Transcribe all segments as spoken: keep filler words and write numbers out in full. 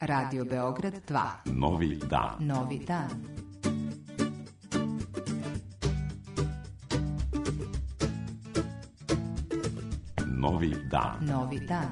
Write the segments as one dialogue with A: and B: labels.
A: Radio Beograd dva.
B: Novi dan.
A: Novi dan.
B: Novi dan.
A: Novi dan.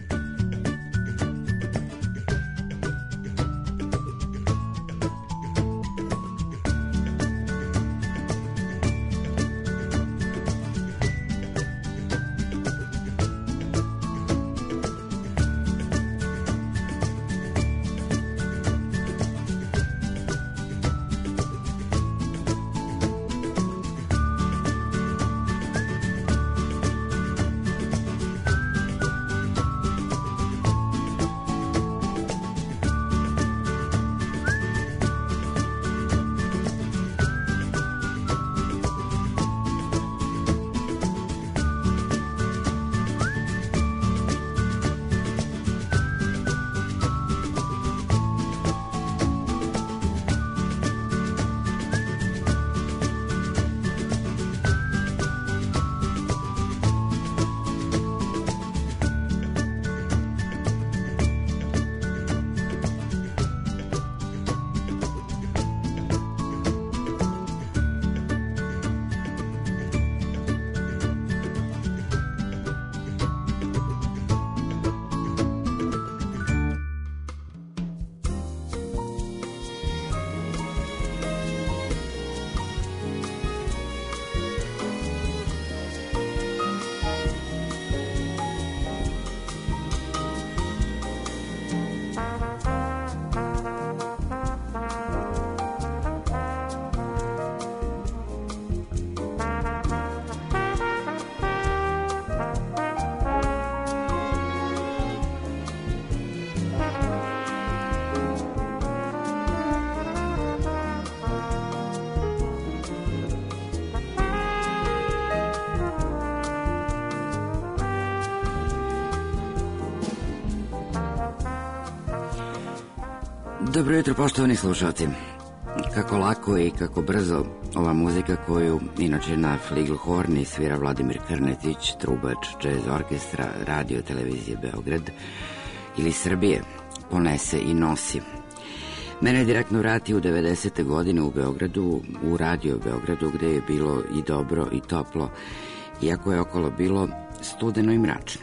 C: Dobro jutro, poštovani slušalci. Kako lako i kako brzo ova muzika koju inače na fligelhorni svira Vladimir Krnetić, trubač jazz orkestra Radio televizije Beograd ili Srbije, ponese i nosi. Mene je direktno vrati u devedesete godine u Beogradu, u Radio Beogradu, gde je bilo i dobro i toplo, iako je okolo bilo studeno i mračno.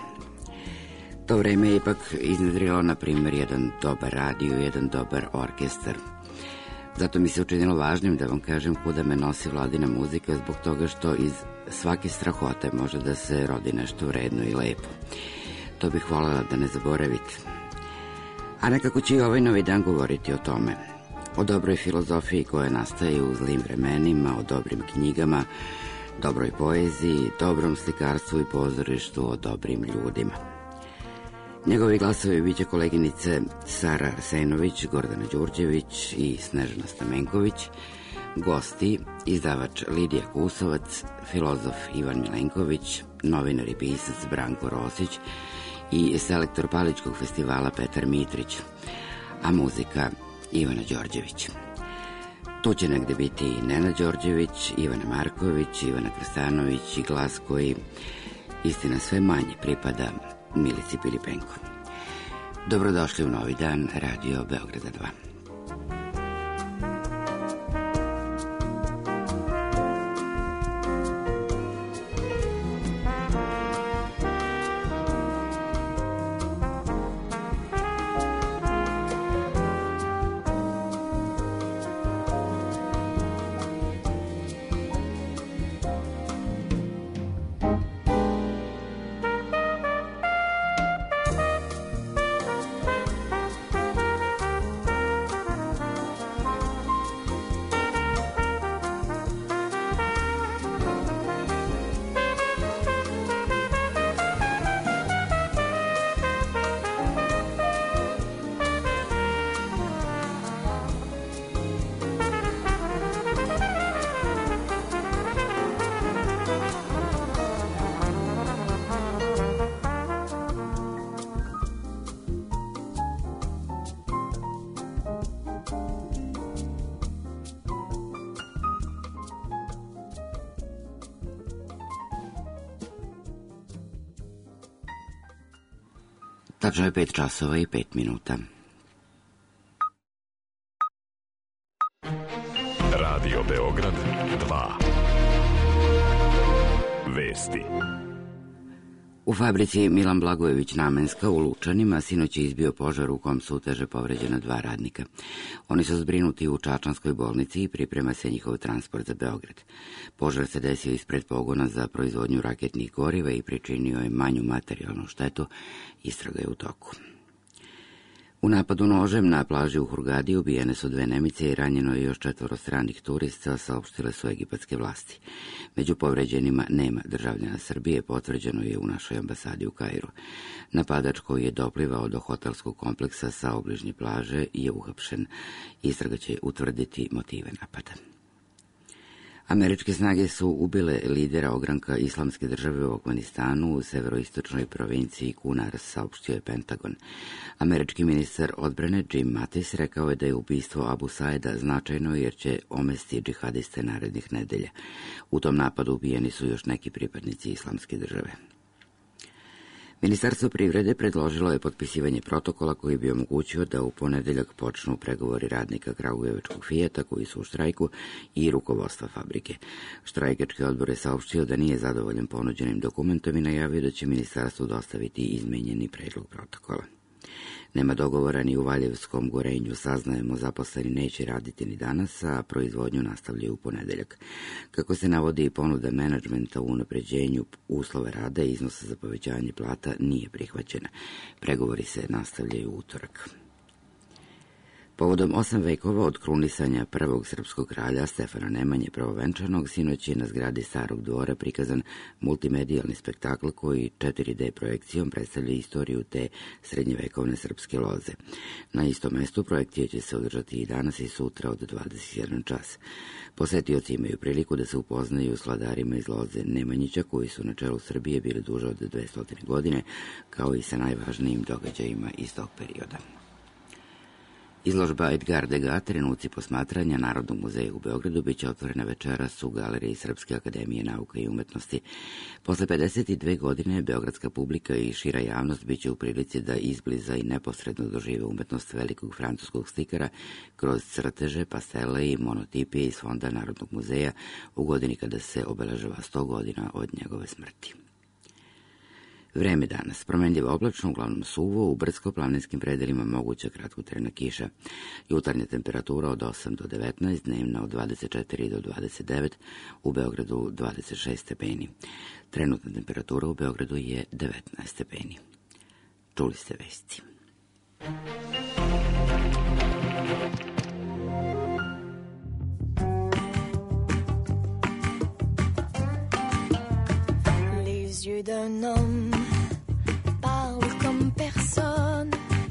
C: To vreme je ipak iznedrilo, na primjer, jedan dobar radio, jedan dobar orkestar. Zato mi se učinilo važnim da vam kažem kuda me nosi Vladina muzika, zbog toga što iz svake strahote može da se rodi nešto vredno i lepo. To bih voljela da ne zaboravite. A nekako će i ovaj novi dan govoriti o tome. O dobroj filozofiji koja nastaje u zlim vremenima, o dobrim knjigama, dobroj poeziji, dobrom slikarstvu i pozorištu, o dobrim ljudima. Njegovi glasovi biće koleginice Sara Arsenović, Gordana Đurđević i Snežana Stamenković, gosti izdavač Lidija Kusovac, filozof Ivan Milenković, novinar i pisac Branko Rosić i selektor Paličkog festivala Petar Mitrić, a muzika Ivana Đorđević. Tu će negde biti i Nena Đorđević, Ivana Marković, Ivana Krstanović i glas koji, istina, sve manje pripada Milici Pilipenko. Dobrodošli u novi dan Radio Beograda dva. Tačno je pet časova i pet minuta.
A: Beograd dva. Vesti.
C: U fabrici Milan Blagojević Namenska u Lučanima sinoć je izbio požar u kom su teže povređena dva radnika. Oni su zbrinuti u Čačanskoj bolnici i priprema se njihov transport za Beograd. Požar se desio ispred pogona za proizvodnju raketnih goriva i pričinio je manju materijalnu štetu. Istraga je u toku. U napadu nožem na plaži u Hurgadi ubijene su dve Nemice i ranjeno je još četvoro stranih turista, saopštile su egipatske vlasti. Među povređenima nema državljana Srbije, potvrđeno je u našoj ambasadi u Kairu. Napadač koji je doplivao do hotelskog kompleksa sa obližnje plaže je uhapšen. Istraga će utvrditi motive napada. Američke snage su ubile lidera ogranka Islamske države u Afganistanu u severoistočnoj provinciji Kunar, saopštio je Pentagon. Američki ministar odbrane Jim Mattis rekao je da je ubistvo Abu Saida značajno jer će omesti džihadiste narednih nedelja. U tom napadu ubijeni su još neki pripadnici Islamske države. Ministarstvo privrede predložilo je potpisivanje protokola koji bi omogućio da u ponedeljak počnu pregovori radnika kragujevačkog Fijata koji su u štrajku i rukovodstva fabrike. Štrajkački odbor je saopštio da nije zadovoljan ponuđenim dokumentom i najavio da će ministarstvo dostaviti izmenjeni predlog protokola. Nema dogovora ni u Valjevskom Gorenju, saznajemo, zaposleni neće raditi ni danas, a proizvodnju nastavljaju u ponedeljak. Kako se navodi, ponuda menadžmenta u unapređenju uslova rada i iznosa za povećanje plata nije prihvaćena. Pregovori se nastavljaju u utorak. Povodom osam vekova od krunisanja prvog srpskog kralja Stefana Nemanje prvovenčanog, sinoć je na zgradi Starog dvora prikazan multimedijalni spektakl koji četiri de projekcijom predstavlja istoriju te srednjevekovne srpske loze. Na istom mestu projekcije će se održati i danas i sutra od dvadeset jedan čas. Posetioci imaju priliku da se upoznaju s vladarima iz loze Nemanjića koji su na čelu Srbije bili duže od dvesta godine, kao i sa najvažnijim događajima iz tog perioda. Izložba Edgar Degas, trenuci posmatranja Narodnog muzeja u Beogradu, biće otvorena večeras u Galeriji Srpske akademije nauka i umetnosti. Posle pedeset dve godine, beogradska publika i šira javnost biće u prilici da izbliza i neposredno dožive umetnost velikog francuskog slikara kroz crteže, pastele i monotipije iz fonda Narodnog muzeja u godini kada se obeležava sto godina od njegove smrti. Vreme danas. Promenljivo oblačno, uglavnom suvo, u brdsko-planinskim predelima moguća kratkotrajna kiša. Jutarnja temperatura od osam do devetnaest, dnevna od dvadeset četiri do dvadeset devet, u Beogradu dvadeset šest stepeni. Trenutna temperatura u Beogradu je devetnaest stepeni. Čuli ste vesti.
D: Les yeux d'un homme parlent comme personne.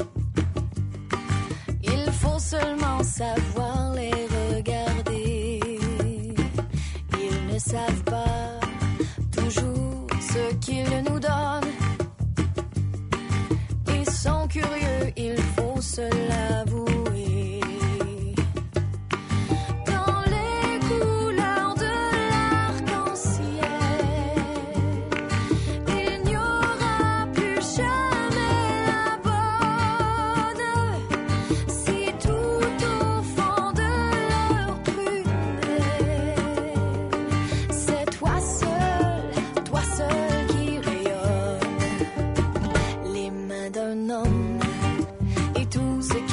D: Il faut seulement savoir les regarder. Ils ne savent pas toujours ce qu'ils nous donnent. Ils sont curieux, il faut se l'avouer. Un homme et tout ce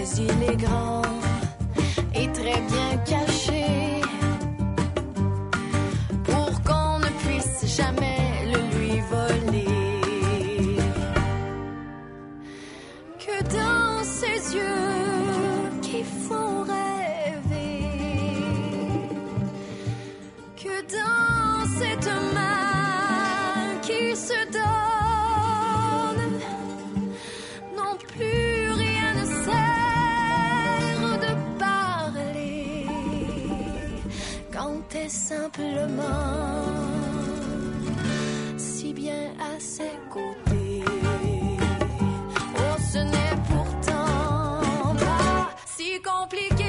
D: mais il est grand et très bien caché pour qu'on ne puisse jamais le lui voler. Que dans ses yeux qui font rêver, que dans cette main qui se donne, non plus rien ne sert de parler quand t'es simplement si bien à ses côtés. Oh, ce n'est pourtant pas si compliqué.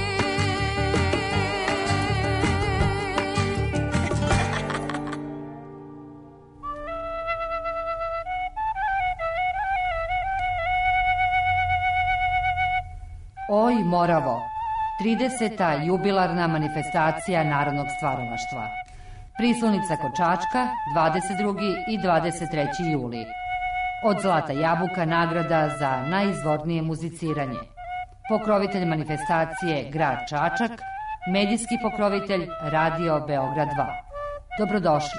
E: Oj Moravo, trideseta jubilarna manifestacija narodnog stvaralaštva. Prislonica kod Čačka, dvadeset drugi i dvadeset treći juli. Od Zlata jabuka nagrada za najizvornije muziciranje. Pokrovitelj manifestacije Grad Čačak, medijski pokrovitelj Radio Beograd dva. Dobrodošli.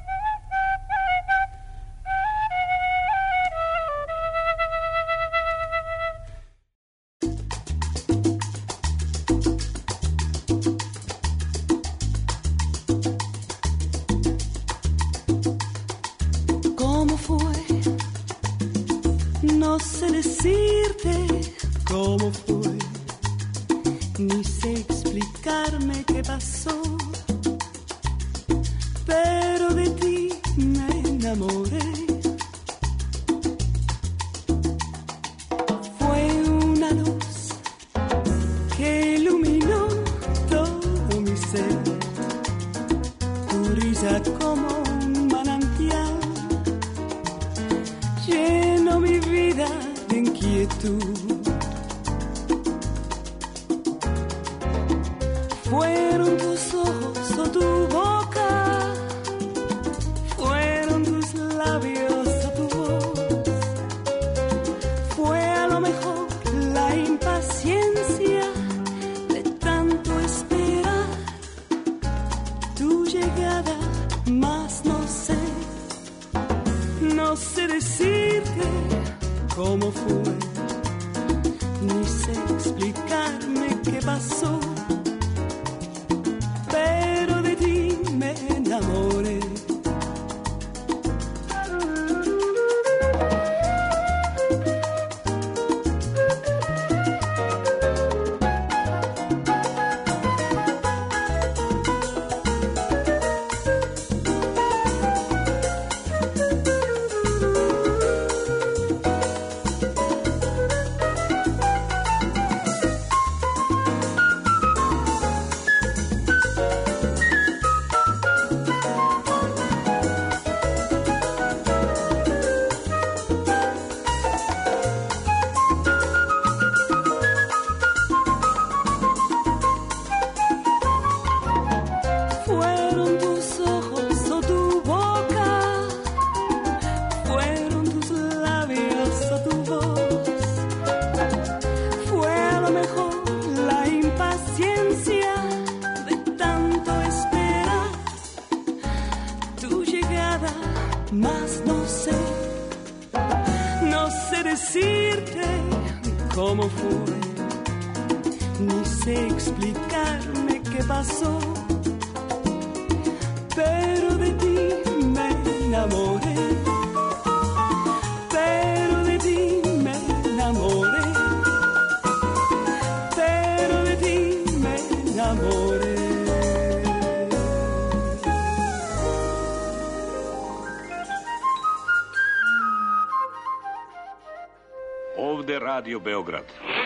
A: Ovde Radio Beograd.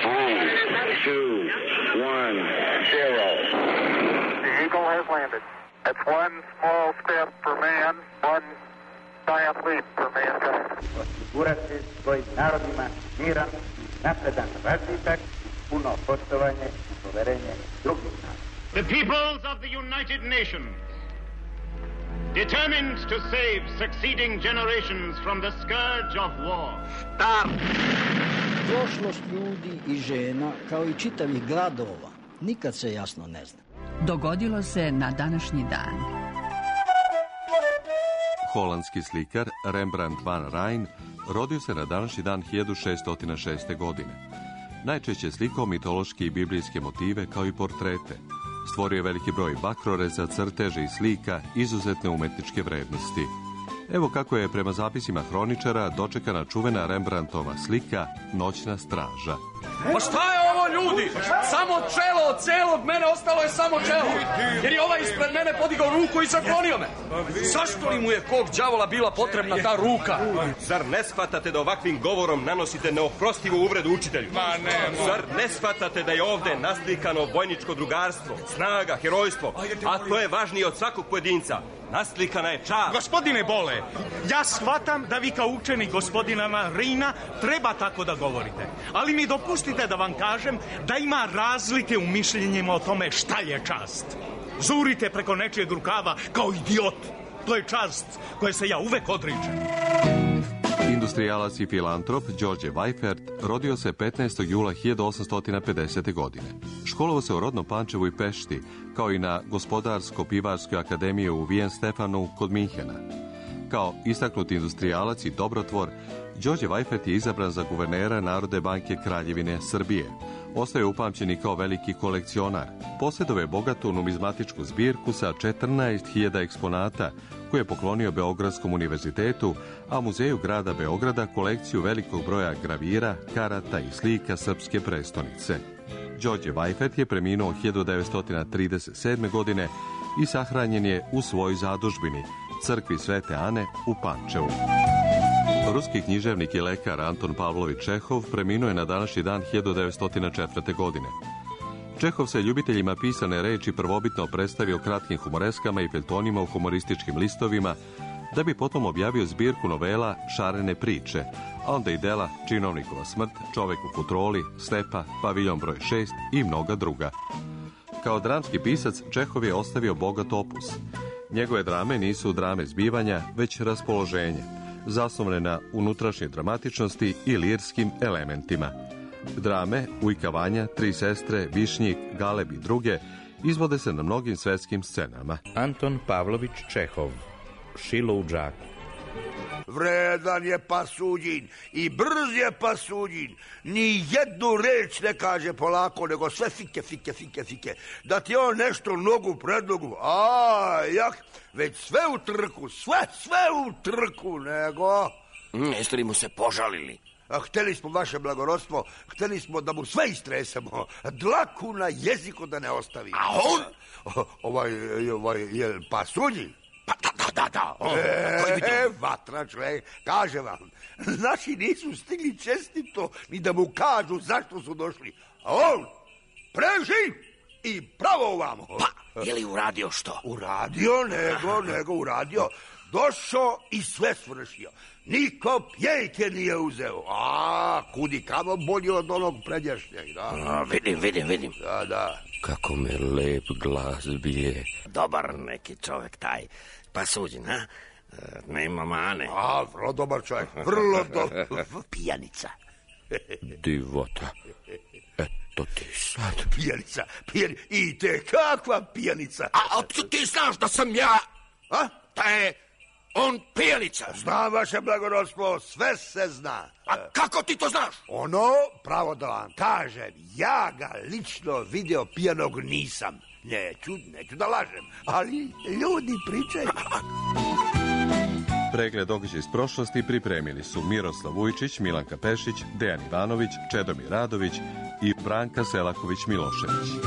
F: Three, two, one, zero.
G: The Eagle has landed. That's one small step for man, one giant leap for mankind.
H: Osigurati svojim narodima miran, napredan razvitak, puno poštovanje i poverenje drugih naroda.
I: The peoples of the United Nations, determined to save succeeding generations from the scourge of war.
F: Start!
J: Prošlost ljudi i žena, kao i čitavih gradova, nikad se jasno ne zna.
K: Dogodilo se na današnji dan.
L: Holandski slikar Rembrandt van Rijn rodio se na današnji dan hiljadu šeststo šeste. godine. Najčešće slikao mitološke i biblijske motive kao i portrete. Stvorio je veliki broj bakroreza, crteža i slika izuzetne umetničke vrednosti. Evo kako je prema zapisima hroničara dočekana čuvena Rembrandtova slika Noćna straža.
M: Pa šta je ovo, ljudi? Samo čelo od celog mene, ostalo je samo čelo. Jer je ovaj ispred mene podigao ruku i zaklonio me. Zašto li mu je kog đavola bila potrebna ta ruka?
N: Zar ne shvatate da ovakvim govorom nanosite neoprostivu uvredu učitelju?
M: Ma ne, mo...
N: Zar ne shvatate da je ovde naslikano vojničko drugarstvo, snaga, herojstvo, a to je važnije od svakog pojedinca? Naslikana je čast.
I: Gospodine Bole, ja shvatam da vi kao učenik gospodina Rina treba tako da govorite. Ali mi dopustite da vam kažem da ima razlike u mišljenjima o tome šta je čast. Zurite preko nečijeg rukava kao idiot. To je čast koje se ja uvek odričem.
L: Industrijalac i filantrop Đorđe Vajfert rodio se petnaestog jula hiljadu osamsto pedesete. godine. Školovao se u rodnom Pančevu i Pešti, kao i na Gospodarsko-pivarskoj akademiji u Vijen Stefanu kod Minhena. Kao istaknuti industrijalac i dobrotvor, Đorđe Vajfert je izabran za guvernera Narodne banke Kraljevine Srbije. Ostaje upamćeni kao veliki kolekcionar. Posjedovao je bogatu numizmatičku zbirku sa četrnaest hiljada eksponata, koju je poklonio Beogradskom univerzitetu, a Muzeju grada Beograda kolekciju velikog broja gravira, karata i slika srpske prestonice. Đorđe Vajfert je preminuo hiljadu devetsto trideset sedme. godine i sahranjen je u svojoj zadužbini, crkvi Svete Ane u Pančevu. Ruski književnik i lekar Anton Pavlović Čehov preminuo je na današnji dan hiljadu devetsto četvrte. godine. Čehov se ljubiteljima pisane reči prvobitno predstavio kratkim humoreskama i feljtonima u humorističkim listovima, da bi potom objavio zbirku novela Šarene priče, a onda i dela Činovnikova smrt, Čovek u futroli, Stepa, Paviljon broj šest i mnoga druga. Kao dramski pisac Čehov je ostavio bogat opus. Njegove drame nisu drame zbivanja, već raspoloženje, zasnovane na unutrašnjoj dramatičnosti i lirskim elementima. Drame Ujkavanja, Tri sestre, Višnjik, Galeb i druge izvode se na mnogim svetskim scenama.
O: Anton Pavlović Čehov, Šilo u džaku.
P: Vredan je pasuđin i brz je pasuđin. Ni jednu reč ne kaže polako, nego sve fike, fike, fike, fike. Da ti on nešto nogu pred nogu, a jak, već sve u trku, sve, sve u trku, nego...
Q: Jeste li mu se požalili?
P: A hteli smo, vaše blagorodstvo, hteli smo da mu sve istresemo, dlaku na jeziku da ne ostavi.
Q: A on?
P: O, ovaj, ovaj, je pasuđin?
Q: Pa da, da, da, da. O,
P: e, e, vatra čovjek, kaže vam, naši nisu stigli čestito ni da mu kažu zašto su došli. A on, preživ i pravo ovamo.
Q: Pa, je li uradio što?
P: Uradio, nego, nego uradio. Došao i sve svršio. Niko pjejke nije uzeo. A, kudi kamo bolji od onog predjašnjeg, da.
Q: A, vidim, vidim, vidim.
P: Da, da.
Q: Kako me lep glas bije. Dobar neki čovjek taj pasuđin, a? Nema mane.
P: A, vrlo dobar čovjek, vrlo dobar.
Q: Pijanica.
O: Divota. Eto ti sad.
P: Pijanica, pijanica. I te kakva pijanica.
Q: A, a ti znaš da sam ja...
P: A?
Q: Da je on pijanica.
P: Znam, vaše blagorodstvo, sve se zna.
Q: A kako ti to znaš?
P: Ono, pravo da vam kažem, ja ga lično video pijanog nisam. Neću, neću da lažem, ali ljudi pričaju.
L: Pregled događaja iz prošlosti pripremili su Miroslav Vujčić, Milanka Pešić, Dejan Ivanović, Čedomir Radović i Branka Selaković-Milošević.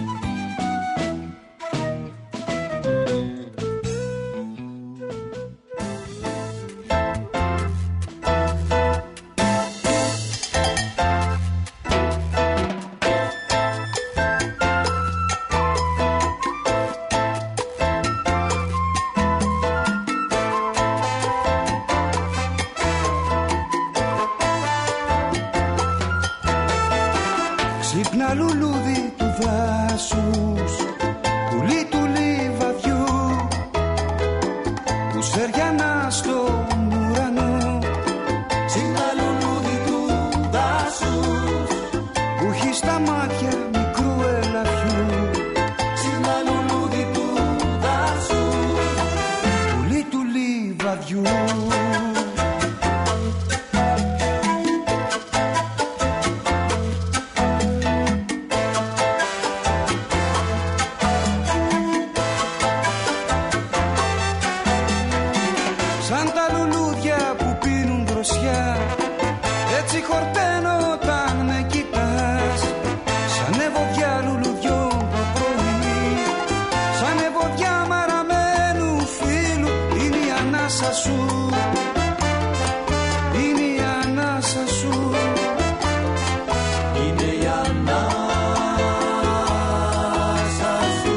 R: Ξύπνα λουλούδι του δάσους, πουλί του λιβαδιού, που σεριανά στον ουρανό. Ξύπνα λουλούδι του δάσους. μάτια μικρού ελαφιού. Ξύπνα λουλούδι του δάσους, πουλί του λιβαδιού. Σαν τα λουλούδια που πίνουν δροσιά, έτσι χορταίνω όταν με κοιτάς. Σαν ευωδιά λουλουδιών το πρωί, σαν ευωδιά μαραμένου φίλου. Είναι η ανάσα σου, είναι η ανάσα σου, είναι η ανάσα σου.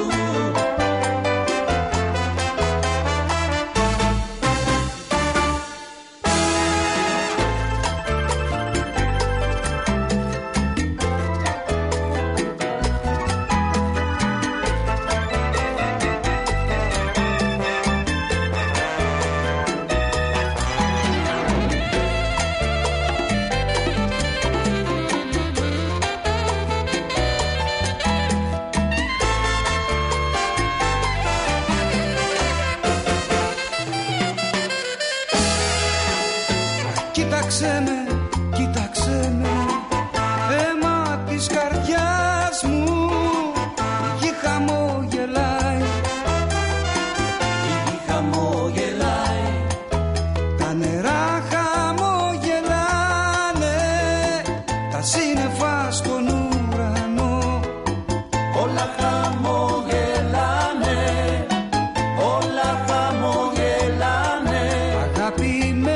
R: Κοίταξε με, κοίταξε με, αίμα της καρδιάς μου. Η γη χαμογελάει, η γη χαμογελάει. Τα νερά χαμογελάνε, τα σύννεφα στον ουρανό. Όλα χαμογελάνε, όλα χαμογελάνε. Αγαπημένη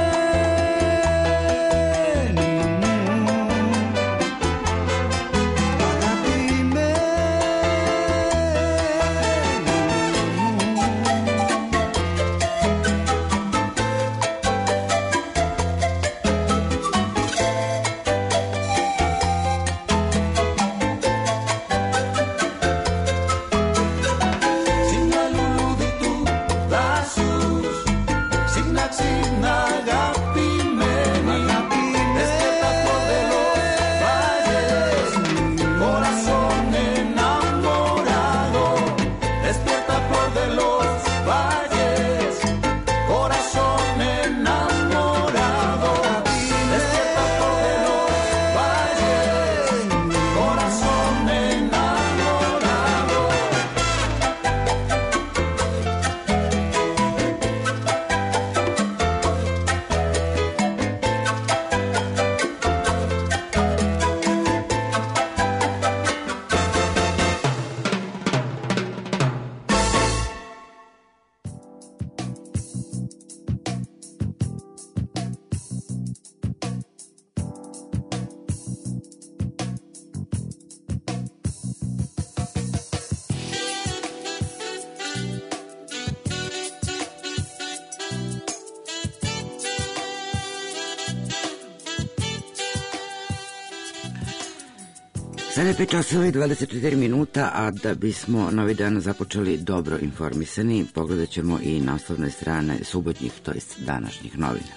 C: Sada je pet časova i dvadeset četiri minuta, a da bismo novi dan započeli dobro informisani, pogledat ćemo i naslovne strane subotnjih, to jest današnjih novina.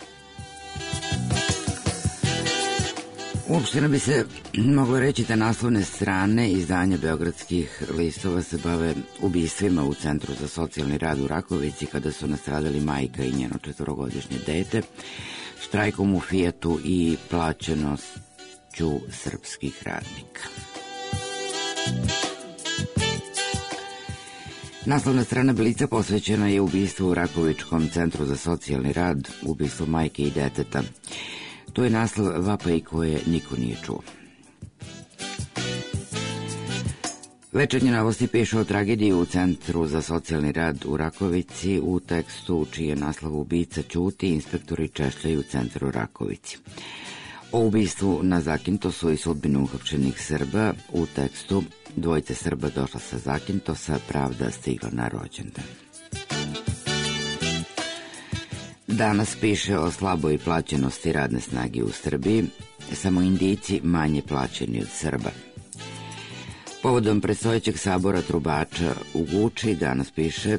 C: Uopšteno bi se moglo reći da naslovne strane izdanja beogradskih listova se bave ubistvima u Centru za socijalni rad u Rakovici kada su nastradali majka i njeno četvorogodišnje dete, štrajkom u Fijatu i plaćenošću srpskih radnika. Naslovna strana Blica posvećena je ubistvu u Rakovičkom centru za socijalni rad, ubistvu majke i deteta. To je naslov vapaj koje niko nije čuo. Večernje novosti piše o tragediji u Centru za socijalni rad u Rakovici u tekstu čiji je naslov Ubica ćuti, inspektori češljaju u centru Rakovici. O ubistvu na Zakintosu i sudbinu uhapšenih Srba u tekstu Dvojice Srba došla sa Zakintosa, pravda stigla na rođendan. Danas piše o slaboj plaćenosti radne snage u Srbiji, samo Indijci manje plaćeni od Srba. Povodom predstojećeg sabora trubača u Guči danas piše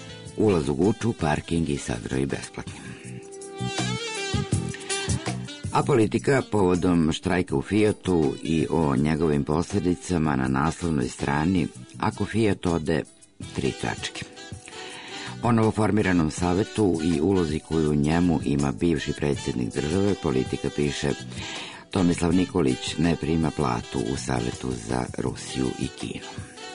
C: ulaz u Guču, parking i sadržaj besplatni. A politika povodom štrajka u Fijatu i o njegovim posljedicama na naslovnoj strani Ako Fijat ode, tri tačke. O novoformiranom savetu i ulozi koju u njemu ima bivši predsjednik države, politika piše: Tomislav Nikolić ne prima platu u Savetu za Rusiju i Kinu.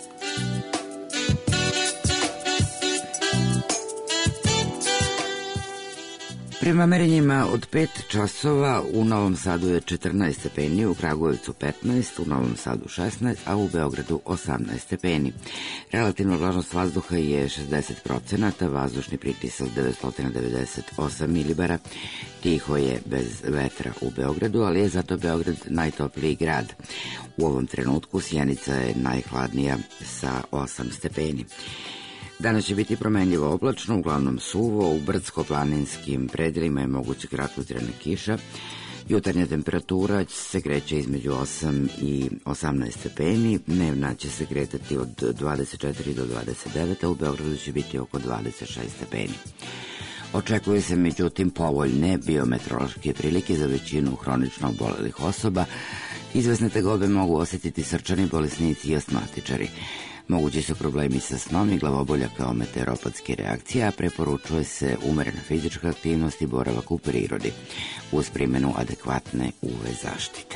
C: Prema merenjima od pet časova u Novom Sadu je četrnaest stepeni, u Kragujevcu petnaest, u Novom Sadu šesnaest, a u Beogradu osamnaest stepeni. Relativna vlažnost vazduha je šezdeset procenata, vazdušni pritisak devetsto devedeset osam milibara, tiho je bez vetra u Beogradu, ali je zato Beograd najtopliji grad. U ovom trenutku Sjenica je najhladnija sa osam stepeni. Danas će biti promenljivo oblačno, uglavnom suvo, u brdsko-planinskim predelima je moguće kratkotrajna kiša. Jutarnja temperatura se kreće između osam i osamnaest stepeni, dnevna će se kretati od dvadeset četiri do dvadeset devet, a u Beogradu će biti oko dvadeset šest stepeni. Očekuje se međutim povoljne biometeorološke prilike za većinu hronično obolelih osoba. Izvesne tegobe mogu osjetiti srčani bolesnici i astmatičari. Mogući su problemi sa snom i glavobolja kao meteoropatske reakcije, a preporučuje se umerena fizička aktivnost i boravak u prirodi uz primjenu adekvatne U V zaštite.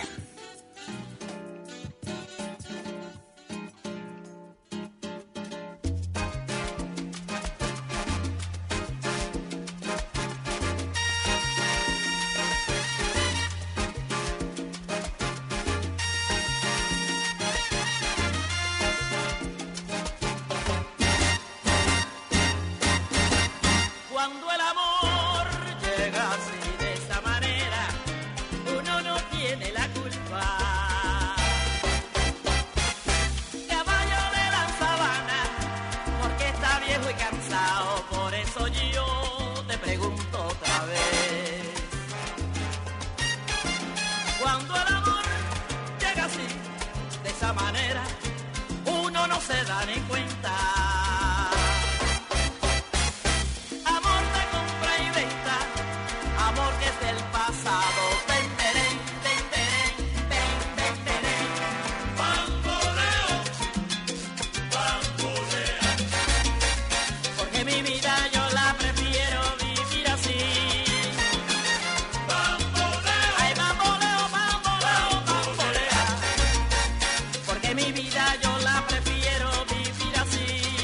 S: Mi vida yo la prefiero vivir así.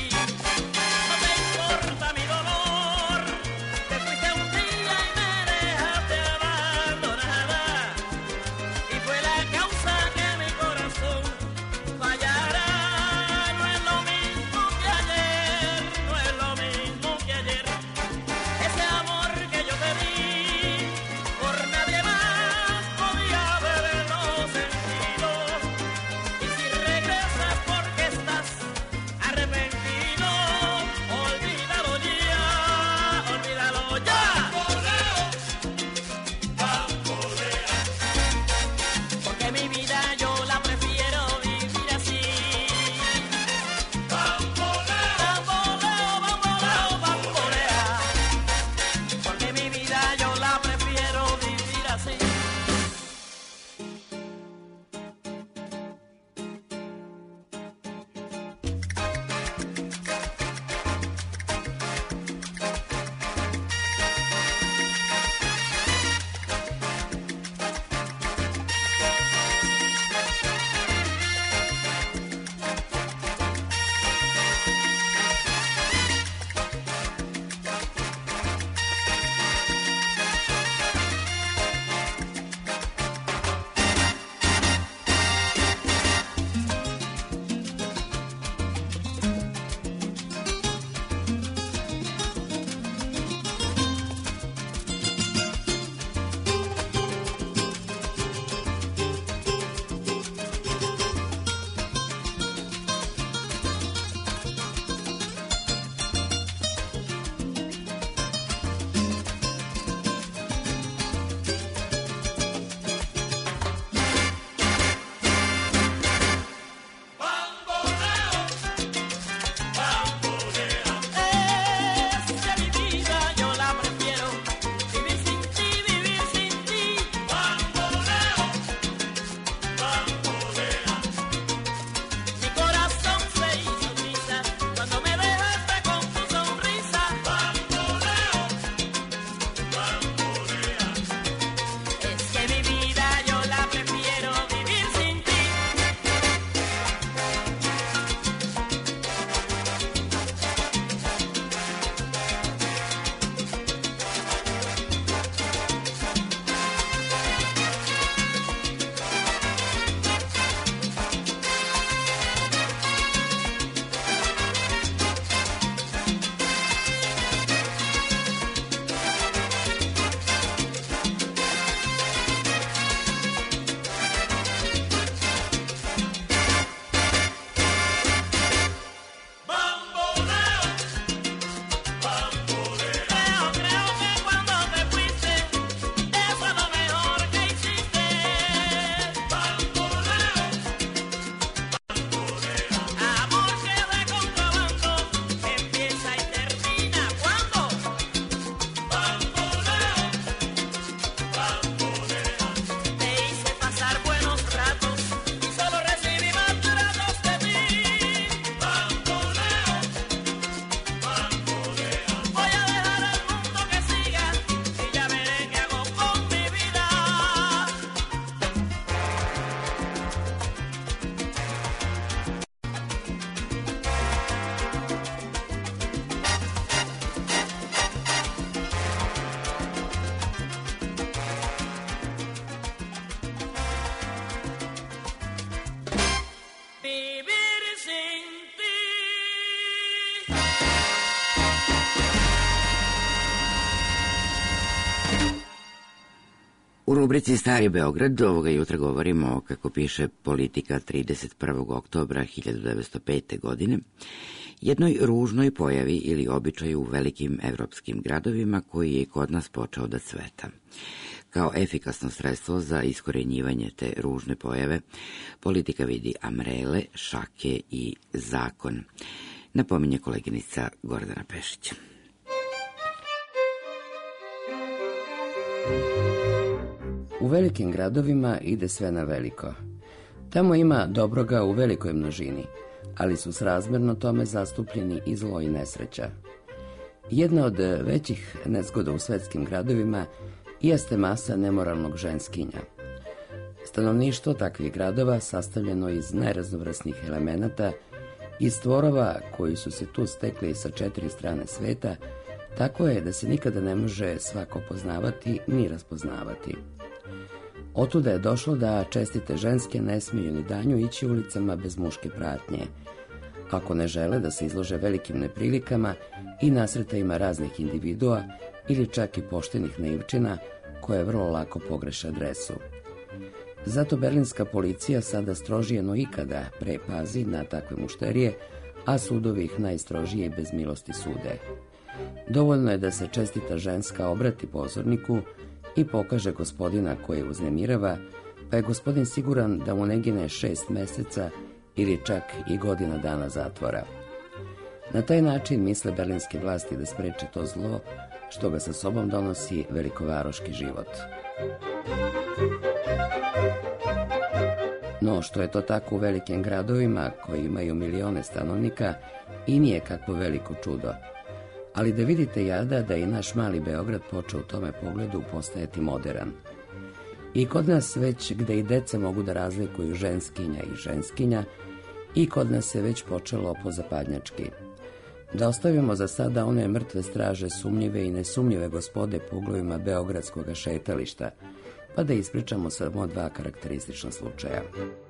C: rubrici Stari Beograd ovoga jutra govorimo, kako piše Politika trideset prvog oktobra hiljadu devetsto pete. godine, jednoj ružnoj pojavi ili običaju u velikim evropskim gradovima koji je kod nas počeo da cveta. Kao efikasno sredstvo za iskorenjivanje te ružne pojave, Politika vidi amrele, šake i zakon, napominje koleginica Gordana Pešić.
S: U velikim gradovima ide sve na veliko. Tamo ima dobroga u velikoj množini, ali su srazmerno tome zastupljeni i zlo i nesreća. Jedna od većih nezgoda u svetskim gradovima jeste masa nemoralnog ženskinja. Stanovništvo takvih gradova sastavljeno iz najraznovrsnijih elemenata, iz stvorova koji su se tu stekli sa četiri strane sveta, tako je da se nikada ne može svako poznavati ni raspoznavati. Otuda je došlo da čestite ženske ne smiju ni danju ići ulicama bez muške pratnje, ako ne žele da se izlože velikim neprilikama i nasretajima raznih individua ili čak i poštenih naivčina koje vrlo lako pogreše adresu. Zato berlinska policija sada strožije no ikada pre pazi na takve mušterije, a sudovi ih najstrožije i bez milosti sude. Dovoljno je da se čestita ženska obrati pozorniku i pokaže gospodina koji uznemirava, pa je gospodin siguran da mu ne gine šest meseca ili čak i godina dana zatvora. Na taj način misle berlinske vlasti da spreče to zlo što ga sa sobom donosi velikovaroški život. No, što je to tako u velikim gradovima koji imaju milione stanovnika i nije kakvo veliko čudo. Ali da vidite jada da i naš mali Beograd počeo u tome pogledu postajati modern. I kod nas već gde i deca mogu da razlikuju ženskinja i ženskinja, i kod nas se već počelo pozapadnjački. Da ostavimo za sada one mrtve straže sumnjive i nesumnjive gospode po uglovima beogradskog šetališta, pa da ispričamo samo dva karakteristična slučaja.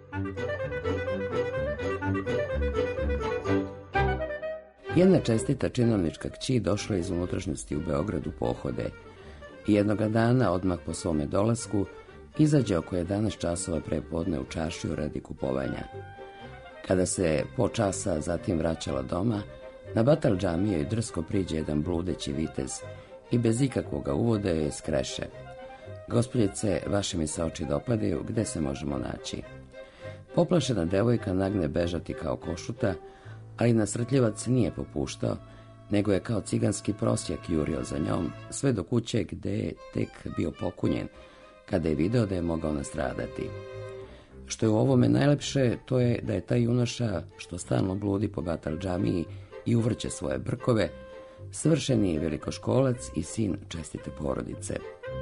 S: Jedna čestita činovnička kći došla iz unutrašnjosti u Beogradu pohode i jednoga dana, odmah po svome dolasku, izađe oko jedanaest časova pre podne u čaršiju radi kupovanja. Kada se po časa zatim vraćala doma, na batal džamije joj drsko priđe jedan bludeći vitez i bez ikakvoga uvoda joj skreše: "Gospodice, vaše mi se oči dopadaju, gde se možemo naći?" Poplašena devojka nagne bežati kao košuta, ali nasrtljivac nije popuštao, nego je kao ciganski prosjak jurio za njom, sve do kuće gde je tek bio pokunjen, kada je video da je mogao nastradati. Što je u ovome najlepše, to je da je taj junoša, što stalno bludi po batal džamiji i uvrće svoje brkove, svršeni velikoškolac i sin čestite porodice.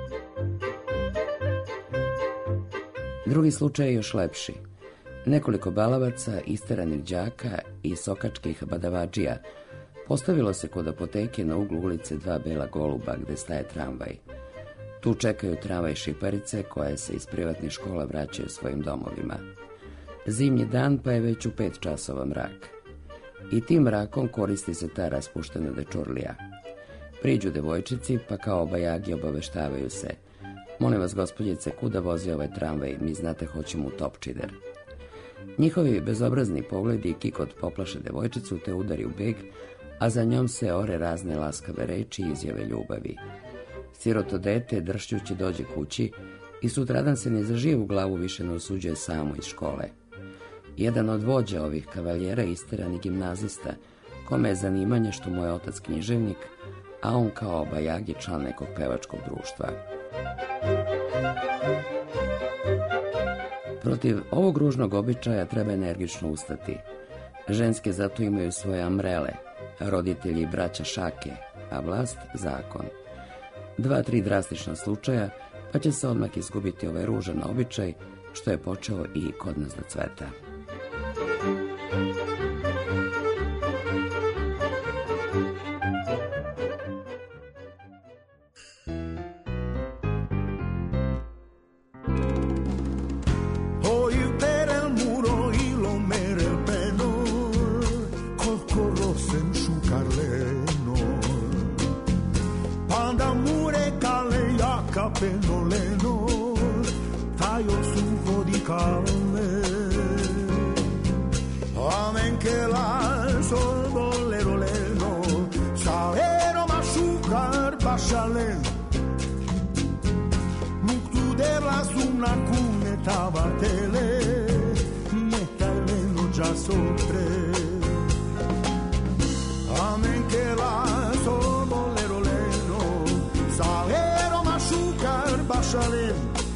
S: Drugi slučaj je još lepši. Nekoliko balavaca, isteranih đaka i sokačkih badavadžija postavilo se kod apoteke na uglu ulice Dva bela goluba gde staje tramvaj. Tu čekaju tramvaj šiparice koje se iz privatnih škola vraćaju svojim domovima. Zimnji dan, pa je već u pet časova mrak. I tim mrakom koristi se ta raspuštena dečurlija. Priđu devojčici, pa kao bajagi obaveštavaju se: "Molim vas, gospođice, kuda vozi ovaj tramvaj, mi znate hoćemo u Topčider." Njihovi bezobrazni pogledi kikot poplaše devojčicu te udari u beg, a za njom se ore razne laskave reči i izjave ljubavi. Siroto dete, dršćući, dođe kući i sutradan se ni za živu glavu više ne usuđuje samo iz škole. Jedan od vođa ovih kavaljera isterani gimnazista, kome je zanimanje što mu je otac književnik, a on kao bajagi član nekog pevačkog društva. Protiv ovog ružnog običaja treba energično ustati. Ženske zato imaju svoje amrele, roditelji i braća šake, a vlast zakon. Dva, tri drastična slučaja, pa će se odmah izgubiti ovaj ružan običaj, što je počeo i kod nas da cveta.
T: Pennoleno, già sopra. Amen che la solo lero leno, salero machucar bachalem.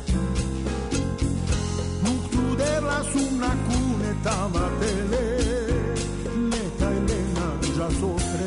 T: Muctu de la suna cuneta matele, meta Elena già sopra.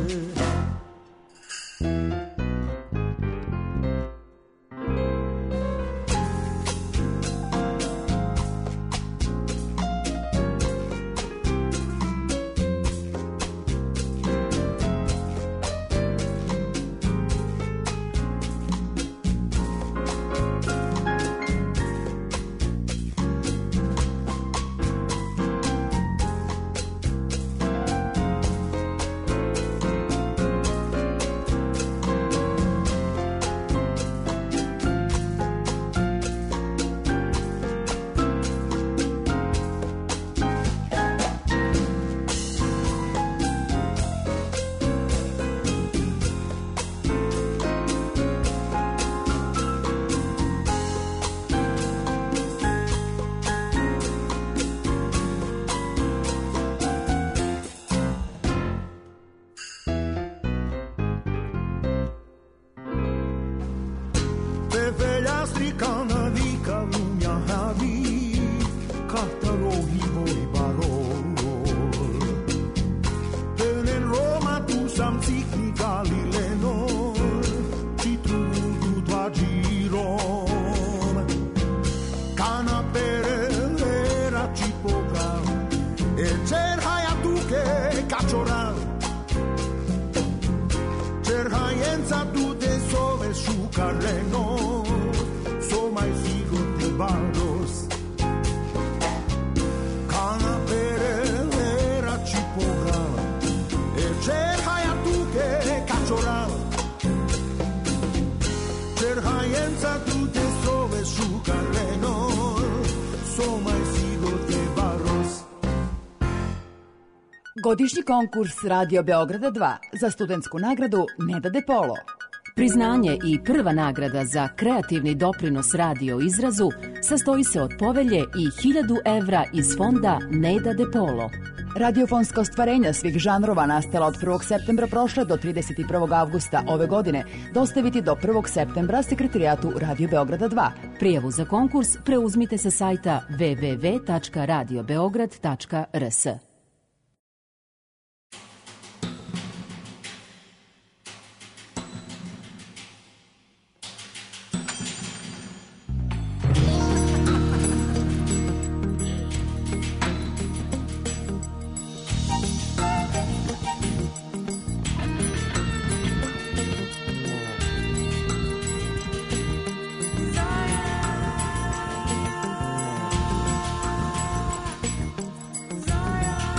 U: Godišnji konkurs Radio Beograda dva za studentsku nagradu Neda de Polo.
V: Priznanje i prva nagrada za kreativni doprinos radio izrazu sastoji se od povelje i hiljadu evra iz fonda Neda de Polo.
U: Radiofonska ostvarenja svih žanrova nastala od prvog septembra prošle do trideset prvog avgusta ove godine dostaviti do prvog septembra sekretarijatu Radio Beograda dva.
V: Prijavu za konkurs preuzmite sa sajta w w w tačka radio beograd tačka r s.
D: Zion.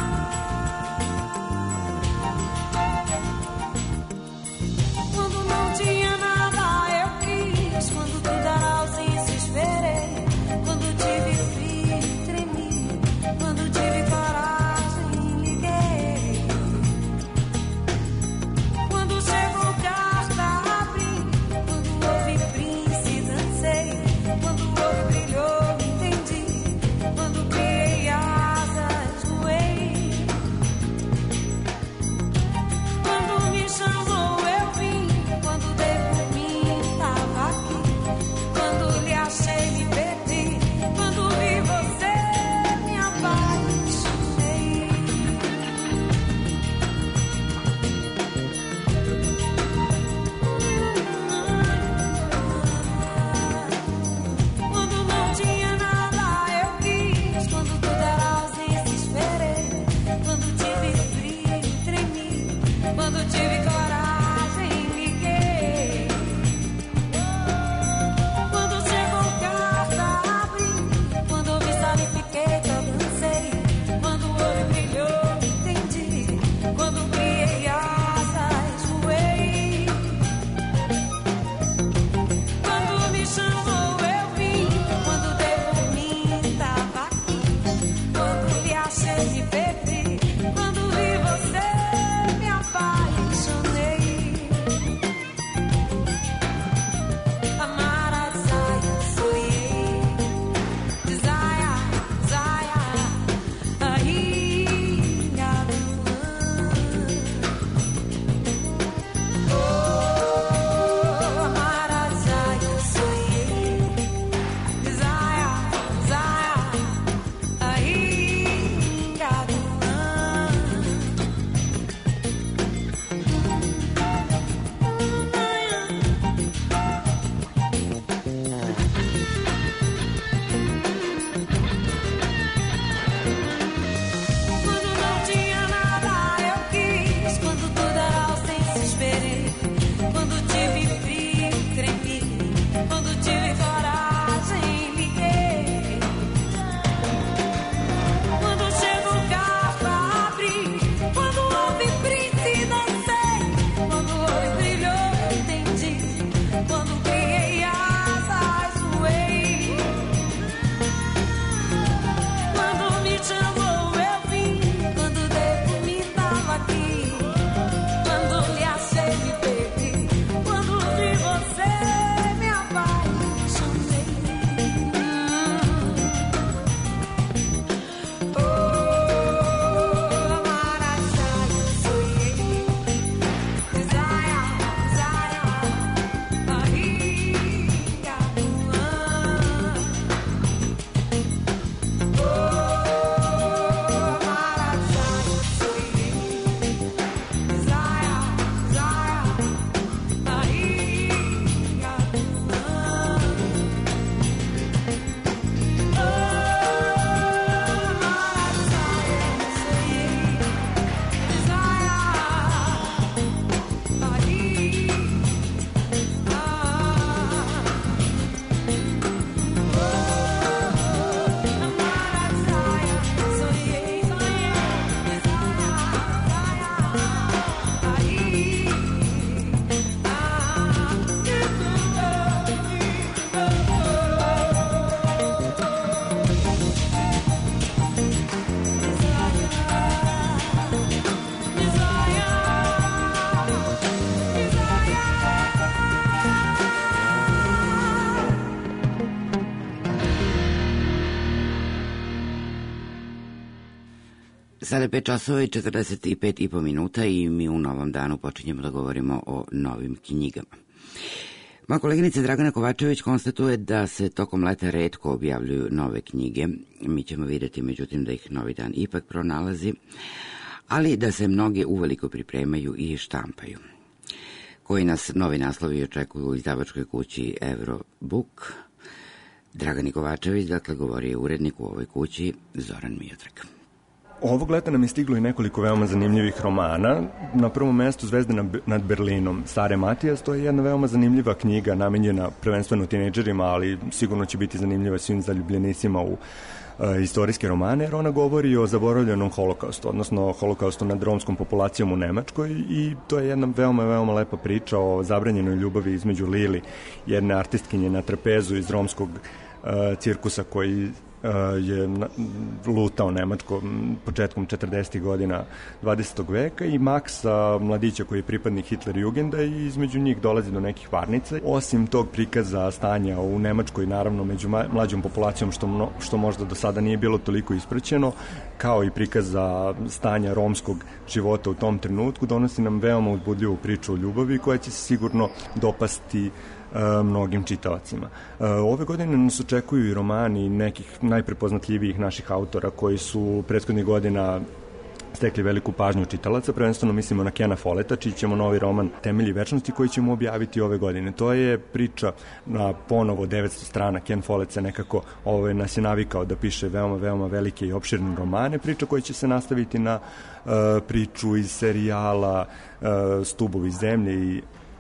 C: Sada je pet časova i četrdeset pet i po minuta i mi u novom danu počinjemo da govorimo o novim knjigama. Moja koleginica Dragana Kovačević konstatuje da se tokom leta retko objavljuju nove knjige. Mi ćemo vidjeti, međutim, da ih Novi dan ipak pronalazi, ali da se mnoge uveliko pripremaju i štampaju. Koji nas novi naslovi očekuju u izdavačkoj kući Eurobook. Dragani Kovačević, dakle, govori je urednik u ovoj kući Zoran Miodrag.
B: Ovog leta nam je stiglo i nekoliko veoma zanimljivih romana. Na prvom mestu Zvezde nad Berlinom Sare Matijas, to je jedna veoma zanimljiva knjiga namenjena prvenstveno tinejdžerima, ali sigurno će biti zanimljiva svim zaljubljenicima u e, istorijske romane, jer ona govori o zaboravljenom holokaustu, odnosno holokaustu nad romskom populacijom u Nemačkoj, i to je jedna veoma, veoma lepa priča o zabranjenoj ljubavi između Lili, jedne artistkinje na trapezu iz romskog e, cirkusa koji je lutao Nemačkom početkom četrdesetih godina dvadesetog veka, i Maxa, mladića koji je pripadnik Hitlerjugenda, i između njih dolazi do nekih varnica. Osim tog prikaza stanja u Nemačkoj, naravno među mlađom populacijom, što, mno, što možda do sada nije bilo toliko ispraćeno, kao i prikaza stanja romskog života u tom trenutku, donosi nam veoma uzbudljivu priču o ljubavi koja će se sigurno dopasti mnogim čitavacima. Ove godine nas očekuju i romani nekih najprepoznatljivijih naših autora koji su prethodnih godina stekli veliku pažnju čitalaca. Prvenstveno mislimo na Kena Folletta, čiji ćemo novi roman Temelji večnosti koji ćemo objaviti ove godine. To je priča na ponovo devetsto strana. Ken Follett se nekako ovaj, nas je navikao da piše veoma, veoma velike i opširne romane. Priča koja će se nastaviti na uh, priču iz serijala uh, Stubovi zemlje i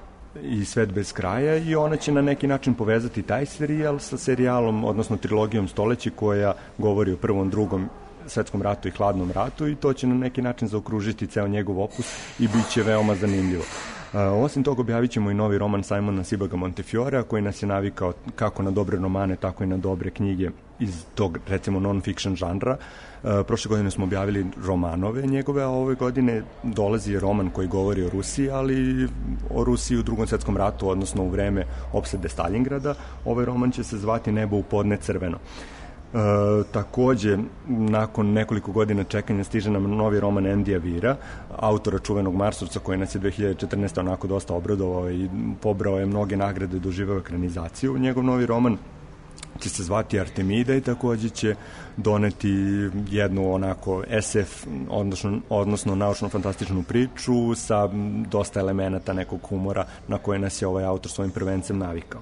B: i Svet bez kraja, i ona će na neki način povezati taj serijal sa serijalom, odnosno trilogijom Stoleći, koja govori o prvom, drugom svetskom ratu i hladnom ratu, i to će na neki način zaokružiti ceo njegov opus i bit će veoma zanimljivo. Uh, osim toga objavit ćemo i novi roman Simona Sebaga Montefiorea, koji nas je navikao kako na dobre romane, tako i na dobre knjige iz tog, recimo, non-fiction žanra. Uh, prošle godine smo objavili romanove njegove, a ove godine dolazi roman koji govori o Rusiji, ali o Rusiji u drugom svetskom ratu, odnosno u vreme opsade Stalingrada. Ovaj roman će se zvati Nebo u podne crveno. E, takođe, nakon nekoliko godina čekanja stiže nam novi roman Endija Vira, autora čuvenog Marsovca, koji nas je dve hiljade četrnaeste. onako dosta obradovao i pobrao je mnoge nagrade, doživeo ekranizaciju. Njegov novi roman će se zvati Artemida i takođe će doneti jednu onako es ef, odnosno, odnosno naučno-fantastičnu priču sa dosta elemenata nekog humora na koje nas je ovaj autor svojim prvencem navikao.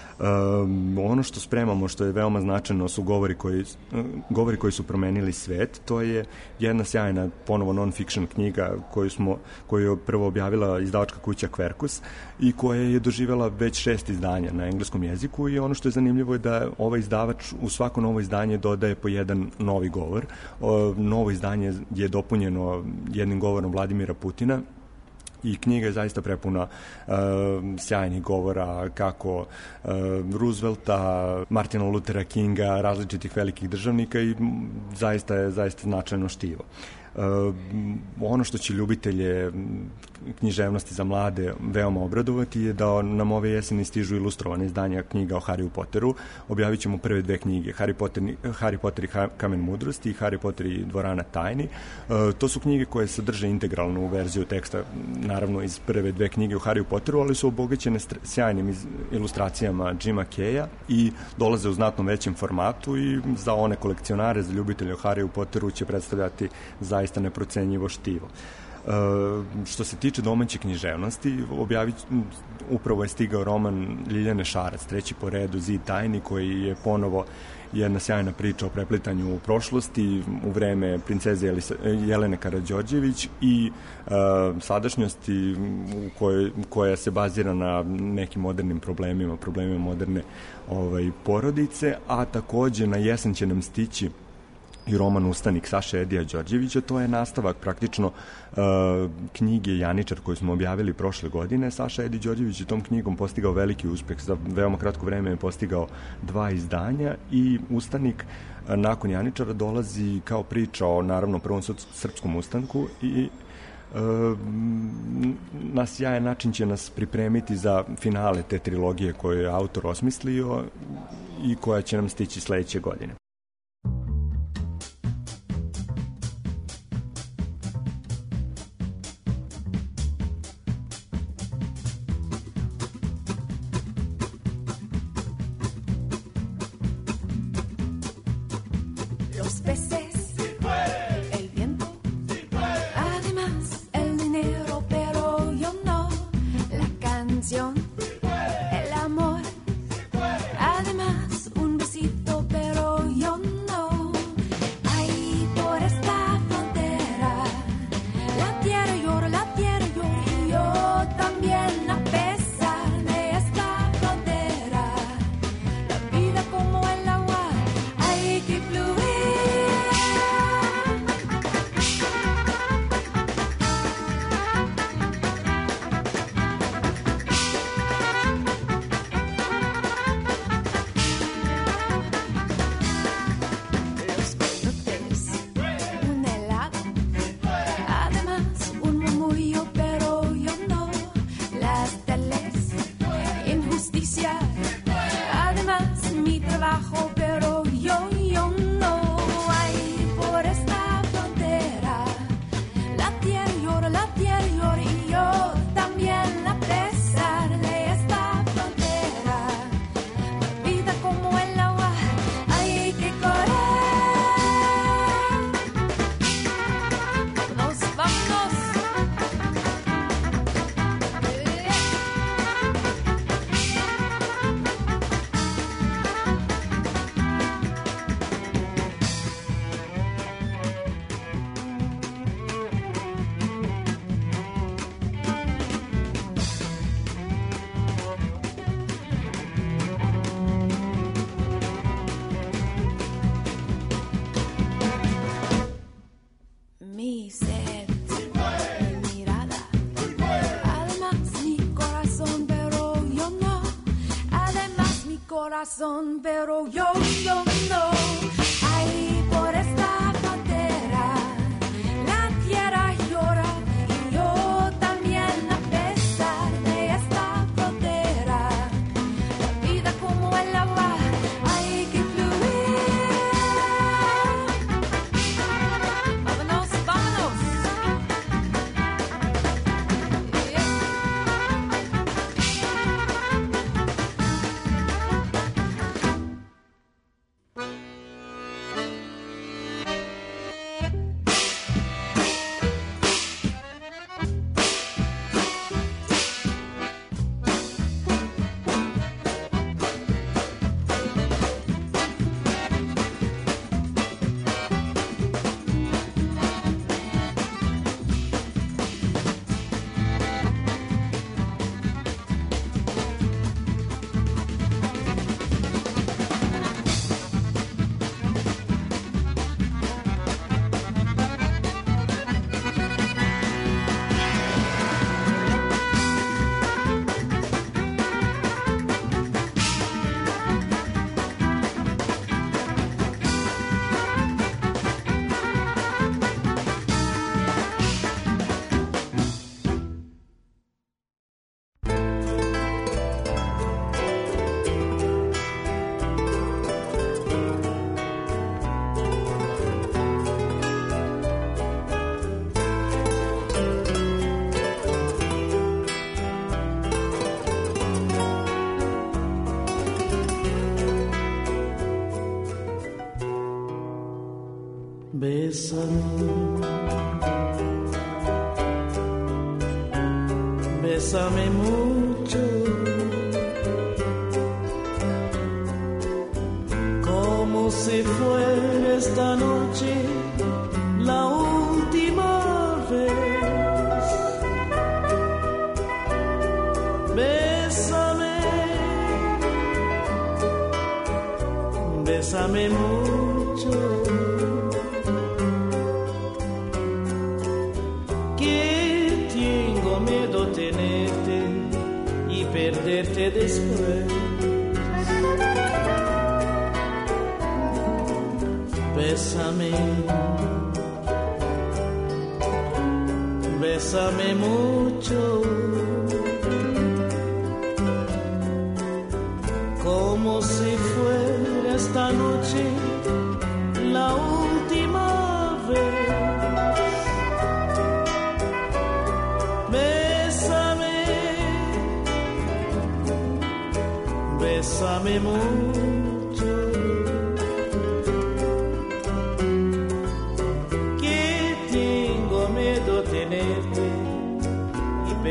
B: Um, ono što spremamo, što je veoma značajno, su govori koji, govori koji su promenili svet. To je jedna sjajna, ponovo non-fiction knjiga koju, smo, koju je prvo objavila izdavačka kuća Quercus i koja je doživjela već šest izdanja na engleskom jeziku, i ono što je zanimljivo je da ovaj izdavač u svako novo izdanje dodaje po jedan novi govor. O, novo izdanje je dopunjeno jednim govorom Vladimira Putina, i knjiga je zaista prepuna uh, sjajnih govora kako uh, Roosevelta, Martina Luthera Kinga, različitih velikih državnika, i zaista je zaista značajno štivo. Uh, ono što će ljubitelje književnosti za mlade veoma obradovati je da nam ove jeseni stižu ilustrovane izdanja knjiga o Harryu Potteru. Objavit ćemo prve dve knjige, Harry Potter, Harry Potter i Kamen mudrosti i Harry Potter i Dvorana tajni. Uh, to su knjige koje sadrže integralnu verziju teksta, naravno iz prve dve knjige o Harryu Potteru, ali su obogaćene sjajnim ilustracijama Jima Keja i dolaze u znatno većem formatu, i za one kolekcionare, za ljubitelje o Harryu Potteru će predstavljati zaista neprocenjivo štivo. Uh, što se tiče domaće književnosti, objavit, upravo je stigao roman Ljiljane Šarac, treći po redu Zid tajni, koji je ponovo jedna sjajna priča o preplitanju u prošlosti u vreme princeze Jelisa, Jelene Karađorđević i uh, sadašnjosti u kojoj, koja se bazira na nekim modernim problemima, problemima moderne ovaj, porodice, a takođe na jesen će nam stići i roman Ustanik Saše Edija Đorđevića. To je nastavak praktično uh, knjige Janičar koju smo objavili prošle godine. Saša Edi Đorđević je tom knjigom postigao veliki uspeh. Za veoma kratko vreme je postigao dva izdanja, i Ustanik uh, nakon Janičara dolazi kao priča o, naravno, prvom srpskom ustanku, i Uh, na sjajan način će nas pripremiti za finale te trilogije koju je autor osmislio i koja će nam stići sledeće godine.
D: los peces, el viento, además el dinero, pero yo no, la canción, el amor, además un besito, pero yo no. Ahí por esta frontera, la tierra llora, la tierra llora y yo también, a pesar de esta frontera, la vida como el agua hay que fluir. Los coyotes, un helado, además un murmullo, pero yo no. Las teles, injusticia, además mi trabajo, pero yo, yo no. Ahí por esta frontera, la tierra llora, la tierra llora y yo también, a pesar de esta frontera, la vida como el agua hay que correr. Vámonos, vámonos. Mi sed, mi mirada, además mi corazón, pero yo no. Además mi corazón, pero yo, yo no. Ahí por esta frontera, la tierra llora y yo también, a pesar de esta frontera, la vida como el agua hay que fluir. Vámonos, vámonos.
A: Bésame, bésame mucho, como si fuera esta noche la última vez. Bésame, bésame mucho, que tengo miedo tenerte y perderte después. Bésame, bésame mucho, como si fuera esta noche la última vez. Bésame, bésame mucho,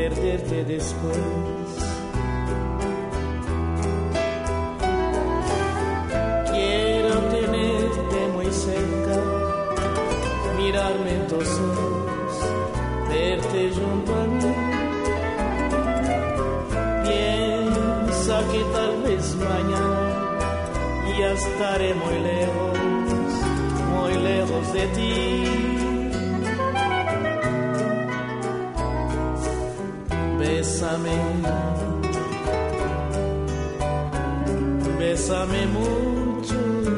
A: perderte después. Quiero tenerte muy cerca, mirarme en tus ojos, verte junto a mí. Piensa que tal vez mañana ya estaré muy lejos, muy lejos de ti. Bésame, bésame mucho,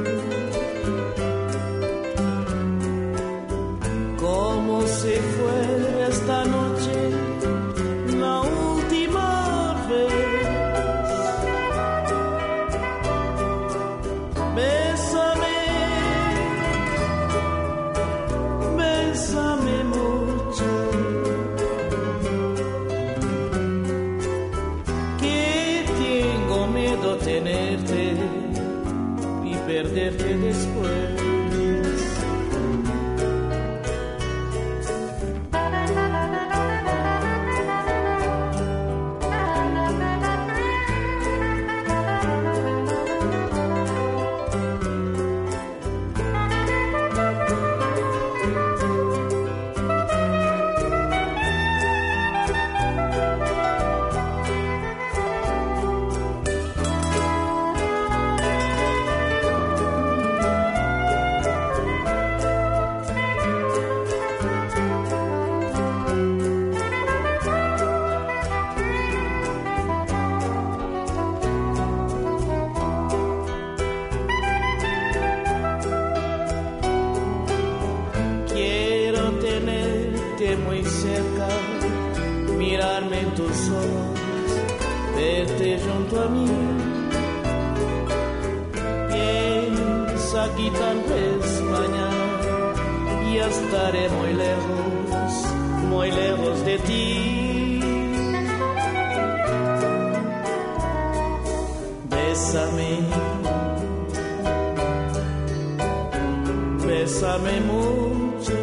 A: como si fuera esta noche la última vez. Bésame, bésame mucho, tenerte y perderte después. Muy cerca, mirarme en tus ojos, verte junto a mí. Piensa que tal vez mañana ya estaré muy lejos, muy lejos de ti. Bésame, bésame mucho,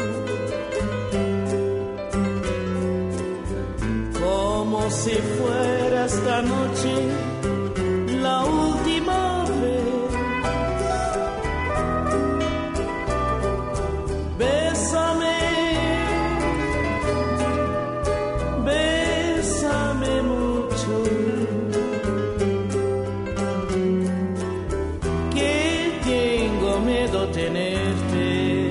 A: como si fuera esta noche la última vez. Bésame, bésame mucho, que tengo miedo tenerte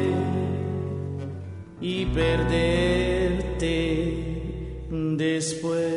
A: y perderte después.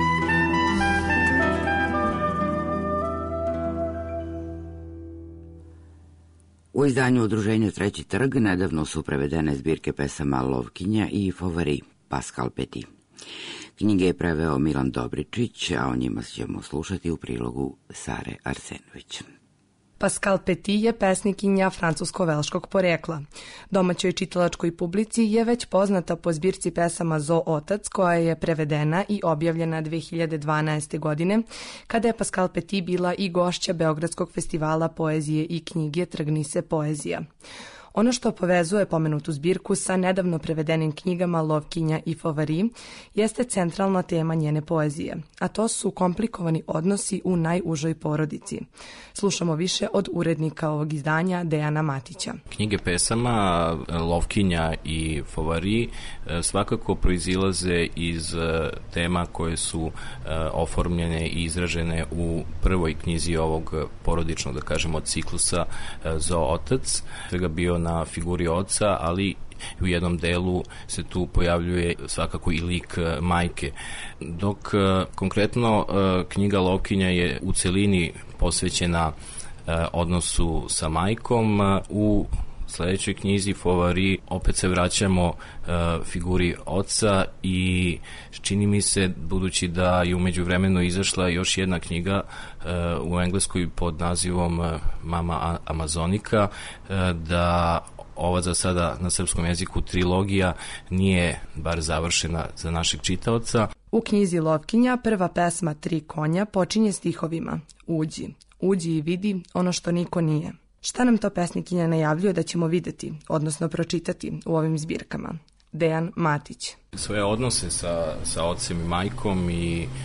C: U izdanju udruženja Treći trg nedavno su prevedene zbirke pesama Lovkinja i Fovari Pascal Petit. Knjige je preveo Milan Dobričić, a o njima ćemo slušati u prilogu Sare Arsenović.
E: Pascal Petit je pesnikinja francusko-velškog porekla. Domaćoj čitalačkoj publici je već poznata po zbirci pesama Zo otac, koja je prevedena i objavljena dve hiljade dvanaeste. godine, kada je Pascal Petit bila i gošća Beogradskog festivala poezije i knjige Trgni se poezija. Ono što povezuje pomenutu zbirku sa nedavno prevedenim knjigama Lovkinja i Fovari jeste centralna tema njene poezije, a to su komplikovani odnosi u najužoj porodici. Slušamo više od urednika ovog izdanja, Dejana Matića.
G: Knjige pesama Lovkinja i Fovari svakako proizilaze iz tema koje su oformljene i izražene u prvoj knjizi ovog porodičnog, da kažemo, ciklusa Zo otac, svega bio na figuri oca, ali u jednom delu se tu pojavljuje svakako i lik majke. Dok konkretno knjiga Lovkinja je u celini posvećena odnosu sa majkom, u sledećoj knjizi Fovari opet se vraćamo uh, figuri oca i čini mi se, budući da je umeđu vremenu izašla još jedna knjiga uh, u engleskoj pod nazivom uh, Mama Amazonika, uh, da ova za sada na srpskom jeziku trilogija nije bar završena za našeg čitaoca.
E: U knjizi Lovkinja prva pesma Tri konja počinje stihovima: Uđi, uđi i vidi ono što niko nije. Šta nam to pesnikinja najavljuje da ćemo videti, odnosno pročitati u ovim zbirkama? Dejan Matić.
G: Svoje odnose sa, sa ocem i majkom i e,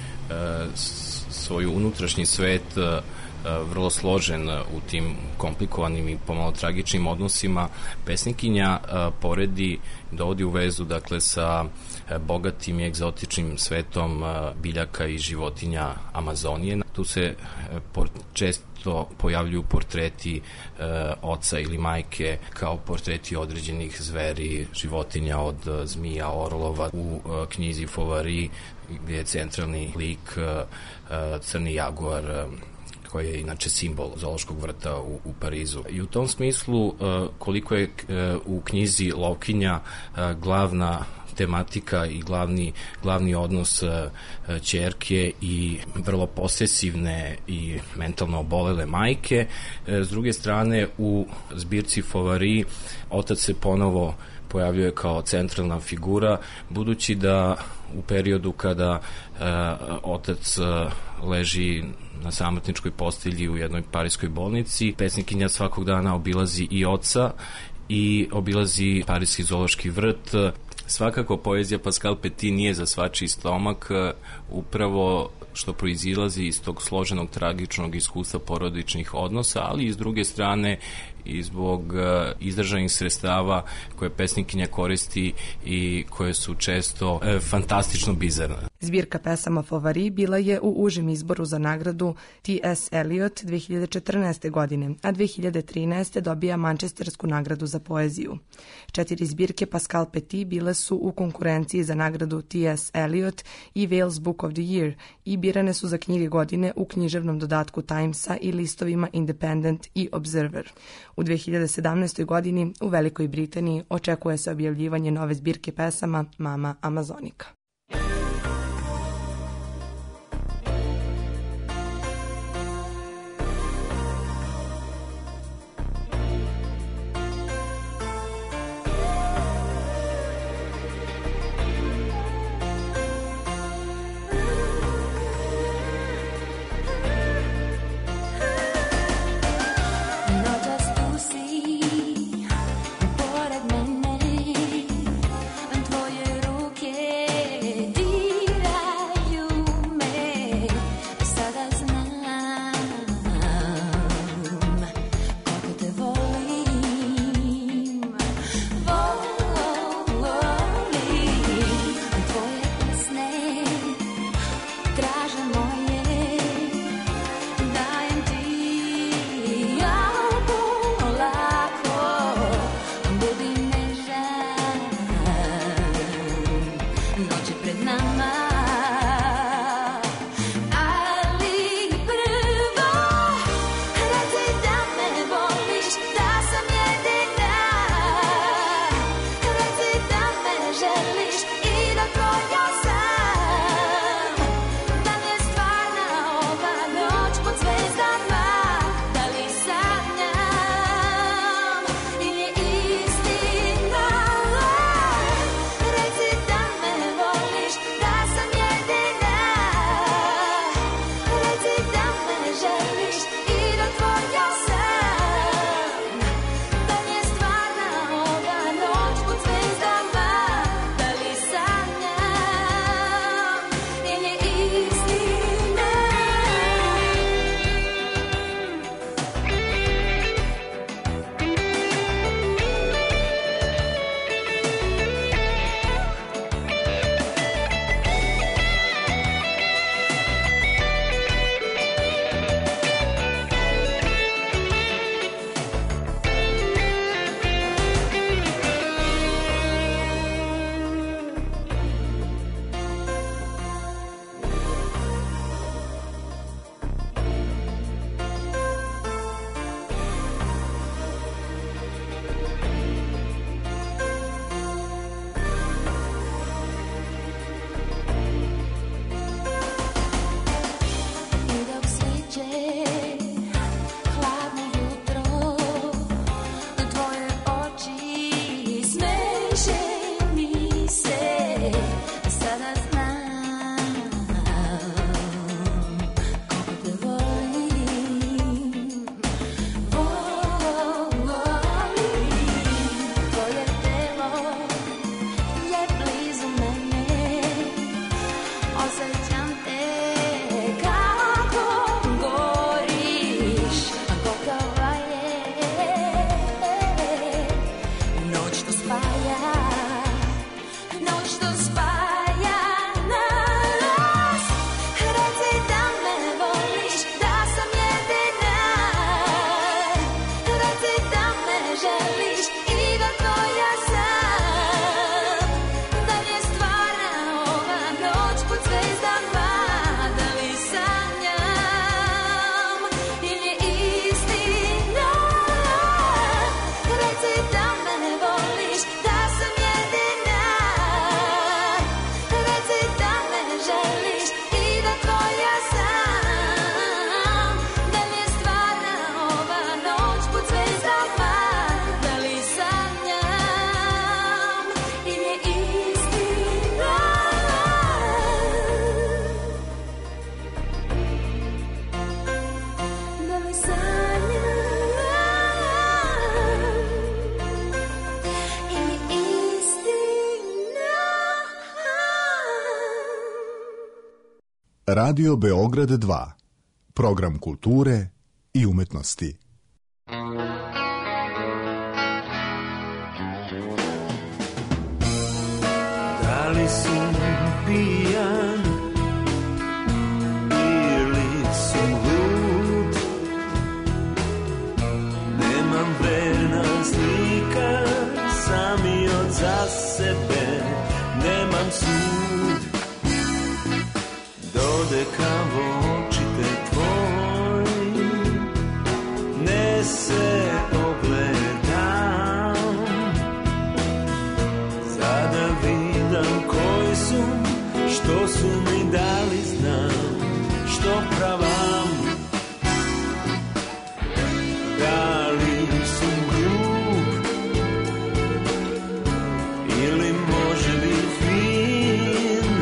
G: svoj unutrašnji svet e, vrlo složen u tim komplikovanim i pomalo tragičnim odnosima, pesnikinja e, poredi, dovodi u vezu dakle sa e, bogatim i egzotičnim svetom e, biljaka i životinja Amazonije. Tu se e, por, često pojavljuju portreti e, oca ili majke kao portreti određenih zveri, životinja od e, zmija, orlova. U e, knjizi Fovary, gdje je centralni lik e, e, crni jaguar, e, koji je inače simbol zoološkog vrta u, u Parizu. I u tom smislu koliko je u knjizi Lovkinja glavna tematika i glavni, glavni odnos ćerke i vrlo posesivne i mentalno obolele majke. S druge strane, u zbirci Fovary otac se ponovo pojavljuje kao centralna figura, budući da u periodu kada e, otac e, leži na samotničkoj postelji u jednoj parijskoj bolnici, pesnikinja svakog dana obilazi i oca i obilazi parijski zoološki vrt. Svakako poezija Pascal Petit nije za svačiji stomak, upravo što proizilazi iz tog složenog tragičnog iskustva porodičnih odnosa, ali i s druge strane i zbog uh, izdržanih sredstava koje pesnikinja koristi i koje su često uh, fantastično bizarne.
E: Zbirka pesama Fovary bila je u užem izboru za nagradu T S Eliot dve hiljade četrnaeste. godine, a dve hiljade trinaeste. dobija Manchestersku nagradu za poeziju. Četiri zbirke Pascal Petit bile su u konkurenciji za nagradu T S Eliot i Wales Book of the Year i birane su za knjige godine u književnom dodatku Timesa i listovima Independent i Observer. U dve hiljade sedamnaestoj. godini u Velikoj Britaniji očekuje se objavljivanje nove zbirke pesama Mama Amazonika.
D: Tvoje ruke
F: Radio Beograd dva. Program kulture i umetnosti.
A: Da li sam pijan ili sam lud, nemam verna slika, sam i od za sebe nemam sud. Dodekavo očite tvoj, ne se ogledam, sada vidim koji su, što su mi dali znam, što pravam. Da li sam grub ili može li fin,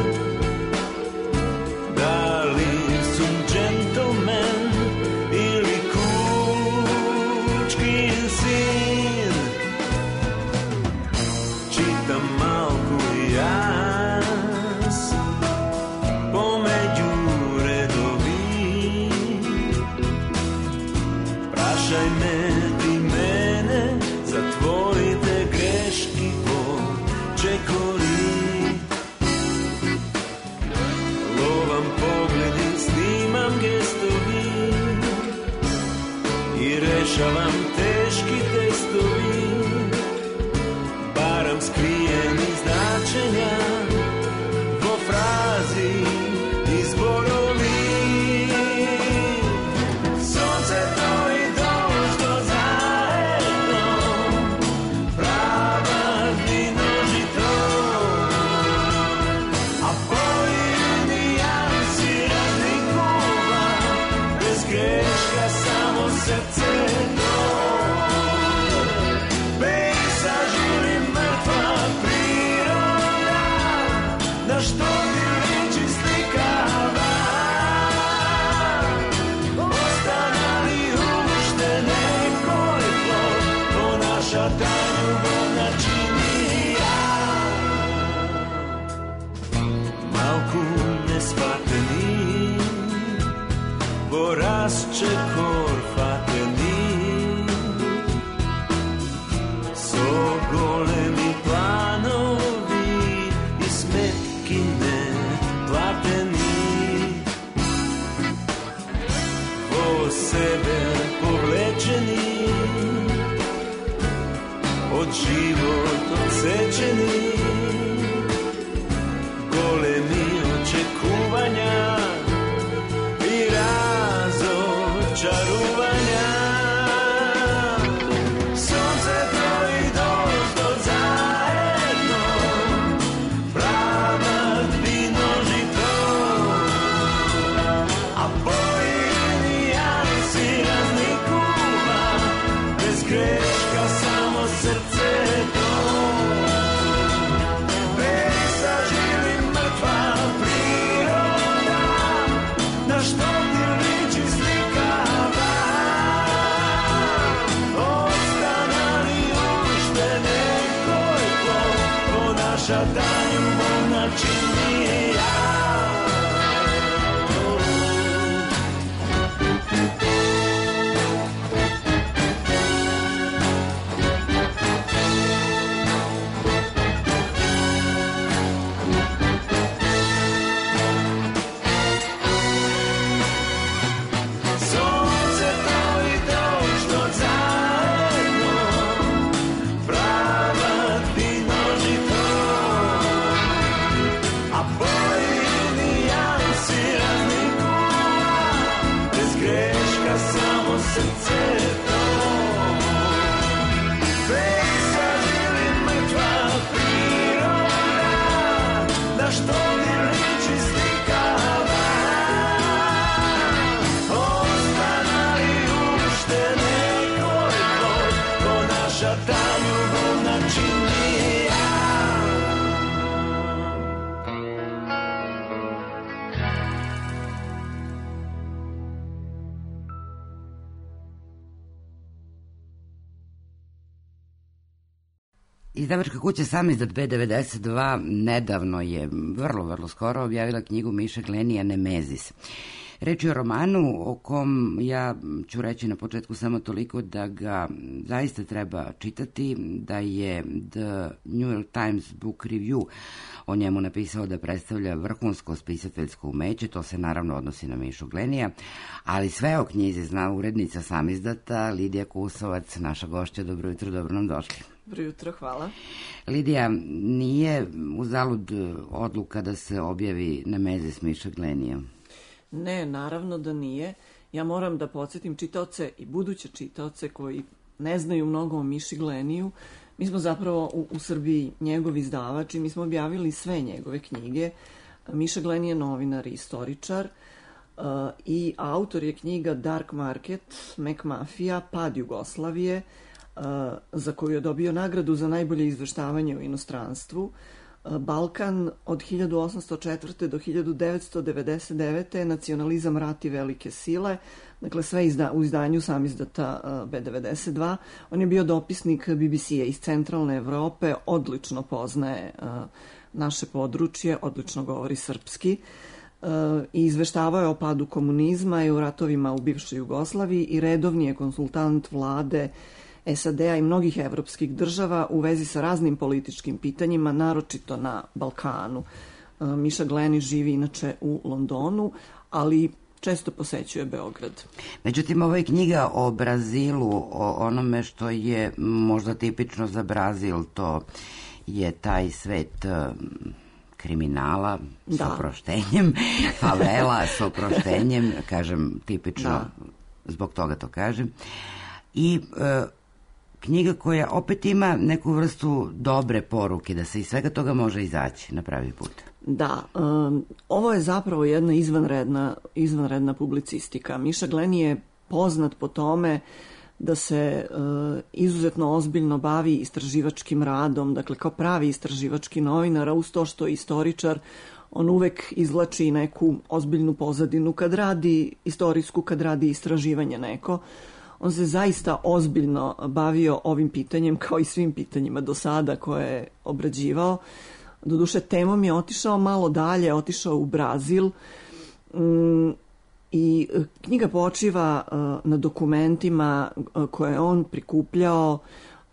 A: da li sam gentleman ili kučkin sin. Čitam malku i jas pomeđu redovi, prašaj me ti mene, zatvorite greški po čekori. Lovam pogledi, snimam gestovi i rešavam teški testovi, baram skrijeni značenja po frazi i zborovi. Sunce to i došlo zajedno, prava vino žito, a pojedini nijansi razlikova, bez greška samo srce to. Pejsaž ili mrtva priroda, na što ti liči slikava, ostana li uštene koliko to naša ta ljubavna čini ja. Malku nespateni, porašće korfateni, so golemi planovi i smetkine plateni, po sebe povlečeni, od život odsečeni, golemi očekuvanja i razočaruvanja. Sunce to i došlo zajedno, prava vino žito, a pojedini nijansi razlikova, bez greška samo srce to. Pejsaž ili mrtva priroda, na što ti liči slikava, ostana li uštene koliko to naša ta ljubavna čini ja. Sunce to i došlo zajedno, prava vino žito, a
C: Izdavačka kuća Samizdat B devedeset dva nedavno je, vrlo, vrlo skoro, objavila knjigu Miše Glenija Nemezis. Reč je o romanu o kom ja ću reći na početku samo toliko da ga zaista treba čitati, da je The New York Times Book Review o njemu napisao da predstavlja vrhunsko spisateljsko umeće, to se naravno odnosi na Mišu Glenija, ali sve o knjizi zna urednica Samizdata, Lidija Kusovac, naša gošća. Dobro jutro, dobro nam došli.
H: Dobro jutro, hvala.
C: Lidija, nije uzalud odluka da se objavi Nemezis Miše Glenija?
H: Ne, naravno da nije. Ja moram da podsjetim čitaoce i buduće čitaoce koji ne znaju mnogo o Miši Gleniju. Mi smo zapravo u, u Srbiji njegov izdavač i mi smo objavili sve njegove knjige. Miša Gleni je novinar i istoričar uh, i autor je knjiga Dark Market, McMafija, Pad Jugoslavije, uh, za koju je dobio nagradu za najbolje izveštavanje u inostranstvu. Balkan od hiljadu osamsto četvrte do hiljadu devetsto devedeset devete. Nacionalizam, rat i velike sile. Dakle, sve izda, u izdanju Samizdata B devedeset dva. On je bio dopisnik B B C-a iz centralne Evrope, odlično poznaje uh, naše područje, odlično govori srpski uh, i izveštavao je o padu komunizma i o ratovima u bivšoj Jugoslaviji i redovni je konsultant vlade S A D-a i mnogih evropskih država u vezi sa raznim političkim pitanjima, naročito na Balkanu. Miša Gleni živi inače u Londonu, ali često posećuje Beograd.
C: Međutim, ovo je knjiga o Brazilu, o onome što je možda tipično za Brazil, to je taj svet kriminala, da. S oproštenjem, favela, s oproštenjem, kažem tipično, da. Zbog toga to kažem. I e, knjiga koja opet ima neku vrstu dobre poruke, da se iz svega toga može izaći na pravi put.
H: Da, um, ovo je zapravo jedna izvanredna, izvanredna publicistika. Miša Gleni je poznat po tome da se uh, izuzetno ozbiljno bavi istraživačkim radom, dakle kao pravi istraživački novinar, a uz to što je istoričar, on uvek izvlači neku ozbiljnu pozadinu kad radi istorijsku, kad radi istraživanje neko. On se zaista ozbiljno bavio ovim pitanjem, kao i svim pitanjima do sada koje je obrađivao. Doduše, temom je otišao malo dalje, otišao u Brazil mm, i knjiga počiva uh, na dokumentima uh, koje je on prikupljao uh,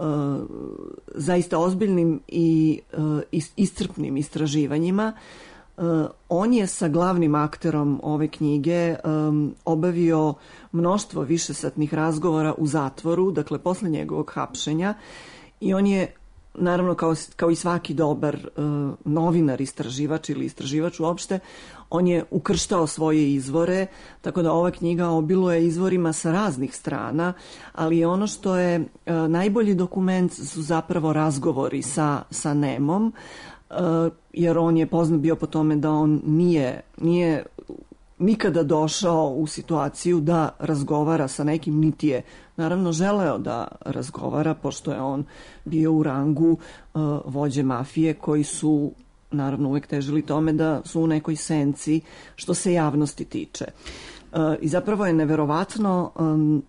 H: zaista ozbiljnim i uh, iscrpnim istraživanjima. Uh, on je sa glavnim akterom ove knjige um, obavio mnoštvo višesatnih razgovora u zatvoru, dakle posle njegovog hapšenja, i on je, naravno kao, kao i svaki dobar uh, novinar, istraživač ili istraživač uopšte, on je ukrštao svoje izvore, tako da ova knjiga obiluje izvorima sa raznih strana, ali ono što je uh, najbolji dokument su zapravo razgovori sa, sa Nemom, Uh, jer on je poznat bio po tome da on nije, nije nikada došao u situaciju da razgovara sa nekim, niti je naravno želeo da razgovara, pošto je on bio u rangu uh, vođe mafije koji su naravno uvek težili tome da su u nekoj senci što se javnosti tiče. Uh, I zapravo je neverovatno um,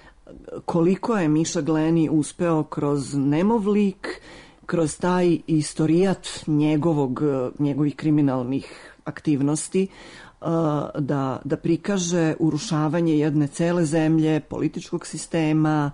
H: koliko je Miša Gleni uspeo kroz Nemov lik, kroz taj istorijat njegovog, njegovih kriminalnih aktivnosti da, da prikaže urušavanje jedne cele zemlje, političkog sistema,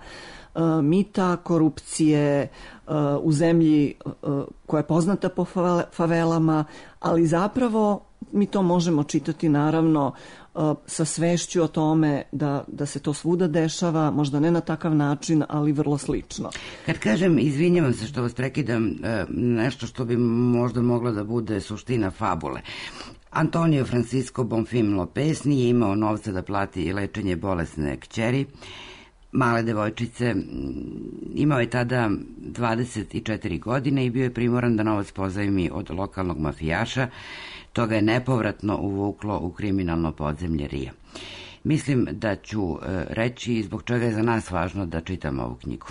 H: mita, korupcije u zemlji koja je poznata po favelama, ali zapravo mi to možemo čitati naravno sa svešću o tome da, da se to svuda dešava, možda ne na takav način, ali vrlo slično.
C: Kad kažem, izvinjavam se što vas prekidam, nešto što bi možda moglo da bude suština fabule. Antonio Francisco Bonfim Lopez nije imao novca da plati lečenje bolesne kćeri, male devojčice. Imao je tada dvadeset četiri godine i bio je primoran da novac pozajmi od lokalnog mafijaša. To ga je nepovratno uvuklo u kriminalno podzemlje Rija. Mislim da ću reći zbog čega je za nas važno da čitamo ovu knjigu.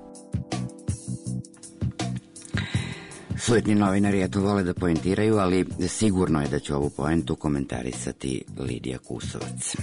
C: Sujetni novinari eto vole da poentiraju, ali sigurno je da će ovu poentu komentarisati Lidija Kusovac.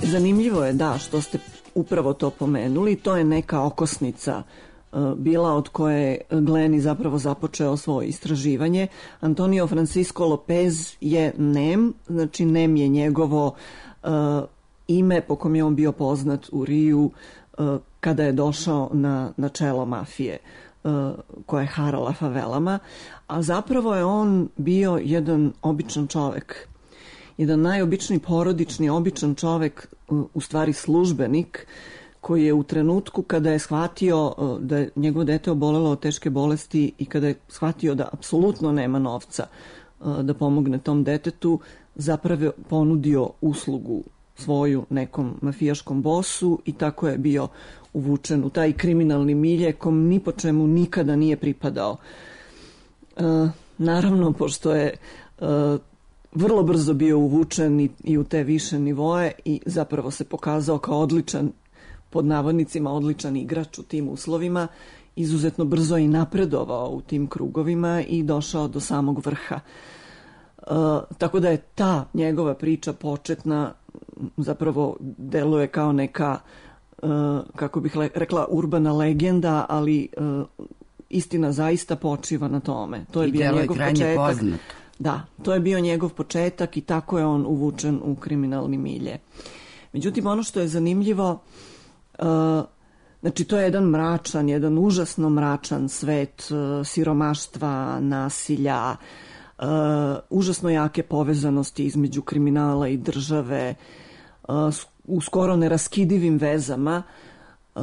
H: Zanimljivo je, da, što ste upravo to pomenuli. To je neka okosnica bila od koje Gleni zapravo započeo svoje istraživanje. Antonio Francisco Lopez je nem, znači nem je njegovo uh, ime po kom je on bio poznat u Riju uh, kada je došao na, na čelo mafije uh, koja je harala favelama, a zapravo je on bio jedan običan čovek, jedan najobičniji porodični običan čovek, uh, u stvari službenik, koji je u trenutku kada je shvatio da je njegovo dete obolelo od teške bolesti i kada je shvatio da apsolutno nema novca da pomogne tom detetu, zapravo ponudio uslugu svoju nekom mafijaškom bosu i tako je bio uvučen u taj kriminalni milje kom ni po čemu nikada nije pripadao. E, naravno, pošto je e, vrlo brzo bio uvučen i, i u te više nivoe i zapravo se pokazao kao odličan, pod navodnicima odličan igrač u tim uslovima, izuzetno brzo i napredovao u tim krugovima i došao do samog vrha. E, tako da je ta njegova priča početna zapravo deluje kao neka, e, kako bih le, rekla, urbana legenda, ali e, istina zaista počiva na tome. To je
S: I
H: bio njegov početak.
S: Poznat.
H: Da, to je bio njegov početak i tako je on uvučen u kriminalni milje. Međutim, ono što je zanimljivo, Uh, znači to je jedan mračan, jedan užasno mračan svet uh, siromaštva, nasilja, uh, užasno jake povezanosti između kriminala i države, uh, u skoro neraskidivim vezama. Uh,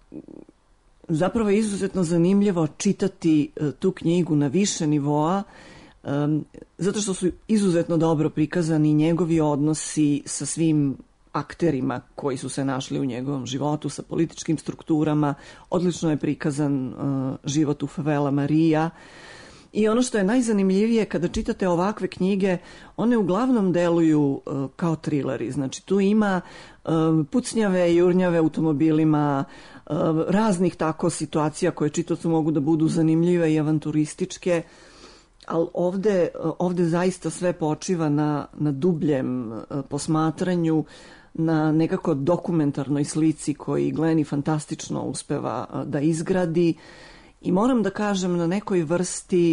H: zapravo je izuzetno zanimljivo čitati uh, tu knjigu na više nivoa, um, zato što su izuzetno dobro prikazani njegovi odnosi sa svim akterima koji su se našli u njegovom životu, sa političkim strukturama. Odlično je prikazan uh, život u favelama Rija. I ono što je najzanimljivije kada čitate ovakve knjige, one uglavnom deluju uh, kao trileri. Znači tu ima uh, pucnjave i jurnjave automobilima, uh, raznih tako situacija koje čitaocu mogu da budu zanimljive i avanturističke, ali ovde, ovde zaista sve počiva na, na dubljem uh, posmatranju, na nekako dokumentarnoj slici koji Gleni fantastično uspeva uh, da izgradi i moram da kažem na nekoj vrsti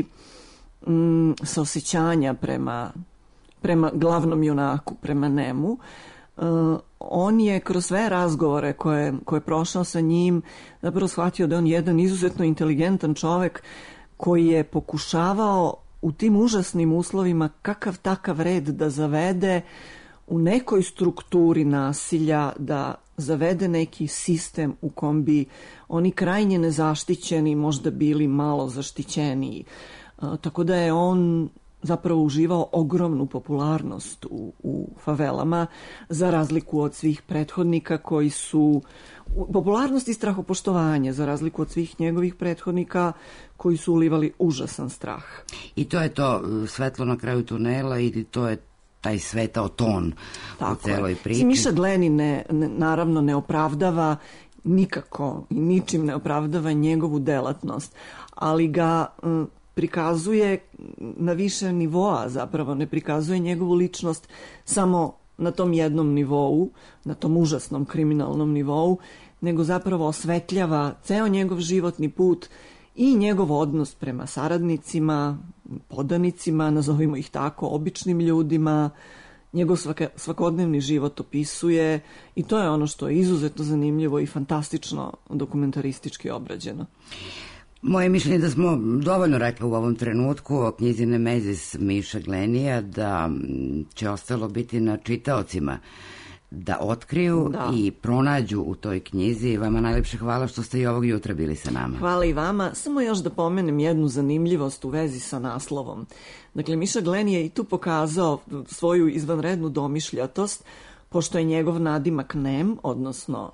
H: mm, saosećanja prema, prema glavnom junaku, prema Nemu. Uh, on je kroz sve razgovore koje, koje je prošao sa njim zapravo shvatio da je on jedan izuzetno inteligentan čovek koji je pokušavao u tim užasnim uslovima kakav takav red da zavede u nekoj strukturi nasilja, da zavede neki sistem u kom bi oni krajnje nezaštićeni možda bili malo zaštićeniji. A, tako da je on zapravo uživao ogromnu popularnost u, u favelama, za razliku od svih prethodnika koji su, popularnost i strahopoštovanje, za razliku od svih njegovih prethodnika koji su ulivali užasan strah.
S: I to je to svetlo na kraju tunela i to je taj svetao ton tako u celoj priči.
H: Miša Gleni ne, ne, naravno ne opravdava nikako i ničim ne opravdava njegovu delatnost, ali ga m, prikazuje na više nivoa, zapravo ne prikazuje njegovu ličnost samo na tom jednom nivou, na tom užasnom kriminalnom nivou, nego zapravo osvetljava ceo njegov životni put i njegov odnos prema saradnicima, podanicima, nazovimo ih tako, običnim ljudima, njegov svaka, svakodnevni život opisuje i to je ono što je izuzetno zanimljivo i fantastično dokumentaristički obrađeno.
S: Moje mišljenje da smo dovoljno rekli u ovom trenutku o knjizi Nemezis Miše Glenija, da će ostalo biti na čitaocima da otkriju da. i pronađu u toj knjizi. Vama najlepše hvala što ste i ovog jutra bili sa nama.
H: Hvala i vama. Samo još da pomenem jednu zanimljivost u vezi sa naslovom. Dakle, Miša Gleni je i tu pokazao svoju izvanrednu domišljatost, pošto je njegov nadimak Nem, odnosno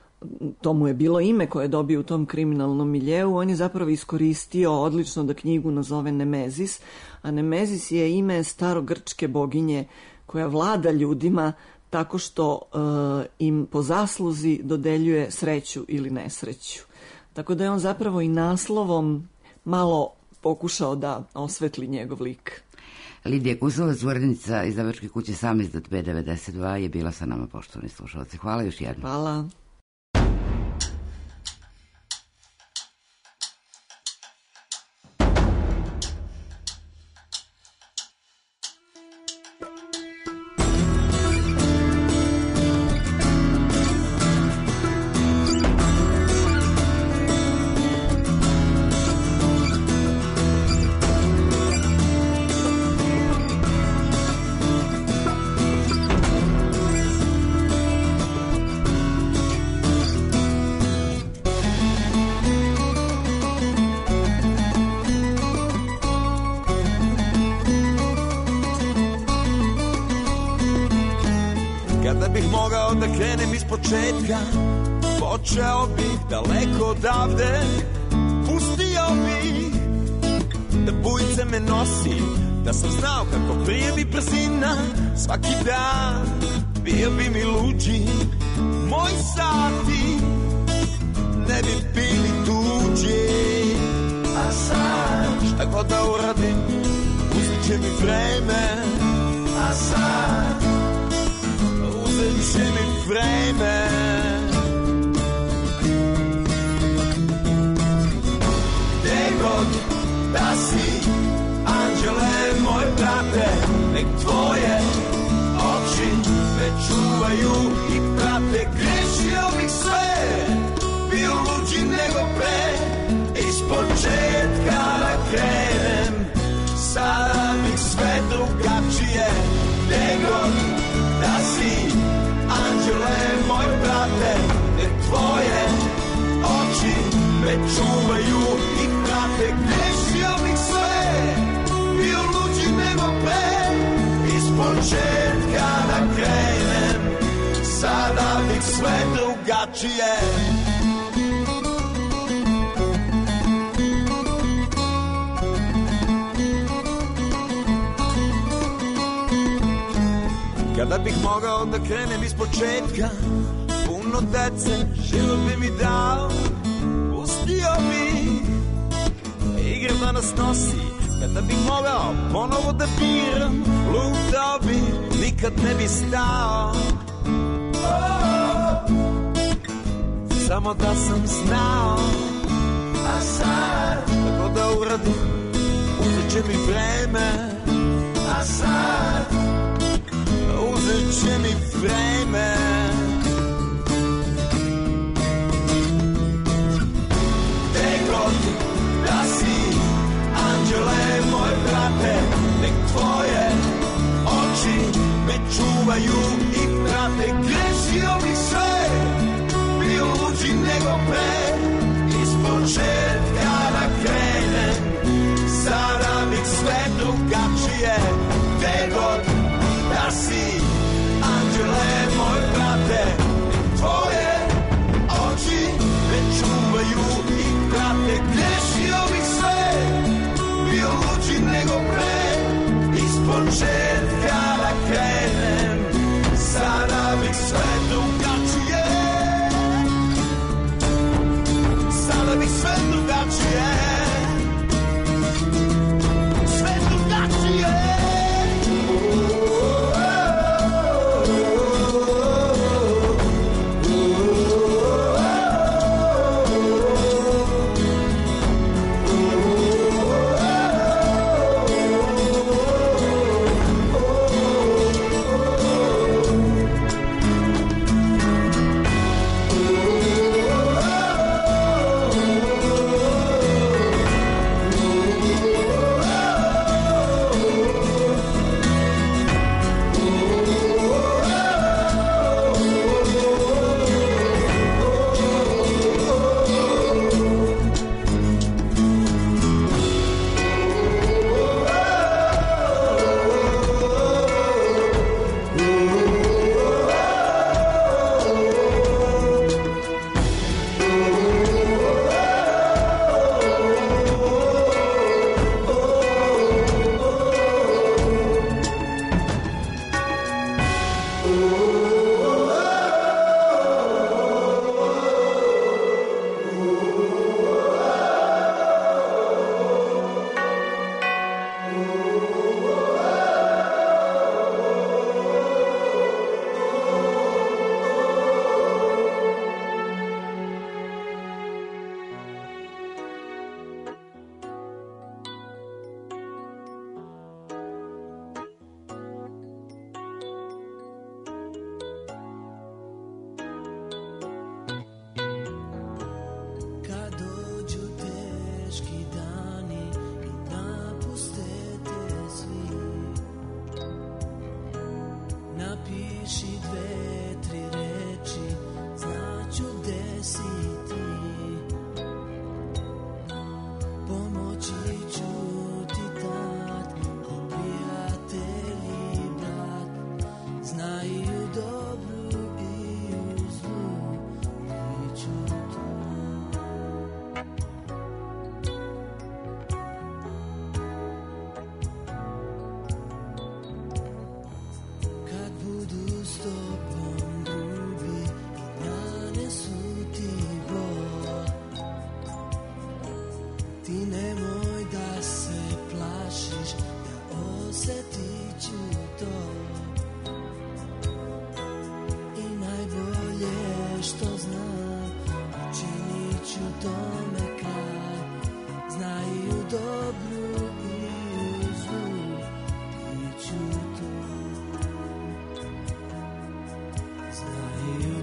H: to mu je bilo ime koje je dobio u tom kriminalnom miljeu, on je zapravo iskoristio odlično da knjigu nazove Nemezis, a Nemezis je ime starogrčke boginje koja vlada ljudima tako što uh, im po zasluzi dodeljuje sreću ili nesreću. Tako da je on zapravo i naslovom malo pokušao da osvetli njegov lik.
C: Lidija Kusovac, urednica izdavačke kuće Samizdat B devedeset dva, je bila sa nama, poštovani slušalci. Hvala još jednom.
H: Hvala.
J: Počeo bih daleko odavde, pustio bih da bujice me nosi, da sam znao kako prije bi brzina, svaki dan bio bi mi luđi, moji sati ne bi bili tuđi. A sad šta god da uradim, uzet će mi vreme. A sad uzet će mi vreme. Da si, anđele moj brate, nek tvoje oči me čuvaju i prate. Grešio bih sve, bio luđi nego pre, iz početka da krenem, sada bih sve drugačije. Gde god da si, anđele moj brate, nek tvoje oči me čuvaju i prate. Grešio bih sve, bio luđi nego pre, iz početka da krenem, sada bih sve drugačije. Kada bih mogao da krenem iz početka, puno dece život bi mi dao, pustio bih igre da nas nosi. Kada bih mogao ponovo da biram, lutao bih, nikad ne bi stao. Oh, samo da sam znao. A sad kako da uradim, uzet će mi vreme. A sad uzet će mi vreme. Gde god da si, anđele moj brate, nek tvoje oči me čuvaju i prate. Grešio bih sve, bio luđi nego pre, iz početka da krenem, sada bih sve drugačije. Gde god da si, anđele moj brate, nek tvoje oči me čuvaju i prate. Grešio bih sve, bio luđi nego pre, iz početka da krenem, sada bih sve drugačije.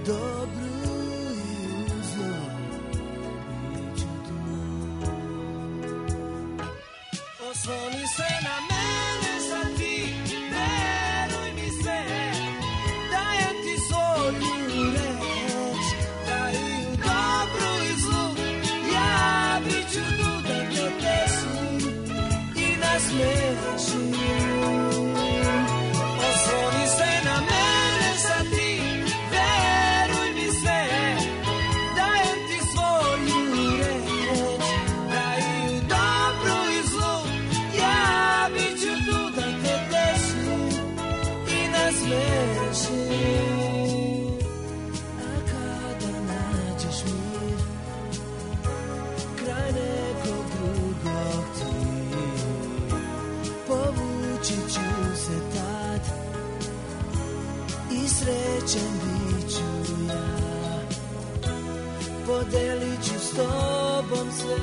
A: dobru i u zlu bit ću tu. Osloni se na mene sad ti, veruj mi se, dajem ti svoju reč, da i u dobru i zlu ja bit ću tu da te pesim i nasmešim. Osloni se na mene sad ti, veruj mi se, dajem ti svoju reč, da i u dobru i zlu ja bit ću tu da te pesim i nasmešim. A kada nađeš mir kraj nekog drugog ti, povući ću se tad i srećen bit ću ja. Podelit ću s tobom sve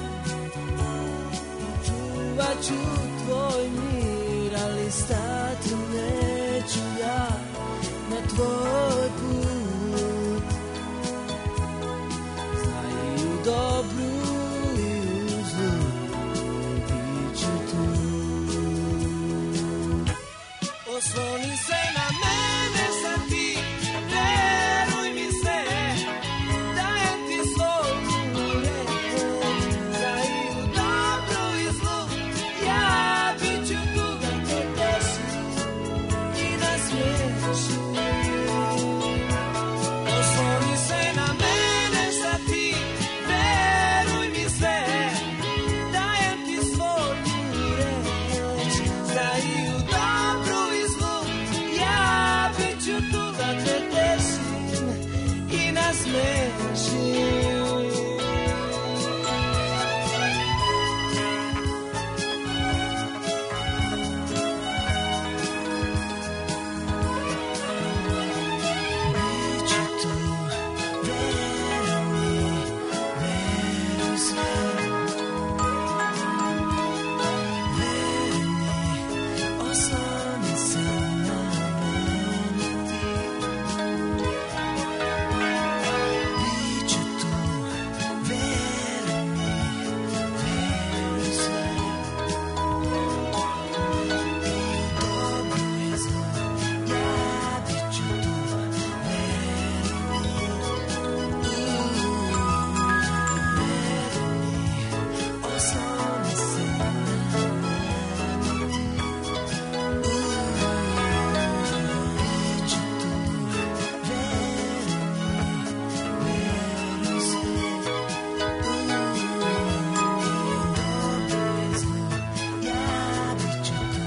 A: i čuvat ću tvoj mir, ali stati neću ja na tvoj put. Znaj i u dobru i u zlu bit ću tu. Osloni se na mene sad ti, veruj mi se, dajem ti svoju reč, za i u dobru i zlu ja bit ću tu da te pesim i nasmešim. Osloni se na mene sad ti, veruj mi se, dajem ti svoju reč, za i u dobru i zlu ja bit ću tu da te pesim i nasmešim. Bit ću tu, veruj mi, veruj sve. Veruj mi, osloni se na mene ti. Bit ću tu, veruj mi, veruj sve. I u dobru i zlu ja bit ću tu, veruj mi. Veruj mi, osloni se na mene ti. Bit ću tu, veruj mi, veruj sve. I u dobru i zlu ja bit ću tu,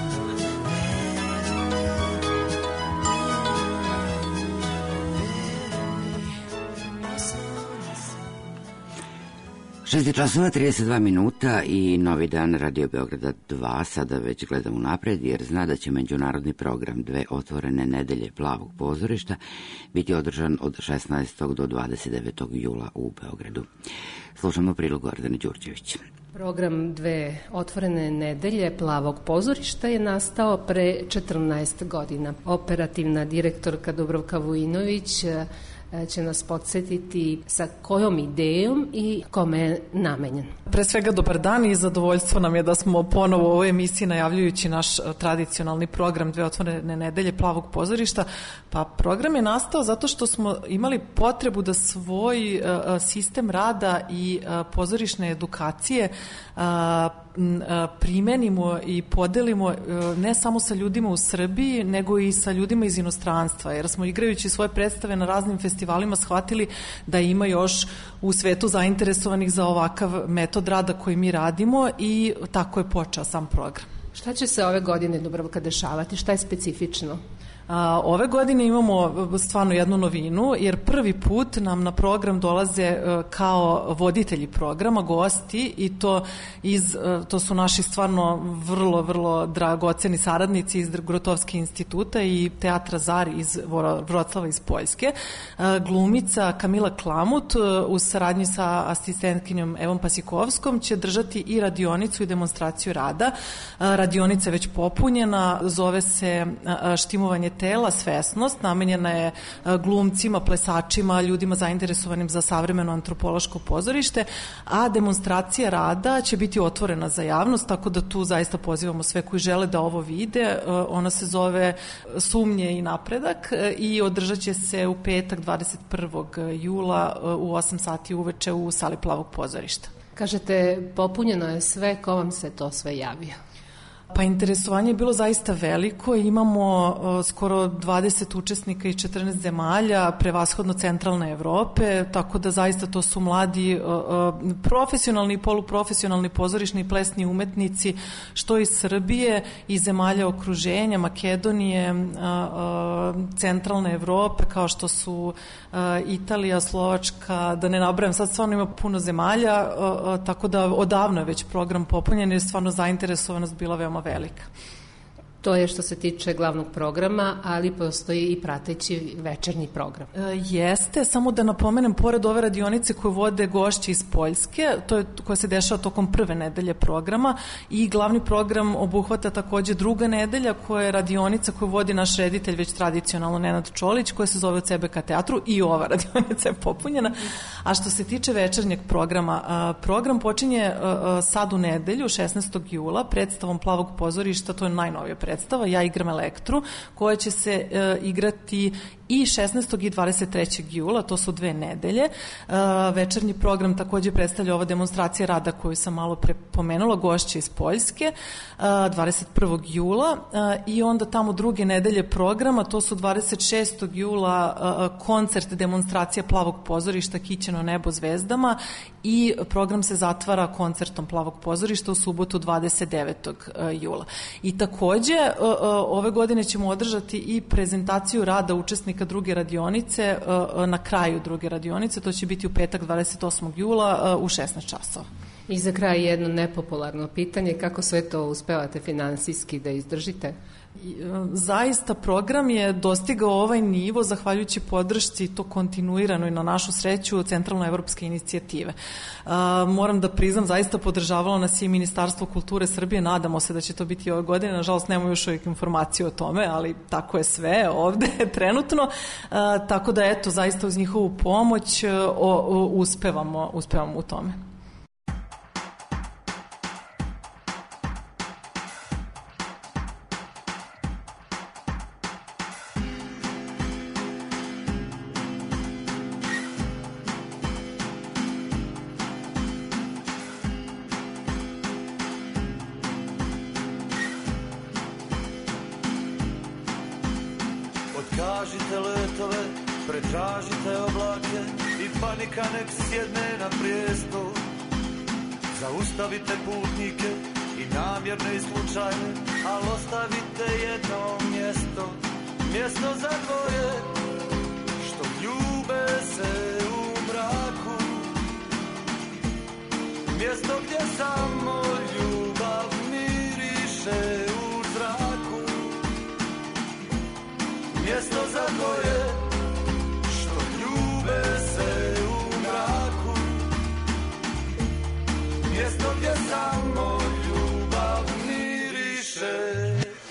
C: šest časova trideset dva minuta i Novi dan Radio Beograda dva sada već gleda unapred jer zna da će međunarodni program Dve otvorene nedelje Plavog pozorišta biti održan od šesnaestog do dvadeset devetog jula u Beogradu. Slušamo prilog Gordane Đurđević.
K: Program Dve otvorene nedelje Plavog pozorišta je nastao pre četrnaest godina. Operativna direktorka Dubrovka Vujinović će nas podsjetiti sa kojom idejom i kome je namenjen.
M: Pre svega dobar dan i zadovoljstvo nam je da smo ponovo u ovoj emisiji najavljujući naš tradicionalni program Dve otvorene nedelje Plavog pozorišta. Pa program je nastao zato što smo imali potrebu da svoj sistem rada i pozorišne edukacije primenimo i podelimo ne samo sa ljudima u Srbiji, nego i sa ljudima iz inostranstva, jer smo igrajući svoje predstave na raznim festivalima shvatili da ima još u svetu zainteresovanih za ovakav metod rada koji mi radimo i tako je počeo sam program.
K: Šta će se ove godine, Dubravka, dešavati? Šta je specifično?
M: A, ove godine imamo stvarno jednu novinu, jer prvi put nam na program dolaze kao voditelji programa, gosti, i to, iz, to su naši stvarno vrlo, vrlo dragoceni saradnici iz Grotovske instituta i Teatra Zar iz Vroclava iz Poljske. Glumica Kamila Klamut u saradnji sa asistentkinjom Evom Pasikovskom će držati i radionicu i demonstraciju rada. Radionica je već popunjena, zove se štimovanje klijentela, svesnost, namenjena je glumcima, plesačima, ljudima zainteresovanim za savremeno antropološko pozorište, a demonstracija rada će biti otvorena za javnost, tako da tu zaista pozivamo sve koji žele da ovo vide. Ona se zove Sumnje i napredak i održat će se u petak dvadeset prvog jula u osam sati uveče u sali Plavog pozorišta.
K: Kažete, popunjeno je sve, ko vam se to sve javio?
M: Pa interesovanje je bilo zaista veliko, imamo uh, skoro dvadeset učesnika iz četrnaest zemalja, prevashodno centralne Evrope, tako da zaista to su mladi uh, uh, profesionalni i poluprofesionalni pozorišni i plesni umetnici, što iz Srbije i zemalja okruženja, Makedonije, uh, uh, centralne Evrope, kao što su uh, Italija, Slovačka, da ne nabrajam, sad stvarno ima puno zemalja, uh, uh, tako da odavno je već program popunjen jer je stvarno zainteresovanost bila veoma velika.
K: To je što se tiče glavnog programa, ali postoji i prateći večernji program.
M: E, jeste, samo da napomenem, pored ove radionice koje vode gošći iz Poljske, to je koja se dešava tokom prve nedelje programa, i glavni program obuhvata takođe druga nedelja, koja je radionica koju vodi naš reditelj već tradicionalno Nenad Čolić, koja se zove Od sebe ka teatru, i ova radionica je popunjena. A što se tiče večernjeg programa, a, program počinje a, a, sad u nedelju, šesnaestog jula, predstavom Plavog pozorišta, to je najnovija predstava, Ja igram Elektru, koja će se e, igrati i šesnaestog i dvadeset trećeg jula, to su dve nedelje. E, večernji program takođe predstavlja ova demonstracija rada koju sam malo pre pomenula, gošće iz Poljske, e, dvadeset prvog jula, e, i onda tamo druge nedelje programa, to su dvadeset šestog jula e, koncert demonstracija Plavog pozorišta Kićeno nebo zvezdama, i program se zatvara koncertom Plavog pozorišta u subotu dvadeset devetog jula. I takođe ove godine ćemo održati i prezentaciju rada učesnika druge radionice na kraju druge radionice, to će biti u petak dvadeset osmog jula u šesnaest časova.
K: I za kraj jedno nepopularno pitanje, kako sve to uspevate finansijski da izdržite?
M: Zaista program je dostigao ovaj nivo zahvaljujući podršci to kontinuirano i na našu sreću centralnoevropske inicijative. Uh, moram da priznam, zaista podržavalo nas i Ministarstvo kulture Srbije, nadamo se da će to biti ove godine, nažalost nemamo još uvijek informaciju o tome, ali tako je sve ovde trenutno, uh, tako da eto, zaista uz njihovu pomoć uh, o, uspevamo, uspevamo u tome.
I: Tražite letove, pretražite oblake i panika nek sjedne na prijesto. Zaustavite putnike i namjerne i slučajne, ali ostavite jedno mjesto, mjesto za dvoje što ljube se u mraku, mjesto gdje samo ljubav miriše u zraku, mjesto za dvoje što ljube se u mraku, mjesto gdje samo ljubav miriše.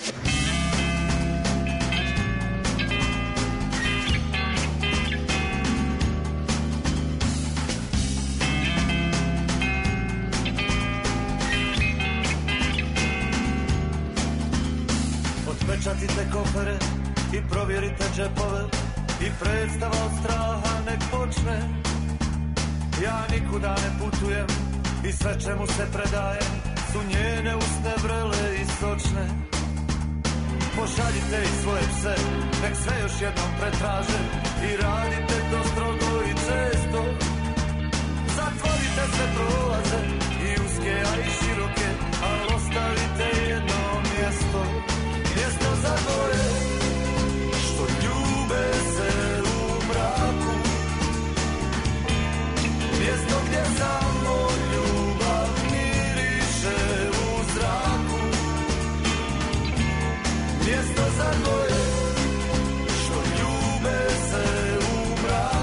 I: Otpečatite kofere i provjerite džepove i predstava od straha nek počne. Ja nikuda ne putujem i sve čemu se predajem su njene usne vrele i sočne. Pošaljite i svoje pse, nek sve još jednom pretraže i radite to strogo i često. Zatvorite sve prolaze i uske, a i široke, ali ostavite jedno mjesto, mjesto za dvoje što ljube se u mraku, mjesto gdje samo ljubav miriše u zraku, mjesto za dvoje što ljube se u mraku,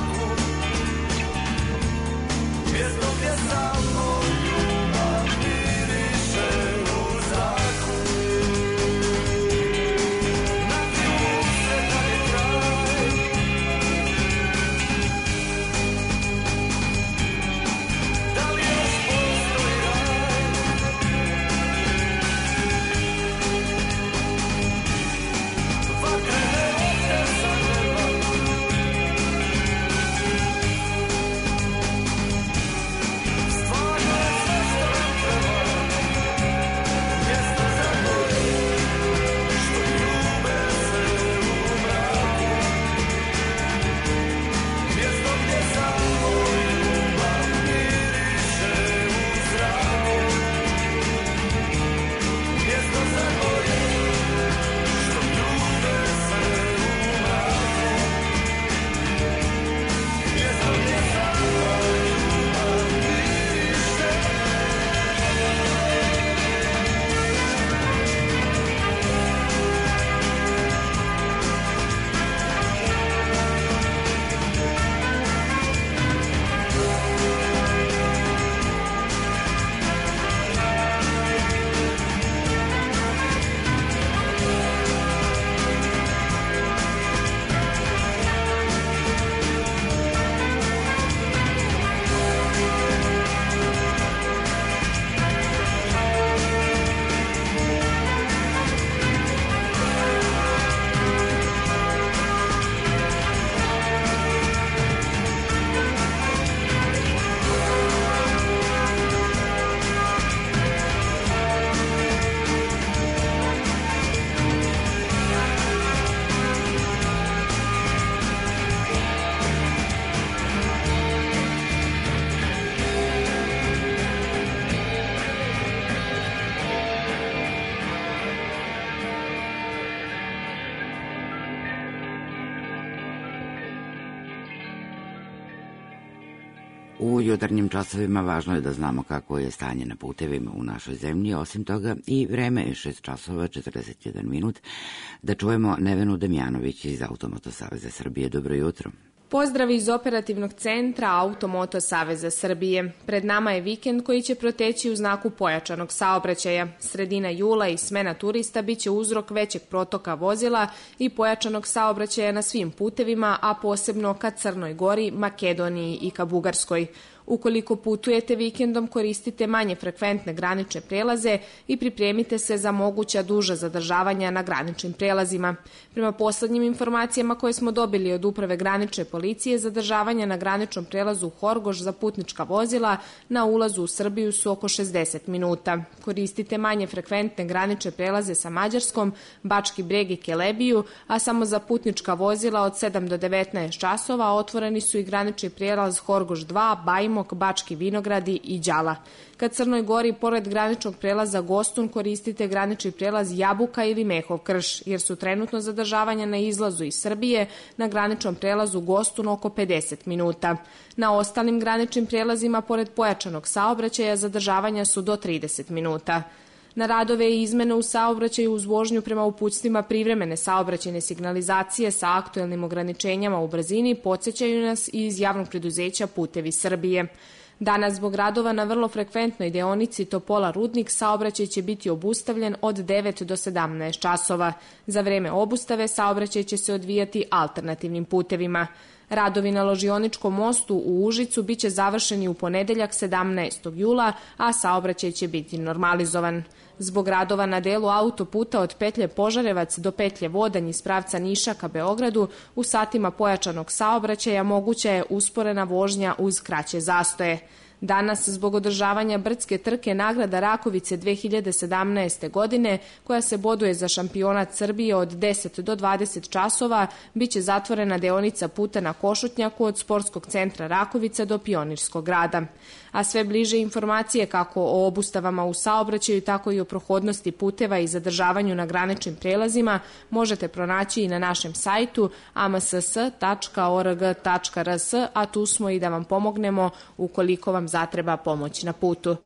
C: U jutarnjim časovima važno je da znamo kako je stanje na putevima u našoj zemlji, osim toga i vreme je šest časova četrdeset jedan minut. Da čujemo Nevenu Damjanović iz Automoto Saveza Srbije. Dobro jutro.
N: Pozdrav iz operativnog centra Automoto Saveza Srbije. Pred nama je vikend koji će proteći u znaku pojačanog saobraćaja. Sredina jula i smena turista biće uzrok većeg protoka vozila i pojačanog saobraćaja na svim putevima, a posebno ka Crnoj Gori, Makedoniji i ka Bugarskoj. Ukoliko putujete vikendom, koristite manje frekventne granične prelaze i pripremite se za moguća duža zadržavanja na graničnim prelazima. Prema poslednjim informacijama koje smo dobili od Uprave granične policije, zadržavanja na graničnom prelazu Horgoš za putnička vozila na ulazu u Srbiju su oko šezdeset minuta. Koristite manje frekventne granične prelaze sa Mađarskom, Bački Breg i Kelebiju, a samo za putnička vozila od sedam do devetnaest časova otvoreni su i granični prelaz Horgoš dva, Bajmok, Bački Vinogradi i Đala. Ka Crnoj Gori, pored graničnog prelaza Gostun, koristite granični prelaz Jabuka ili Mehov Krš, jer su trenutno zadržavanja na izlazu iz Srbije na graničnom prelazu Gostun oko pedeset minuta. Na ostalim graničnim prelazima, pored pojačanog saobraćaja, zadržavanja su do trideset minuta. Na radove i izmene u saobraćaju uz vožnju prema uputstvima privremene saobraćajne signalizacije sa aktuelnim ograničenjama u brzini podsjećaju nas i iz javnog preduzeća Putevi Srbije. Danas zbog radova na vrlo frekventnoj deonici Topola Rudnik saobraćaj će biti obustavljen od devet do sedamnaest časova. Za vreme obustave saobraćaj će se odvijati alternativnim putevima. Radovi na Ložioničkom mostu u Užicu biće završeni u ponedeljak sedamnaestog jula, a saobraćaj će biti normalizovan. Zbog radova na delu autoputa od petlje Požarevac do petlje Vodanj iz pravca Niša ka Beogradu u satima pojačanog saobraćaja moguća je usporena vožnja uz kraće zastoje. Danas, zbog održavanja brdske trke Nagrada Rakovice dve hiljade sedamnaeste. godine, koja se boduje za šampionat Srbije od deset do dvadeset časova, biće zatvorena deonica puta na Košutnjaku od Sportskog centra Rakovica do Pionirskog grada. A sve bliže informacije kako o obustavama u saobraćaju, tako i o prohodnosti puteva i zadržavanju na graničnim prelazima možete pronaći i na našem sajtu a m s s tačka o r g tačka r s, a tu smo i da vam pomognemo ukoliko vam zatreba pomoć na putu.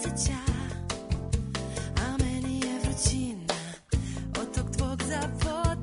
A: Od tog tvog zapora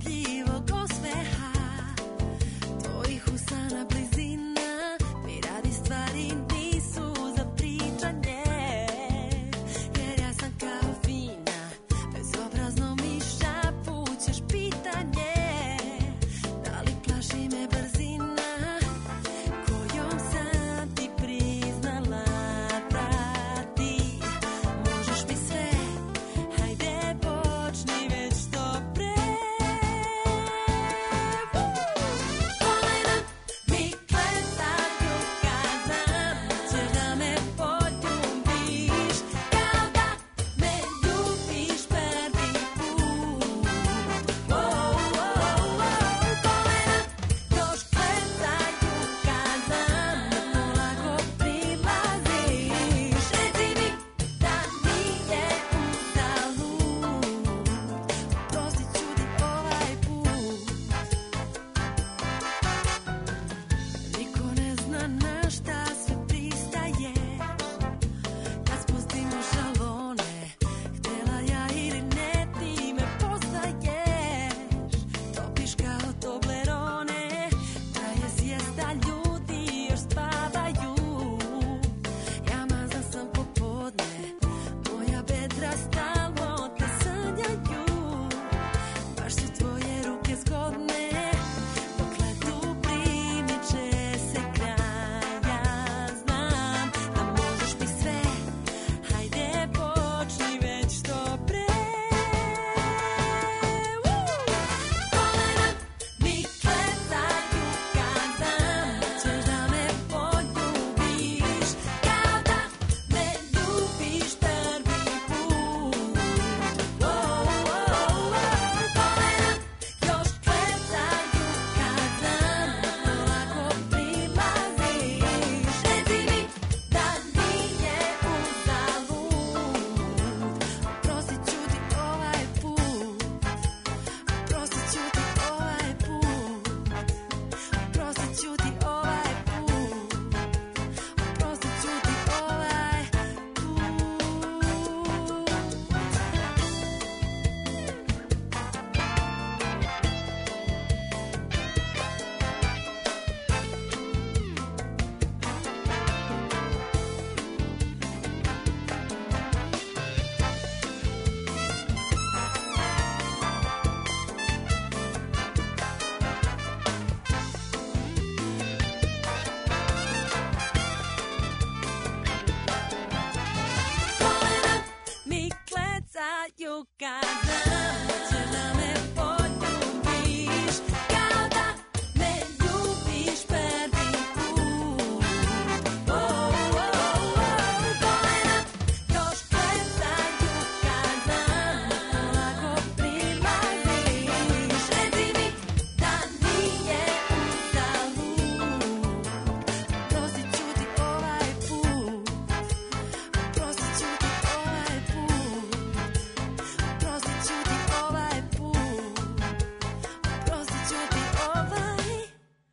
A: moju kad znam da ćeš da me poljubiš, kao da me ljubiš prvi put. Oh, oh, oh, oh, golena još gledaju kad znam da polako prilaziš. Reci mi da nije uzalud, prostit ću ti ovaj put, prostit ću ti ovaj put, prostit ću ti ovaj put, prostit ću ti ovaj put.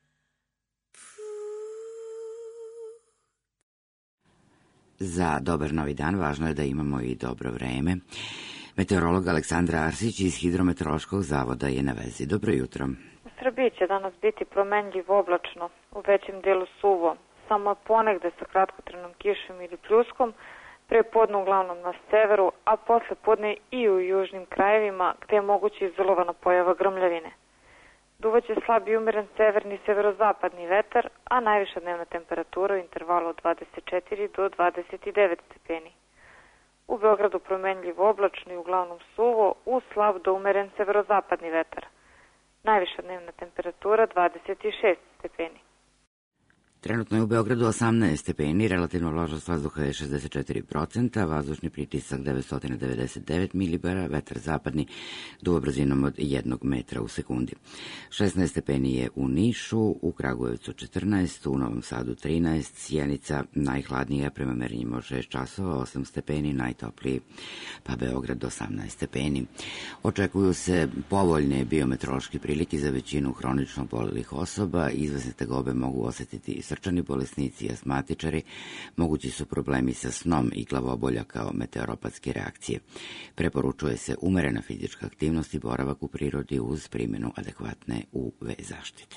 C: Za dobar novi dan važno je da imamo i dobro vreme. Meteorolog Aleksandra Arsić iz Hidrometeorološkog zavoda je na vezi. Dobro jutro.
O: U Srbiji će danas biti promenljivo oblačno, u većem delu suvo, samo ponegde sa kratkotrenom kišom ili pljuskom, pre podne uglavnom na severu, a posle podne i u južnim krajevima gde je moguća izolovana pojava grmljavine. Duvaće slab i umeren severni i severozapadni vetar, a najviša dnevna temperatura u intervalu od dvadeset četiri do dvadeset devet stepeni. U Beogradu promenljivo oblačno i uglavnom suvo, uz slab do umeren severozapadni vetar. Najviša dnevna temperatura dvadeset šest stepeni.
C: Trenutno je u Beogradu osamnaest stepeni, relativna vlažnost vazduha je šezdeset četiri procenta, vazdušni pritisak devetsto devedeset devet milibara, vetar zapadni duva brzinom od jednog metra u sekundi. šesnaest stepeni je u Nišu, u Kragujevcu četrnaest, u Novom Sadu trinaest, Sjenica najhladnija prema merenjima od šest časova, osam stepeni, najtopliji pa Beograd osamnaest stepeni. Očekuju se povoljne biometeorološke prilike za većinu hronično obolelih osoba, izvesne tegobe mogu osetiti i srčani bolesnici i astmatičari, mogući su problemi sa snom i glavobolja kao meteoropatske reakcije. Preporučuje se umerena fizička aktivnost i boravak u prirodi uz primjenu adekvatne U V zaštite.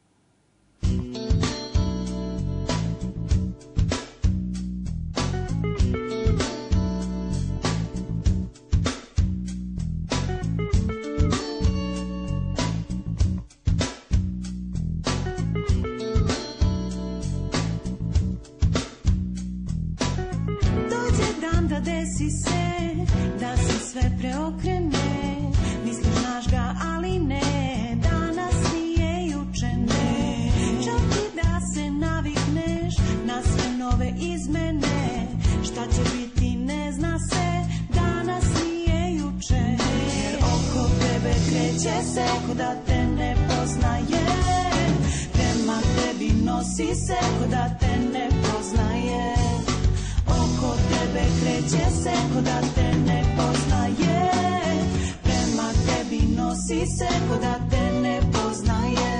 A: Desi se da se sve preokrene, misliš znaš ga, ali ne, danas nije juče, ne. Čak i da se navikneš na sve nove izmene, šta će biti ne zna se, danas nije juče. Jer oko tebe kreće se ko da te ne poznaje, prema tebi nosi se ko da te ne poznaje. Oko tebe kreće se ko da te ne poznaje, prema tebi nosi se ko da te ne poznaje.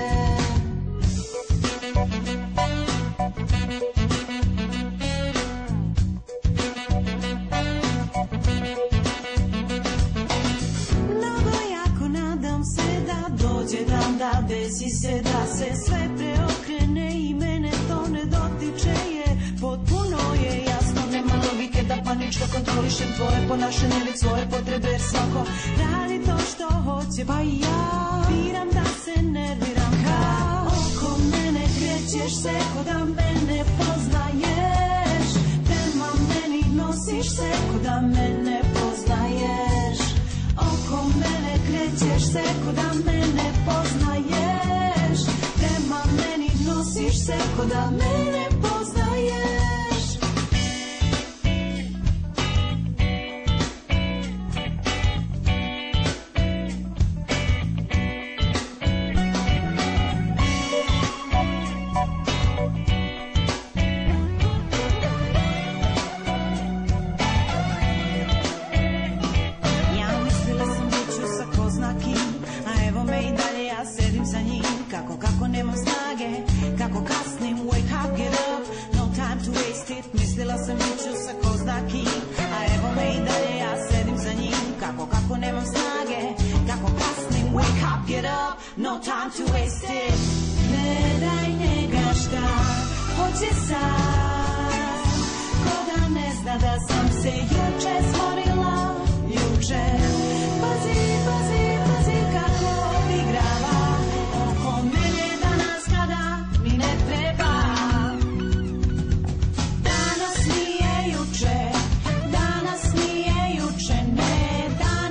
A: Mnogo jako nadam se da dođe dan da desi se da se sve preokrene i mene to ne dotiče, jer potpuno je jasno, nema logike da paničko kontrolišem tvoje ponašanje ili svoje potrebe, jer svako radi to što hoće, pa i ja biram da se nerviram. Kad oko mene krećeš se ko da mene poznaješ, prema meni nosiš se ko da mene poznaješ. Oko mene krećeš se ko da mene poznaješ, prema meni nosiš se ko da mene poznaješ. Kako, kako nemam snage, kako kasnim, wake up, get up, no time to waste it. Mislila sam juču sa ko zna kim, a evo me i dalje, ja sedim za njim. Kako, kako nemam snage, kako kasnim, wake up, get up, no time to waste it. Gledaj njega šta hoće sad, ko da ne zna da sam se juče stvorila, juče. Pazi, pazi, pazi kako igrava oko mene danas kada mi ne treba. Danas nije juče, danas nije juče, ne, danas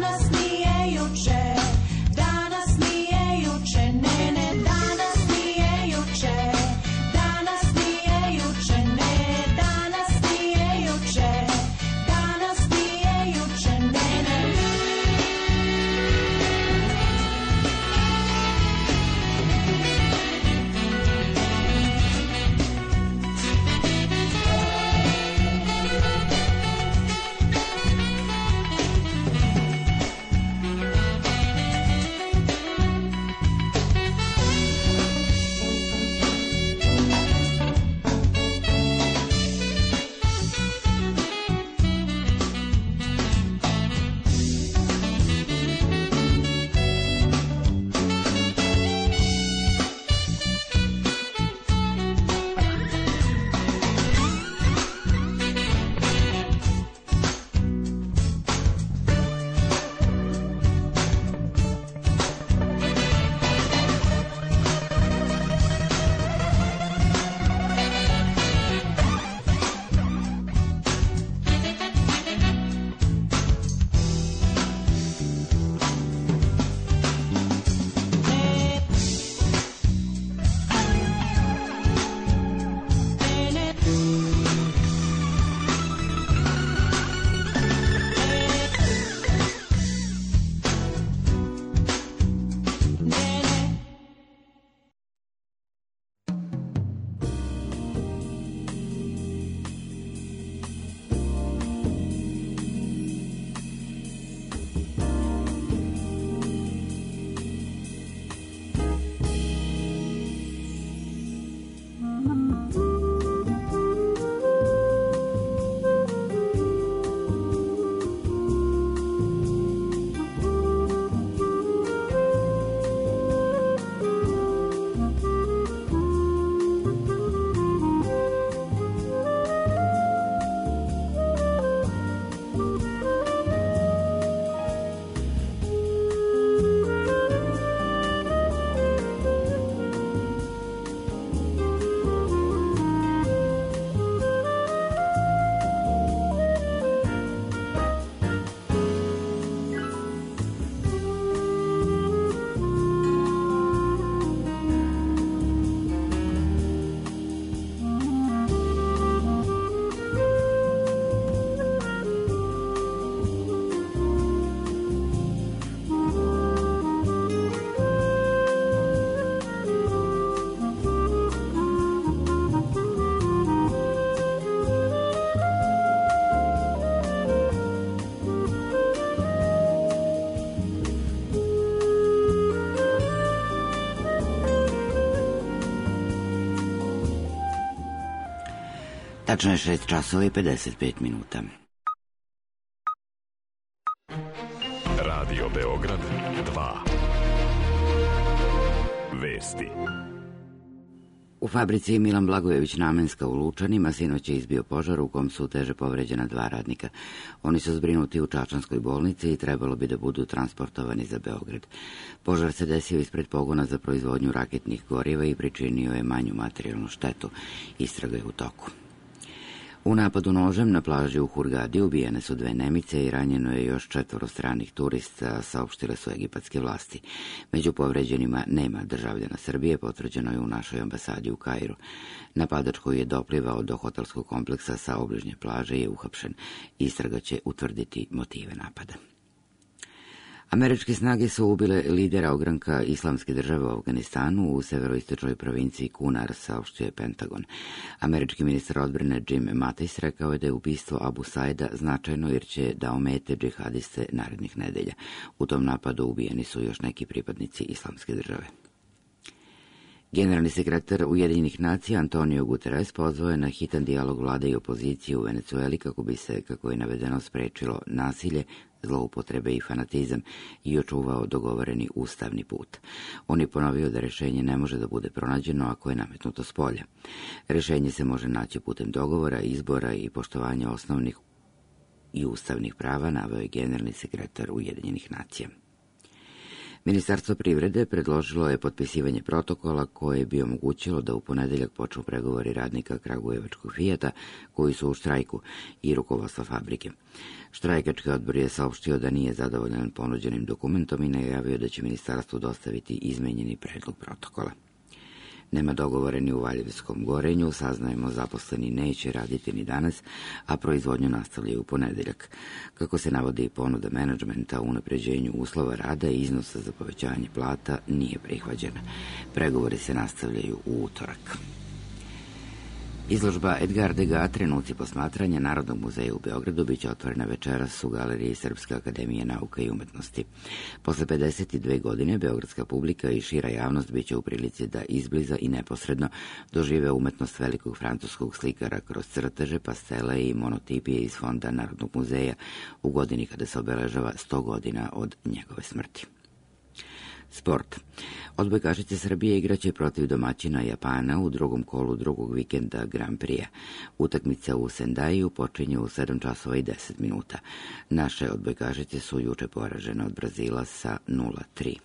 C: Tačno je šest časova i pedeset pet minuta.
P: Radio Beograd dva. Vesti.
C: U fabrici Milan Blagojević Namenska u Lučanima sinoć je izbio požar u kom su teže povređena dva radnika. Oni su zbrinuti u Čačanskoj bolnici i trebalo bi da budu transportovani za Beograd. Požar se desio ispred pogona za proizvodnju raketnih goriva i pričinio je manju materijalnu štetu. Istraga je u toku. U napadu nožem na plaži u Hurgadi ubijene su dve Nemice i ranjeno je još četvoro stranih turista, saopštile su egipatske vlasti. Među povređenima nema državljana Srbije, potvrđeno je u našoj ambasadi u Kairu. Napadač koji je doplivao do hotelskog kompleksa sa obližnje plaže je uhapšen. Istraga će utvrditi motive napada. Američke snage su ubile lidera ogranka Islamske države u Afganistanu u severoistočnoj provinciji Kunar, saopštio je Pentagon. Američki ministar odbrane Jim Mattis rekao je da je ubistvo Abu Saida značajno jer će da omete džihadiste narednih nedelja. U tom napadu ubijeni su još neki pripadnici Islamske države. Generalni sekretar Ujedinjenih nacija Antonio Guterres pozvao je na hitan dijalog vlade i opozicije u Venecueli kako bi se, kako je navedeno, sprečilo nasilje, zloupotrebe i fanatizam i očuvao dogovoreni ustavni put. On je ponovio da rešenje ne može da bude pronađeno ako je nametnuto s polja. Rešenje se može naći putem dogovora, izbora i poštovanja osnovnih i ustavnih prava, naveo je generalni sekretar Ujedinjenih nacija. Ministarstvo privrede predložilo je potpisivanje protokola koje bi omogućilo da u ponedeljak počnu pregovori radnika kragujevačkog Fijata koji su u štrajku i rukovodstva fabrike. Štrajkački odbor je saopštio da nije zadovoljan ponuđenim dokumentom i najavio da će ministarstvu dostaviti izmenjeni predlog protokola. Nema dogovora ni u Valjevskom Gorenju, saznajemo zaposleni neće raditi ni danas, a proizvodnju nastavljaju u ponedeljak. Kako se navodi ponuda menadžmenta u unapređenju uslova rada i iznosa za povećanje plata nije prihvaćena. Pregovori se nastavljaju u utorak. Izložba Edgar Degas, trenuci posmatranja Narodnog muzeja u Beogradu, biće otvorena večeras u galeriji Srpske akademije nauka i umetnosti. Posle pedeset dve godine beogradska publika i šira javnost biće u prilici da izbliza i neposredno dožive umetnost velikog francuskog slikara kroz crteže, pastele i monotipije iz fonda Narodnog muzeja u godini kada se obeležava sto godina od njegove smrti. Sport. Odbojkašice Srbije igraće protiv domaćina Japana u drugom kolu drugog vikenda Grand Prix-a. Utakmica u Sendaju počinje u sedam časova i deset minuta. Naše odbojkašice su juče poražene od Brazila sa nula tri.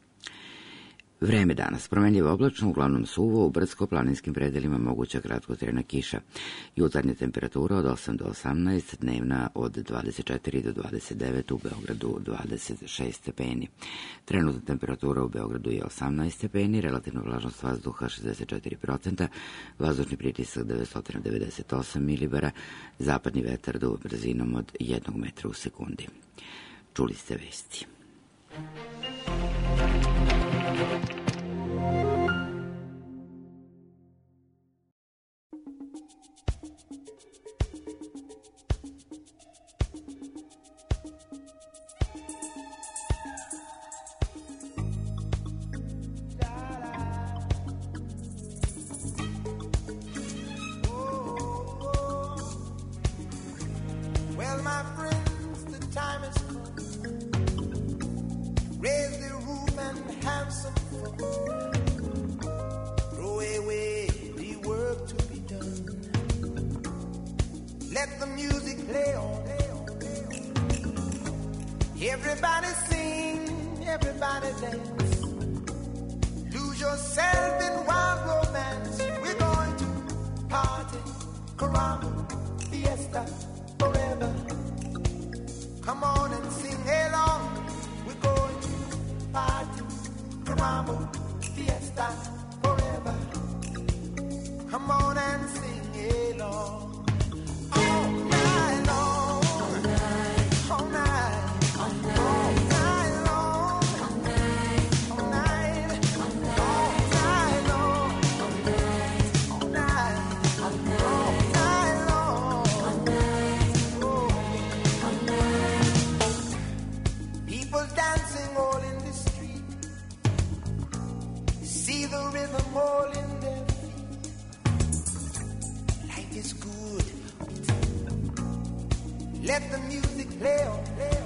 C: Vreme danas. Promenljivo oblačno, uglavnom suvo, u brdsko-planinskim predelima moguća kratkotrajna kiša. Jutarnja temperatura od osam do osamnaest, dnevna od dvadeset četiri do dvadeset devet, u Beogradu dvadeset šest stepeni. Trenutna temperatura u Beogradu je osamnaest stepeni, relativna vlažnost vazduha šezdeset četiri procenta, vazdušni pritisak devetsto devedeset osam milibara, zapadni vetar duva brzinom od jednog metra u sekundi. Čuli ste vesti.
A: Well, my friends, the time has come. Raise the roof and have some fun. Throw away the work to be done. Let the music play on. Everybody sing, everybody dance. Lose yourself in wild romance. We're going to party, caramba, fiesta, forever. Come on and sing along. We're going to party, caramba, fiesta, forever. Come on and sing along. All night long. All night. All night. All night. All night long. All night. All night. All night long. All night. All night. All night long. All night. All night. People dancing all in the street. See the rhythm all in their feet. Life is good. Let the music play on.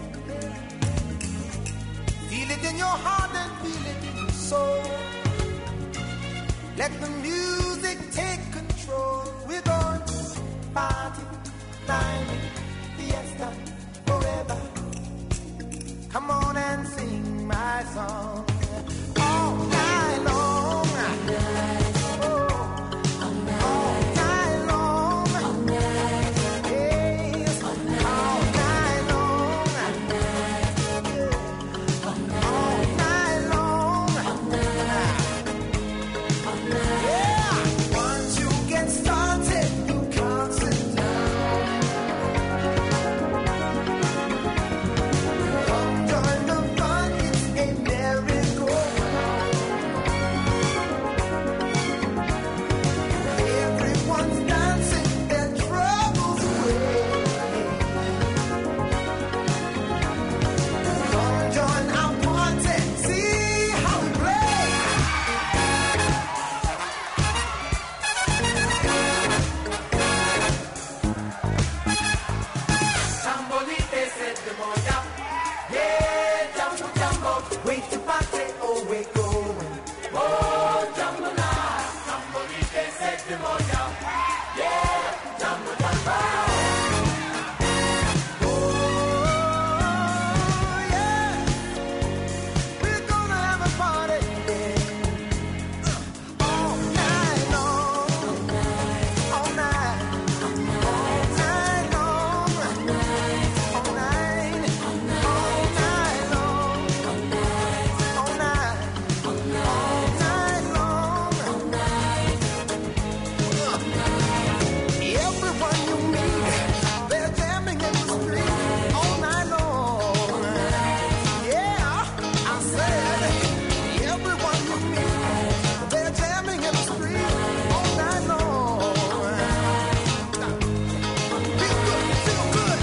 A: Feel it in your heart and feel it in your soul. Let the music take control. We're going to party, climbing, fiesta, forever. Come on and sing my song all night long. All night, oh, all night, all night long. All night, yes, all night, all night long. All night, yeah, all night, all night long. All night, all night, yeah. Once you get started, you can't sit down. Come join the fun, it's a merry-go-round. Everyone's dancing their troubles away. Come join our party, see how we play. Tambolite said the moya, yeah, jumbo jumbo, wait to party, oh we're going, oh jumbo now. Tambolite said the moya, yeah, jumbo jumbo, oh yeah, we're gonna have a party, yeah. All night long, all night, all night, all night long, all night, all night, all night long, all night, all night, all night long, all night. Everyone you meet, they're jamming in the street all night long. Yeah, I said, everyone you meet, they're jamming in the street all night long. Feel good, feel good.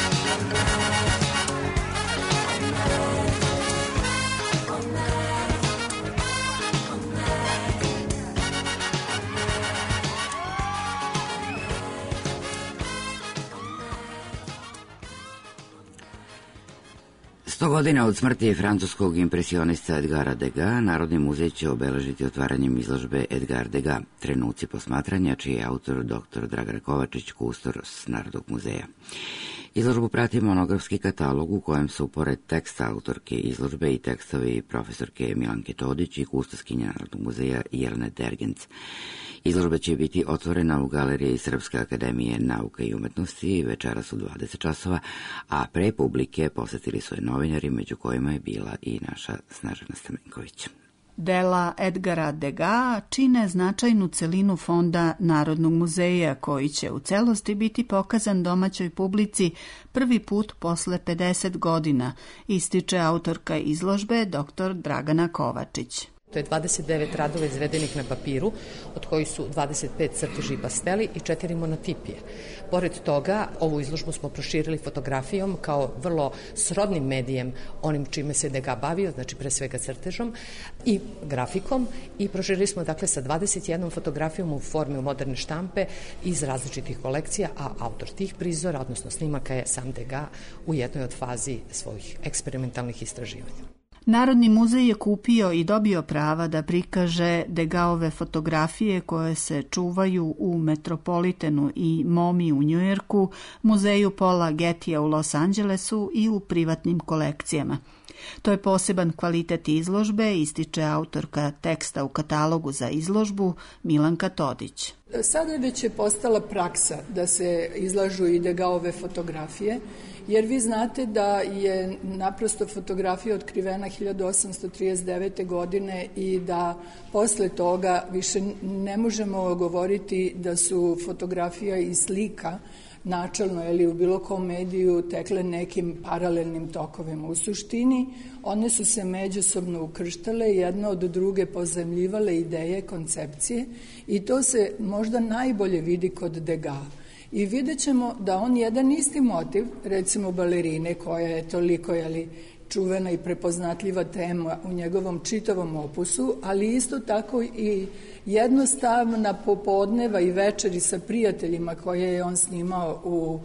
C: Sto godina od smrti francuskog impresionista Edgara Degas, Narodni muzej će obeležiti otvaranjem izložbe Edgar Degas, trenuci posmatranja, čiji je autor doktor Dragan Kovačić, kustor s Narodnog muzeja. Izložbu prati monografski katalog u kojem su, pored teksta autorke izložbe, i tekstovi profesorke Milanke Todić i kustoskinje Narodnog muzeja Jelene Dergenc. Izložba će biti otvorena u galeriji Srpske akademije nauka i umetnosti večeras u dvadeset časova, a pre publike posetili su je novinari, među kojima je bila i naša Snežana Stamenković.
L: Dela Edgara Degas čine značajnu celinu Fonda Narodnog muzeja, koji će u celosti biti pokazan domaćoj publici prvi put posle pedeset godina, ističe autorka izložbe doktor Dragana Kovačić.
Q: To je dvadeset devet radova izvedenih na papiru, od kojih su dvadeset pet crteži i pasteli i četiri monotipije. Pored toga, ovu izložbu smo proširili fotografijom kao vrlo srodnim medijem, onim čime se Degas bavio, znači pre svega crtežom i grafikom, i proširili smo dakle sa dvadeset jednom fotografijom u formi moderne štampe iz različitih kolekcija, a autor tih prizora, odnosno snimaka, je sam Degas u jednoj od fazi svojih eksperimentalnih istraživanja.
L: Narodni muzej je kupio i dobio prava da prikaže Degasove fotografije koje se čuvaju u Metropolitanu i MoMI u Njujorku, muzeju Paula Gettija u Los Angelesu i u privatnim kolekcijama. To je poseban kvalitet izložbe, ističe autorka teksta u katalogu za izložbu Milanka Todić.
W: Sada je već postala praksa da se izlažu i Degasove fotografije, jer vi znate da je naprosto fotografija otkrivena hiljadu osamsto trideset devete. godine i da posle toga više ne možemo govoriti da su fotografija i slika načelno ili u bilo kom mediju tekle nekim paralelnim tokovima. U suštini one su se međusobno ukrštale, jedna od druge pozajmljivale ideje, koncepcije, i to se možda najbolje vidi kod Degas. I vidjet ćemo da on jedan isti motiv, recimo balerine, koja je toliko jeli, čuvena i prepoznatljiva tema u njegovom čitavom opusu, ali isto tako i jednostavna popodneva i večeri sa prijateljima koje je on snimao u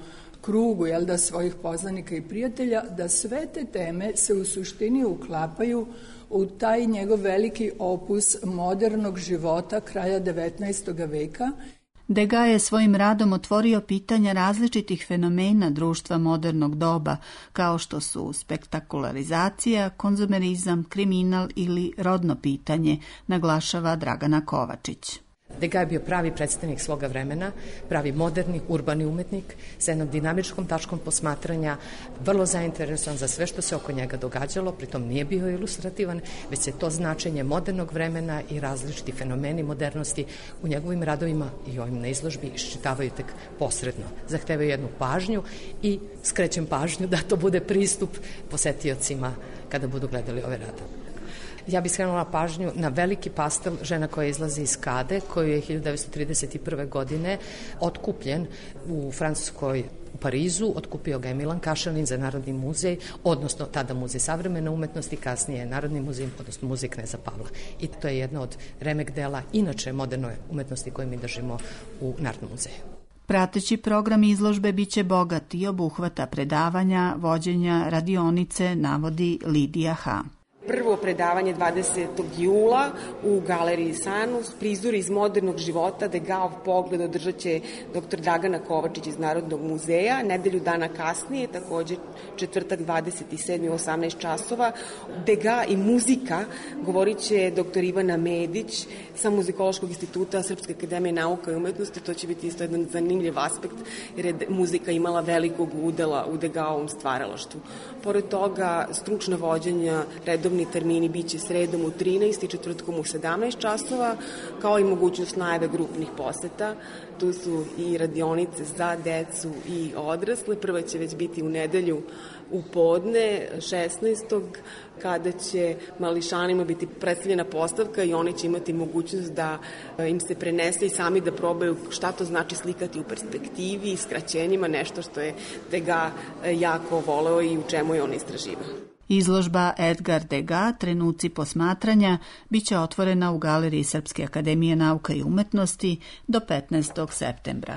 W: krugu, jel da, svojih poznanika i prijatelja, da sve te teme se u suštini uklapaju u taj njegov veliki opus modernog života kraja devetnaestog veka.
L: Degas je svojim radom otvorio pitanja različitih fenomena društva modernog doba, kao što su spektakularizacija, konzumerizam, kriminal ili rodno pitanje, naglašava Dragana Kovačić.
Q: Degas je bio pravi predstavnik svoga vremena, pravi moderni, urbani umetnik sa jednom dinamičkom tačkom posmatranja, vrlo zainteresovan za sve što se oko njega događalo, pritom nije bio ilustrativan, već se to značenje modernog vremena i različiti fenomeni modernosti u njegovim radovima i ovim na izložbi iščitavaju tek posredno. Zahtevaju jednu pažnju i skrećem pažnju da to bude pristup posetiocima kada budu gledali ove radove. Ja bih skrenula pažnju na veliki pastel Žena koja izlazi iz kade, koju je hiljadu devetsto trideset prve. godine otkupljen u Francuskoj, u Parizu, otkupio ga je Milan Kašelin za Narodni muzej, odnosno tada Muzej savremene umetnosti, kasnije Narodni muzej, odnosno Muzej kneza Pavla. I to je jedno od remek dela, inače moderne umetnosti koje mi držimo u Narodnom muzeju.
L: Prateći program izložbe biće bogat i obuhvata predavanja, vođenja, radionice, navodi Lidija H.
R: Prvo predavanje dvadesetog jula u Galeriji Sanus, prizori iz modernog života, Degasov pogled održat će doktor Dragana Kovačić iz Narodnog muzeja. Nedelju dana kasnije, takođe četvrtak dvadeset sedmi u osamnaest časova, Degas i muzika, govorit će doktor Ivana Medić sa Muzikološkog instituta Srpske akademije nauka i umetnosti. To će biti isto jedan zanimljiv aspekt, jer je muzika imala velikog udela u Degasovom stvaralaštvu. Pored toga, stručna vođenja, redovni termini biće sredom u trinaest i četvrtkom u sedamnaest časova, kao i mogućnost najave grupnih poseta. Tu su i radionice za decu i odrasle. Prva će već biti u nedelju u podne, šesnaestog kada će mališanima biti predstavljena postavka i oni će imati mogućnost da im se prenese i sami da probaju šta to znači slikati u perspektivi, skraćenjima, nešto što je Degas jako voleo i u čemu je on istraživao.
L: Izložba Edgar Degas, trenuci posmatranja, biće otvorena u Galeriji Srpske akademije nauka i umetnosti do petnaestog septembra.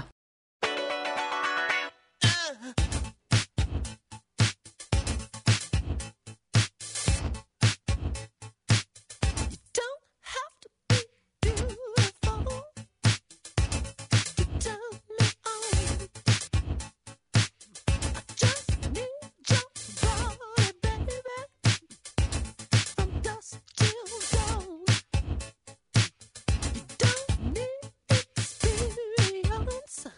T: Experience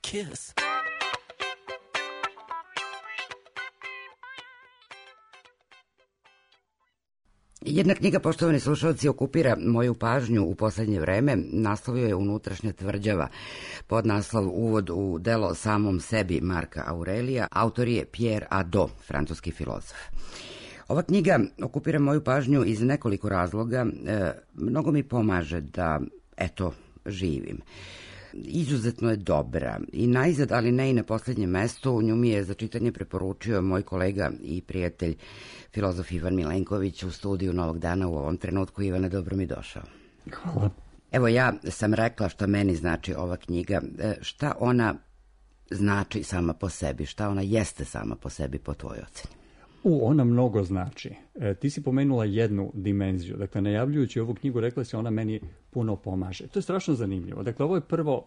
J: kiss.
C: Jedna knjiga, poštovani slušalci, okupira moju pažnju u poslednje vreme. Naslovio je Unutrašnja tvrđava, pod naslov Uvod u delo samom sebi Marka Aurelija. Autor je Pierre Hadot, francuski filozof. Ova knjiga okupira moju pažnju iz nekoliko razloga. E, mnogo mi pomaže da, eto, živim. Izuzetno je dobra i najzad, ali ne i na poslednjem mestu, u nju mi je za čitanje preporučio moj kolega i prijatelj, filozof Ivan Milenković u studiju Novog dana u ovom trenutku. Ivane, dobro mi došao.
T: Hvala.
C: Evo, ja sam rekla šta meni znači ova knjiga, šta ona znači sama po sebi, šta ona jeste sama po sebi po tvojoj oceni.
T: U, ona mnogo znači. E, ti si pomenula jednu dimenziju. Dakle, najavljujući ovu knjigu, rekla si ona meni puno pomaže. To je strašno zanimljivo. Dakle, ovo je prvo,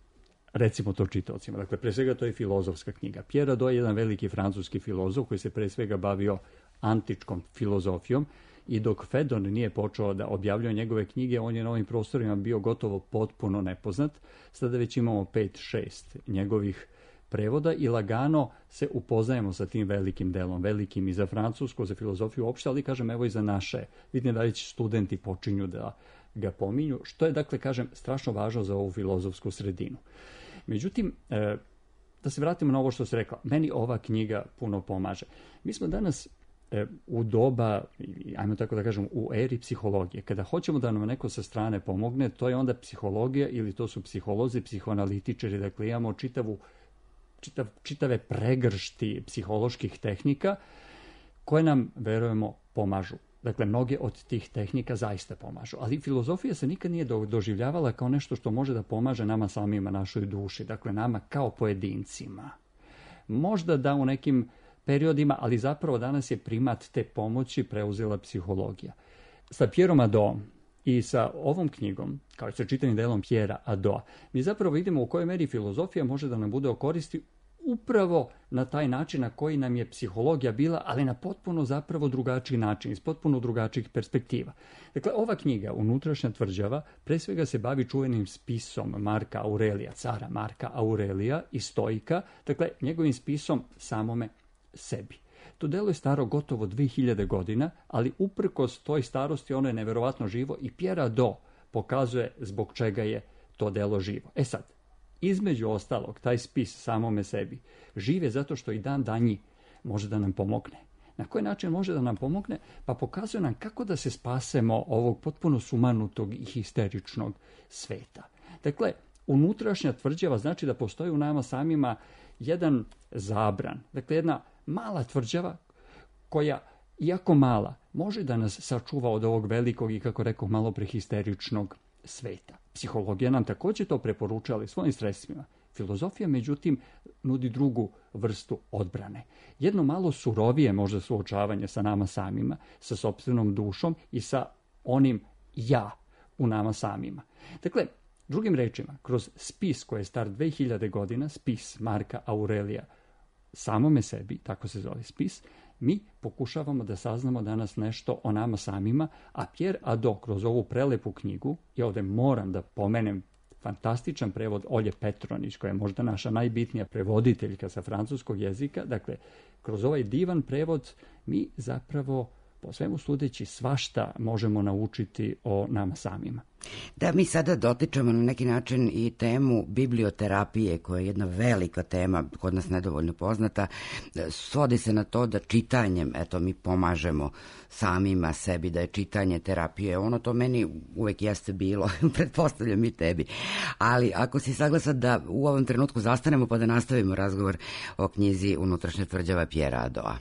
T: recimo to čitaocima. Dakle, pre svega to je filozofska knjiga. Pierre Hadot je jedan veliki francuski filozof koji se pre svega bavio antičkom filozofijom i dok Fedon nije počeo da objavljuje njegove knjige, on je na ovim prostorima bio gotovo potpuno nepoznat. Sada već imamo pet šest njegovih prevoda i lagano se upoznajemo sa tim velikim delom, velikim i za francusku, za filozofiju uopšte, ali kažem evo i za naše. Vidim da već studenti počinju da ga pominju, što je, dakle, kažem, strašno važno za ovu filozofsku sredinu. Međutim, e, da se vratimo na ovo što se rekla, meni ova knjiga puno pomaže. Mi smo danas e, u doba, ajmo tako da kažem, u eri psihologije. Kada hoćemo da nam neko sa strane pomogne, to je onda psihologija ili to su psiholozi, psihoanalitičari, dakle imamo čitavu Čitav, čitave pregršti psiholoških tehnika koje nam, verujemo, pomažu. Dakle, mnoge od tih tehnika zaista pomažu. Ali filozofija se nikad nije doživljavala kao nešto što može da pomaže nama samima, našoj duši. Dakle, nama kao pojedincima. Možda da u nekim periodima, ali zapravo danas je primat te pomoći preuzela psihologija. Sa Pierrom Hadotom i sa ovom knjigom, kao i sa čitanim delom Pierre Hadota, mi zapravo vidimo u kojoj meri filozofija može da nam bude o koristi upravo na taj način na koji nam je psihologija bila, ali na potpuno zapravo drugačiji način, iz potpuno drugačijih perspektiva. Dakle, ova knjiga, Unutrašnja tvrđava, pre svega se bavi čuvenim spisom Marka Aurelija, cara Marka Aurelija i stoika, dakle, njegovim spisom samome sebi. To delo je staro gotovo dve hiljade godina, ali uprkos toj starosti ono je neverovatno živo i Pierre Hadot pokazuje zbog čega je to delo živo. E sad, između ostalog, taj spis samome sebi žive zato što i dan danji može da nam pomogne. Na koji način može da nam pomogne? Pa pokazuje nam kako da se spasemo ovog potpuno sumanutog i histeričnog sveta. Dakle, unutrašnja tvrđava znači da postoji u nama samima jedan zabran, dakle jedna mala tvrđava koja, iako mala, može da nas sačuva od ovog velikog i, kako rekao, malo prehisteričnog sveta. Psihologija nam također to preporuča, ali svojim sredstvima. Filozofija, međutim, nudi drugu vrstu odbrane. Jedno malo surovije možda suočavanje sa nama samima, sa sopstvenom dušom i sa onim ja u nama samima. Dakle, drugim rečima, kroz spis koji je star dve hiljade godina, spis Marka Aurelija, samome sebi, tako se zove spis, mi pokušavamo da saznamo danas nešto o nama samima, a Pierre Hadot kroz ovu prelepu knjigu, ja ovde moram da pomenem fantastičan prevod Olje Petronić, koja je možda naša najbitnija prevoditeljka sa francuskog jezika, dakle, kroz ovaj divan prevod mi zapravo, po svemu sudeći, svašta možemo naučiti o nama samima.
C: Da, mi sada dotičemo na neki način i temu biblioterapije, koja je jedna velika tema, kod nas nedovoljno poznata. Svodi se na to da čitanjem, eto, mi pomažemo samima sebi, da je čitanje terapije. Ono to meni uvek jeste bilo, pretpostavljam i tebi. Ali ako si saglasan da u ovom trenutku zastanemo pa da nastavimo razgovor o knjizi Unutrašnja tvrđava Pierre Hadota.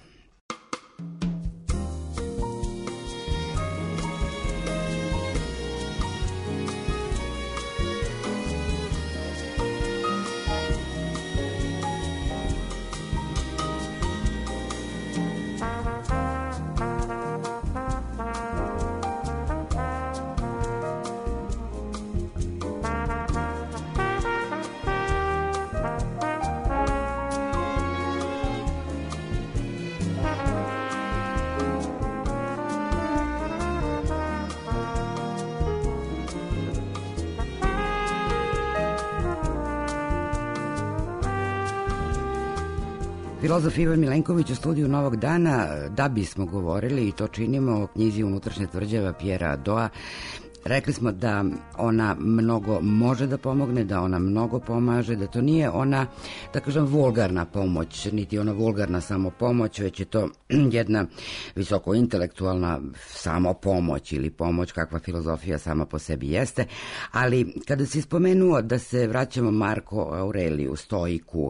C: Filozof Ivan Milenković u studiju Novog dana, da bismo govorili, i to činimo, o knjizi Unutrašnja tvrđava Pjera Doa. Rekli smo da ona mnogo može da pomogne, da ona mnogo pomaže, da to nije ona, da kažem, vulgarna pomoć, niti ona vulgarna samopomoć, već je to jedna visoko intelektualna samopomoć ili pomoć kakva filozofija sama po sebi jeste. Ali kada si spomenuo da se vraćamo Marko Aureliju, stoiku,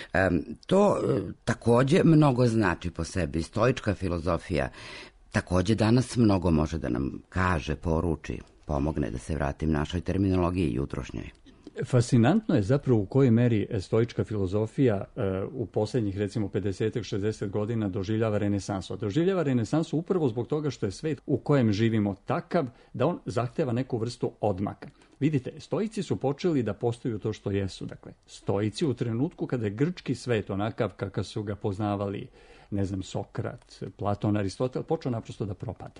C: to takođe mnogo znači po sebi. Stoička filozofija takođe danas mnogo može da nam kaže, poruči, pomogne, da se vratim našoj terminologiji jutrošnjoj.
T: Fascinantno je zapravo u kojoj meri stoička filozofija uh, u posljednjih recimo pedeset šezdeset godina doživljava renesansu. Doživljava renesansu upravo zbog toga što je svet u kojem živimo takav da on zahteva neku vrstu odmaka. Vidite, stoici su počeli da postaju to što jesu. Dakle, stoici u trenutku kada je grčki svet onakav kakav su ga poznavali, ne znam, Sokrat, Platon, Aristotel, počeo naprosto da propada.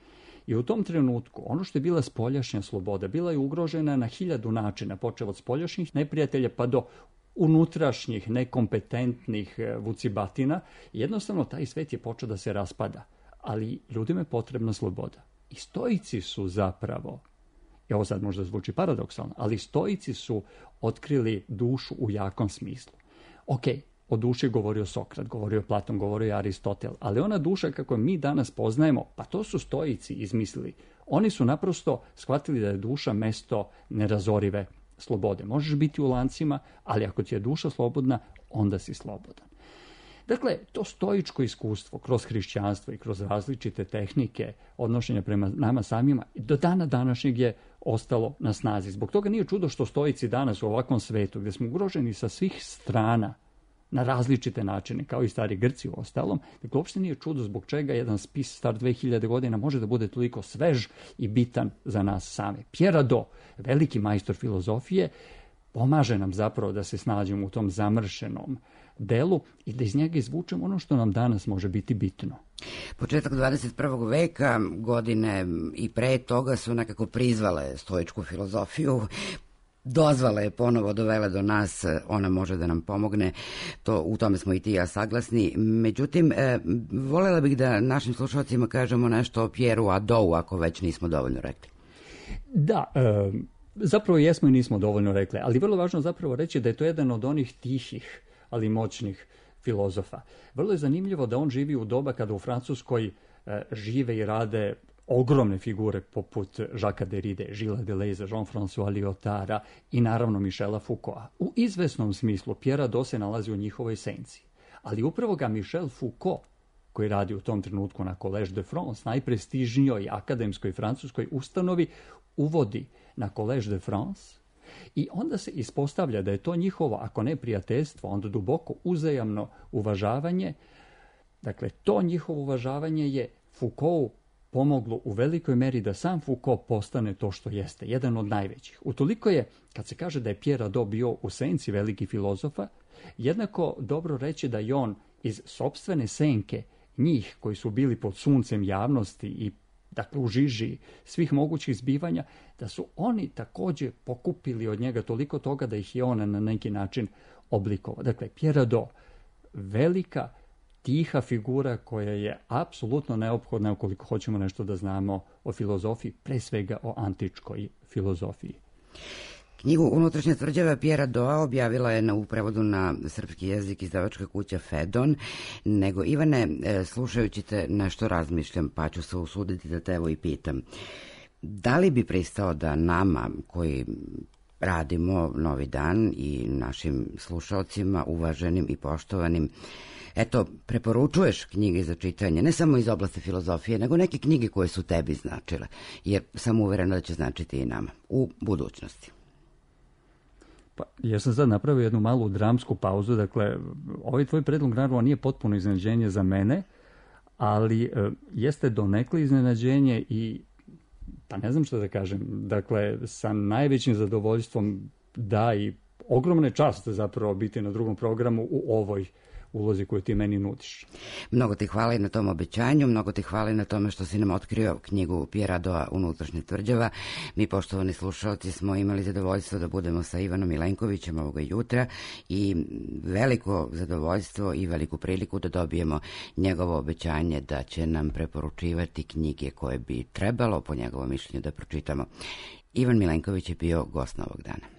T: I u tom trenutku ono što je bila spoljašnja sloboda bila je ugrožena na hiljadu načina, počev od spoljašnjih neprijatelja pa do unutrašnjih, nekompetentnih vucibatina. Jednostavno taj svet je počeo da se raspada, ali ljudima je potrebna sloboda. I stoici su zapravo, i ovo sad možda zvuči paradoksalno, ali stoici su otkrili dušu u jakom smislu. Ok, o duši je govorio Sokrat, govorio Platon, govorio Aristotel, ali ona duša kako mi danas poznajemo, pa to su stoici izmislili. Oni su naprosto shvatili da je duša mesto nerazorive slobode. Možeš biti u lancima, ali ako ti je duša slobodna, onda si slobodan. Dakle, to stoičko iskustvo kroz hrišćanstvo i kroz različite tehnike odnošenja prema nama samima do dana današnjeg je ostalo na snazi. Zbog toga nije čudo što stoici danas u ovakvom svetu, gdje smo ugroženi sa svih strana, na različite načine, kao i stari Grci u ostalom. Dakle, uopšte nije čudo zbog čega jedan spis star dve hiljade godina može da bude toliko svež i bitan za nas same. Pjera Do, veliki majstor filozofije, pomaže nam zapravo da se snađemo u tom zamršenom delu i da iz njega izvučemo ono što nam danas može biti bitno.
C: Početak dvadeset prvog veka, godine i pre toga su nekako prizvale stoičku filozofiju, dozvala je ponovo, dovela do nas, ona može da nam pomogne, to, u tome smo i ti i ja saglasni. Međutim, e, voljela bih da našim slušalcima kažemo nešto o Pjeru Adou, ako već nismo dovoljno rekli.
T: Da, e, zapravo jesmo i nismo dovoljno rekli, ali vrlo važno zapravo reći da je to jedan od onih tihih, ali moćnih filozofa. Vrlo je zanimljivo da on živi u doba kada u Francuskoj e, žive i rade ogromne figure poput Jacquesa Derride, Gilles Deleuze, Jean-François Lyotara i naravno Michela Foucaulta. U izvesnom smislu Pjera Do se nalazi u njihovoj senci. Ali upravo ga Michel Foucault, koji radi u tom trenutku na Collège de France, najprestižnijoj akademskoj francuskoj ustanovi, uvodi na Collège de France i onda se ispostavlja da je to njihovo, ako ne prijateljstvo, onda duboko uzajamno uvažavanje. Dakle, to njihovo uvažavanje je Foucault pomoglo u velikoj meri da sam Foucault postane to što jeste, jedan od najvećih. Utoliko je, kad se kaže da je Pjera Do bio u senci velikih filozofa, jednako dobro reći da je on iz sopstvene senke njih koji su bili pod suncem javnosti i dakle u žiži svih mogućih zbivanja, da su oni također pokupili od njega toliko toga da ih je on na neki način oblikovao. Dakle, Pjera Do, velika tiha figura koja je apsolutno neophodna ukoliko hoćemo nešto da znamo o filozofiji, pre svega o antičkoj filozofiji.
C: Knjigu Unutrašnja tvrđava Pjera Doa objavila je na, u prevodu na srpski jezik izdavačka kuća Fedon. Nego, Ivane, slušajući te nešto razmišljam, pa ću se usuditi da te evo i pitam. Da li bi pristao da nama koji radimo Novi dan i našim slušalcima, uvaženim i poštovanim, eto, preporučuješ knjige za čitanje, ne samo iz oblasti filozofije, nego neke knjige koje su tebi značile, jer sam uverena da će značiti i nama u budućnosti.
T: Pa, ja sam sad napravio jednu malu dramsku pauzu, dakle, ovaj tvoj predlog naravno nije potpuno iznenađenje za mene, ali e, jeste donekle iznenađenje i, pa ne znam što da kažem, dakle, sa najvećim zadovoljstvom da i ogromne čast zapravo biti na drugom programu u ovoj ulozi koju ti meni nudiš.
C: Mnogo ti hvala i na tom obećanju, mnogo ti hvala i na tome što si nam otkrio knjigu Pjera Doa Unutrašnja tvrđava. Mi, poštovani slušalci, smo imali zadovoljstvo da budemo sa Ivanom Milenkovićem ovoga jutra i veliko zadovoljstvo i veliku priliku da dobijemo njegovo obećanje da će nam preporučivati knjige koje bi trebalo, po njegovom mišljenju, da pročitamo. Ivan Milenković je bio gost na ovog dana.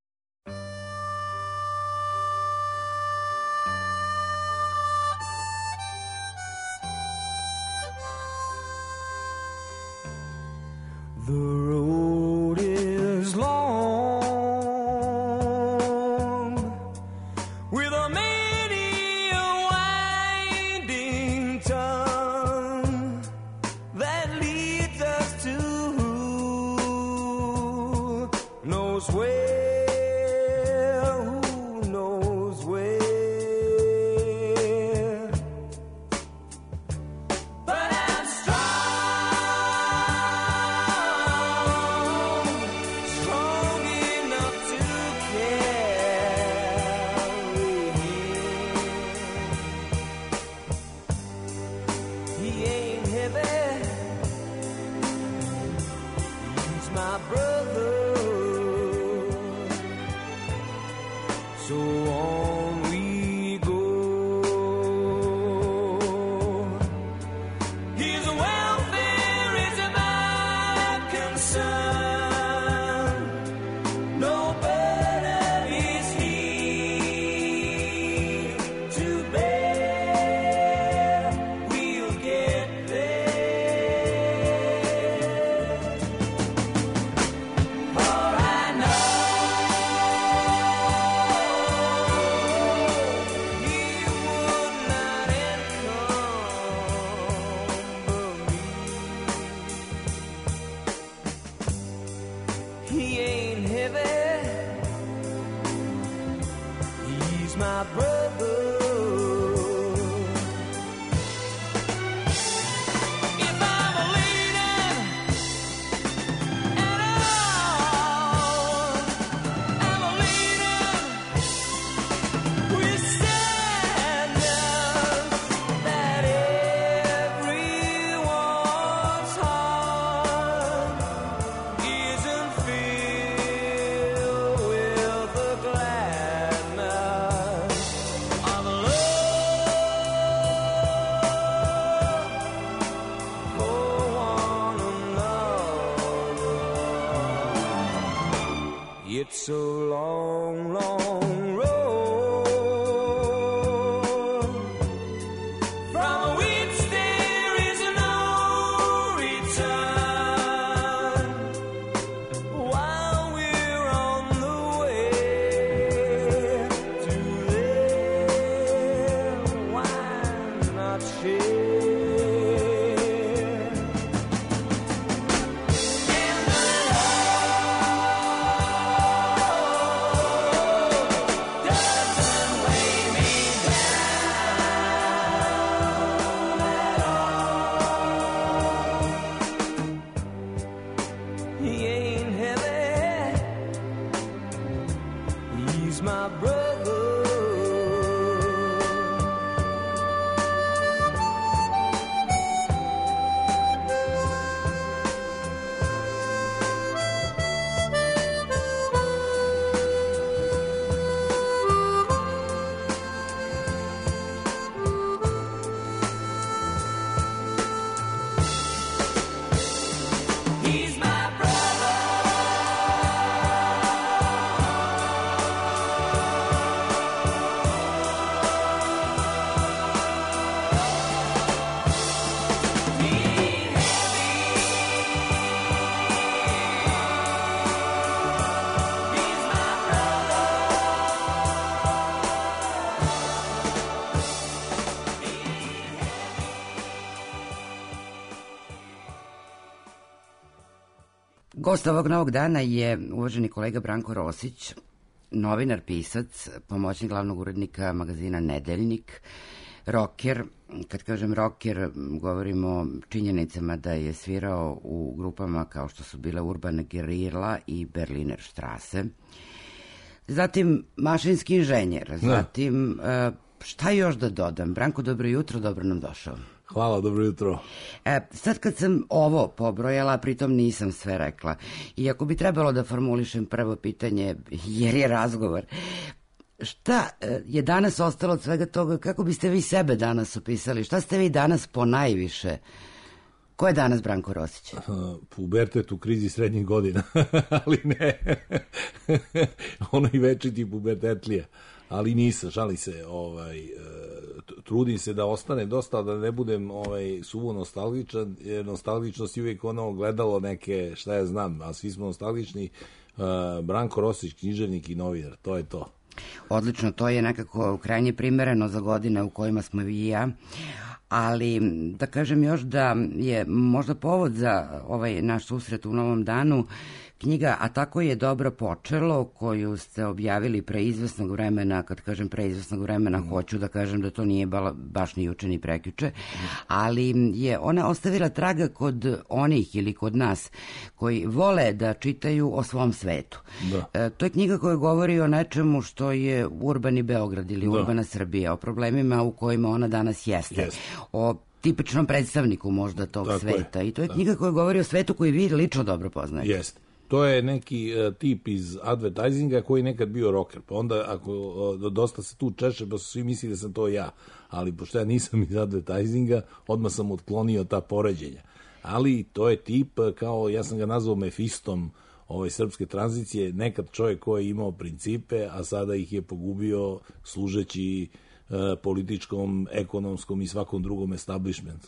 I: The road is long, with a many a winding tongue that leads us to who knows where, who knows where. But I'm strong. It's a long, long road from which there is no return. While we're on the way to there, why not share?
C: Gost ovog novog dana je uvaženi kolega Branko Rosić, novinar, pisac, pomoćnik glavnog urednika magazina Nedeljnik, roker. Kad kažem roker, govorimo o činjenicama da je svirao u grupama kao što su bile Urban Gerila i Berliner Strasse. Zatim mašinski inženjer, zatim uh, šta još da dodam? Branko, dobro jutro, dobro nam došao.
B: Hvala, dobro jutro.
C: E, sad kad sam ovo pobrojala, pritom nisam sve rekla. I ako bi trebalo da formulišem prvo pitanje, jer je razgovor, šta je danas ostalo od svega toga? Kako biste vi sebe danas opisali? Šta ste vi danas po najviše? Ko je danas Branko Rosić?
B: Pubertet u krizi srednjih godina, ali ne. Ono i večiti pubertetlija. Ali nisam, šali se, ovaj, trudim se da ostane dosta, da ne budem ovaj, suvo nostalgičan, jer nostalgičnost je uvijek ono gledalo neke, šta ja znam, a svi smo nostalgični. Branko Rosić, književnik i novinar, to je to.
C: Odlično, to je nekako krajnje primereno za godine u kojima smo vi i ja, ali da kažem još da je možda povod za ovaj naš susret u Novom danu knjiga A tako je dobro počelo, koju ste objavili pre izvesnog vremena. Kad kažem pre izvesnog vremena, mm. hoću da kažem da to nije baš ni juče ni prekjuče, mm. ali je ona ostavila traga kod onih ili kod nas koji vole da čitaju o svom svetu. Da. E, to je knjiga koja govori o nečemu što je urbani Beograd ili da. urbana Srbija, o problemima u kojima ona danas jeste, yes. o tipičnom predstavniku možda tog tako sveta. Je. I to je da. knjiga koja govori o svetu koji vi lično dobro poznajete.
B: Jeste. To je neki uh, tip iz advertisinga koji nekad bio rocker, pa onda ako uh, dosta se tu češe, pa su svi mislili da sam to ja, ali pošto ja nisam iz advertisinga, odmah sam otklonio ta poređenja. Ali to je tip, kao ja sam ga nazvao Mefistom ove srpske tranzicije, nekad čovjek koji je imao principe, a sada ih je pogubio služeći političkom, ekonomskom i svakom drugom establishmentu.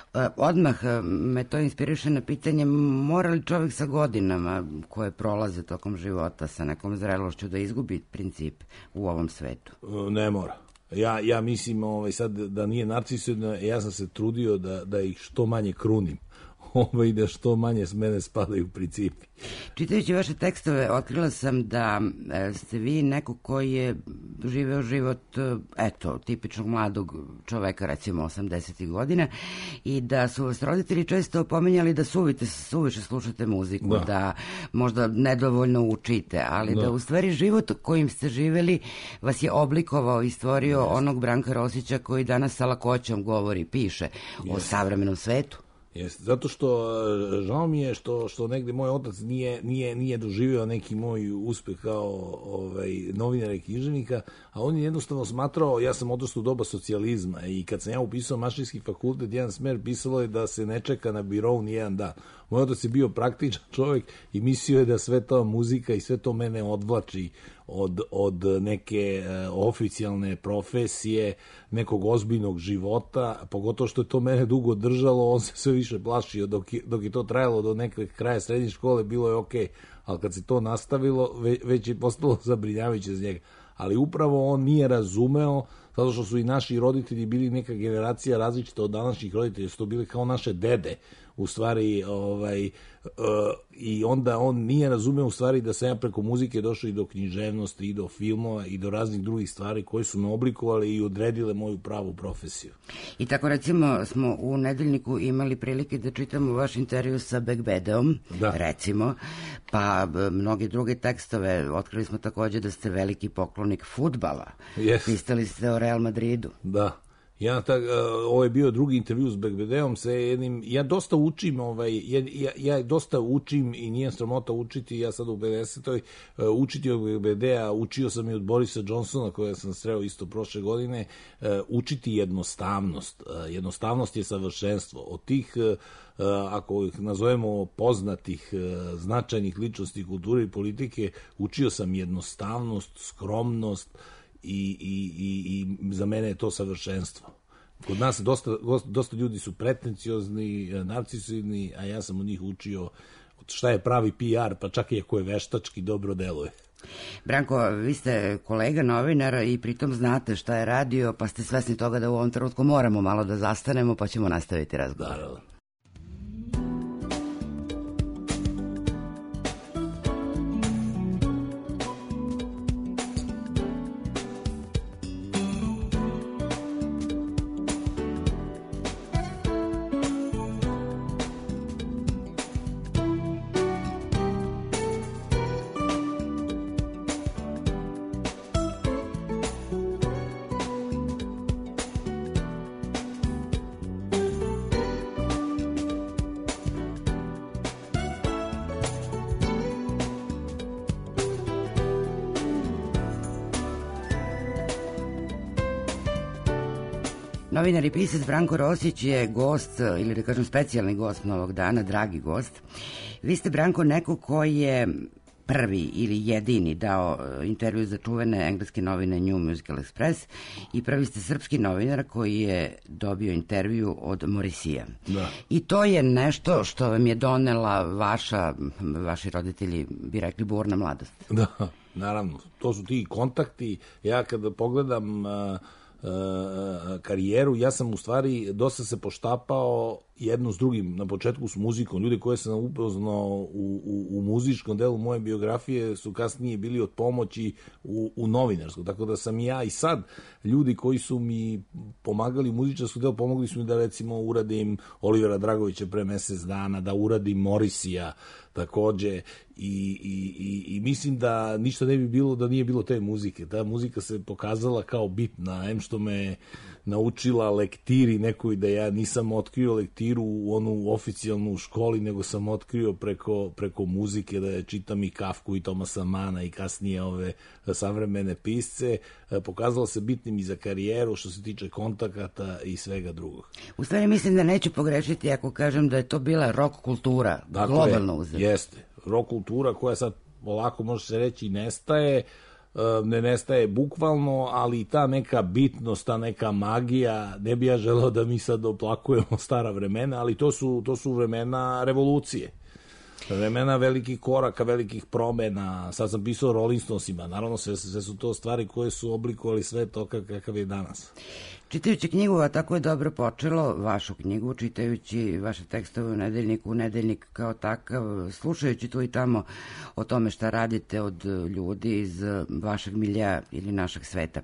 C: Odmah me to inspiriše na pitanje, mora li čovjek sa godinama koje prolaze tokom života sa nekom zrelošću da izgubi princip u ovom svetu?
B: Ne mora. Ja, ja mislim ovaj, sad da nije narcisoidno, ja sam se trudio da, da ih što manje krunim. Ovo i da što manje s mene spadaju principi.
C: Čitajući vaše tekstove, otkrila sam da ste vi neko koji je živeo život, eto, tipičnog mladog čoveka, recimo osamdesetih godina, i da su vas roditelji često pominjali da suvite, suviše slušate muziku, da, da možda nedovoljno učite, ali da. da u stvari život kojim ste živeli vas je oblikovao i stvorio yes. onog Branka Rosića koji danas sa lakoćom govori, piše yes. o savremenom svetu.
B: Jeste, zato što žao mi je što, što negde moj otac nije, nije, nije doživio neki moj uspeh kao ovaj, novinara i književnika, a on je jednostavno smatrao, ja sam odrastao u doba socijalizma i kad sam ja upisao mašinski fakultet, jedan smer pisalo je da se ne čeka na birou ni jedan dan. Moj otac je bio praktičan čovjek i mislio je da sve to muzika i sve to mene odvlači od, od neke uh, oficijalne profesije, nekog ozbiljnog života, pogotovo što je to mene dugo držalo, on se sve više plašio, dok je, dok je to trajalo do nekog kraja srednje škole, bilo je okej, ali kad se to nastavilo, ve, već je postalo zabrinjavajuće za njega. Ali upravo on nije razumeo, zato što su i naši roditelji bili neka generacija različita od današnjih roditelja, su to bili kao naše dede, u stvari, ovaj, uh, i onda on nije razumeo u stvari da sam ja preko muzike došao i do književnosti, i do filmova, i do raznih drugih stvari koje su me oblikovali i odredile moju pravu profesiju.
C: I tako recimo smo u Nedeljniku imali prilike da čitamo vaš intervju sa Begbedeom, da. recimo, pa mnogi druge tekstove. Otkrili smo takođe da ste veliki poklonik fudbala.
B: Yes.
C: Pisali ste o Real Madridu.
B: Da. Ja tak, ovo je bio drugi intervju s Begbedeom, se jednim, ja dosta učim, ovaj, ja, ja, ja dosta učim i nije sramota učiti, ja sad u pedesetoj učiti od Begbedea, učio sam i od Borisa Johnsona, koja sam sreo isto prošle godine, učiti jednostavnost. Jednostavnost je savršenstvo. Od tih, ako ih nazovemo poznatih, značajnih ličnosti kulture i politike, učio sam jednostavnost, skromnost, I, i, i, i za mene je to savršenstvo. Kod nas dosta, dosta ljudi su pretenciozni, narcisoidni, a ja sam od njih učio šta je pravi P R, pa čak i ako je veštački, dobro deluje.
C: Branko, vi ste kolega novinara i pritom znate šta je radio, pa ste svesni toga da u ovom trenutku moramo malo da zastanemo, pa ćemo nastaviti razgovor.
B: Naravno.
C: Novinar i pisac Branko Rosić je gost, ili da kažem specijalni gost Novog dana, dragi gost. Vi ste, Branko, neko koji je prvi ili jedini dao intervju za čuvene engleske novine New Musical Express i prvi ste srpski novinar koji je dobio intervju od Morisija.
B: Da.
C: I to je nešto što vam je donela vaša, vaši roditelji bi rekli, burna mladost.
B: Da, naravno. To su ti kontakti. Ja kada pogledam uh, uh, karijeru, ja sam u stvari dosta se poštapao jedno s drugim. Na početku s muzikom. Ljudi koje sam upoznao u, u, u muzičkom delu moje biografije su kasnije bili od pomoći u, u novinarskom. Tako da sam ja i sad, ljudi koji su mi pomagali u muzičarskom delu, pomogli su mi da recimo uradim Olivera Dragovića pre mesec dana, da uradim Morisija takođe i, i, i, i mislim da ništa ne bi bilo da nije bilo te muzike. Ta muzika se pokazala kao bitna, em što me naučila lektiri nekoj, da ja nisam otkrio lektiru u onu oficijalnu u školi, nego sam otkrio preko, preko muzike, da je čitam i Kafku i Tomasa Mana i kasnije ove savremene pisce. Pokazala se bitnim i za karijeru što se tiče kontakata i svega drugog.
C: U stvari mislim da neću pogrešiti ako kažem da je to bila rock kultura, dakle, globalno uzeti.
B: Jeste, rock kultura koja sad polako može se reći nestaje, ne nestaje bukvalno, ali i ta neka bitnost, ta neka magija, ne bi ja želeo da mi sad oplakujemo stara vremena, ali to su, to su vremena revolucije. Vremena velikih koraka, velikih promena. Sad sam pisao o Rolling Stonesima, naravno sve, sve su to stvari koje su oblikovali sve to kakav je danas.
C: Čitajući knjigu, a tako je dobro počelo, vašu knjigu, čitajući vaše tekstove u Nedeljniku, u Nedeljnik kao takav, slušajući tu i tamo o tome šta radite od ljudi iz vašeg milja ili našeg sveta.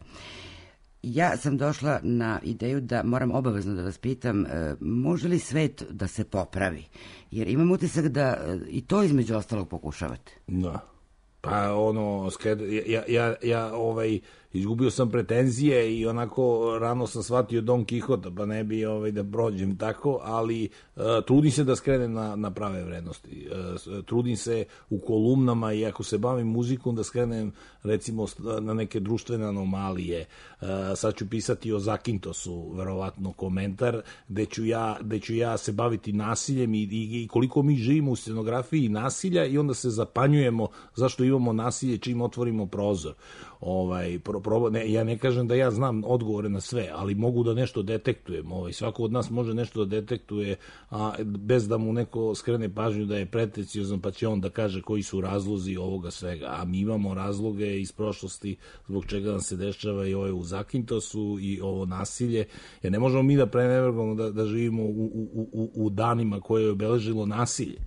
C: Ja sam došla na ideju da moram obavezno da vas pitam, može li svet da se popravi? Jer imam utisak da i to između ostalog pokušavate.
B: Da. Pa ono, ja, ja, ja ovaj, izgubio sam pretenzije i onako rano sam shvatio Don Kihota, pa ne bi ovaj, da prođem tako, ali uh, trudim se da skrenem na, na prave vrednosti. Uh, trudim se u kolumnama i ako se bavim muzikom da skrenem recimo na neke društvene anomalije. Uh, sad ću pisati o Zakintosu, verovatno komentar, gde ću ja, gde ću ja se baviti nasiljem i, i, i koliko mi živimo u scenografiji nasilja i onda se zapanjujemo zašto imamo nasilje čim otvorimo prozor. Ovaj, pro, pro, ne, ja ne kažem da ja znam odgovore na sve, ali mogu da nešto detektujem. Ovaj, svako od nas može nešto da detektuje, a bez da mu neko skrene pažnju da je pretenciozan, pa će on da kaže koji su razlozi ovoga svega. A mi imamo razloge iz prošlosti zbog čega nam se dešava i ovo u Zakintosu i ovo nasilje. Jer ne možemo mi da prenevergamo da, da živimo u, u, u, u danima koje je obeležilo nasilje.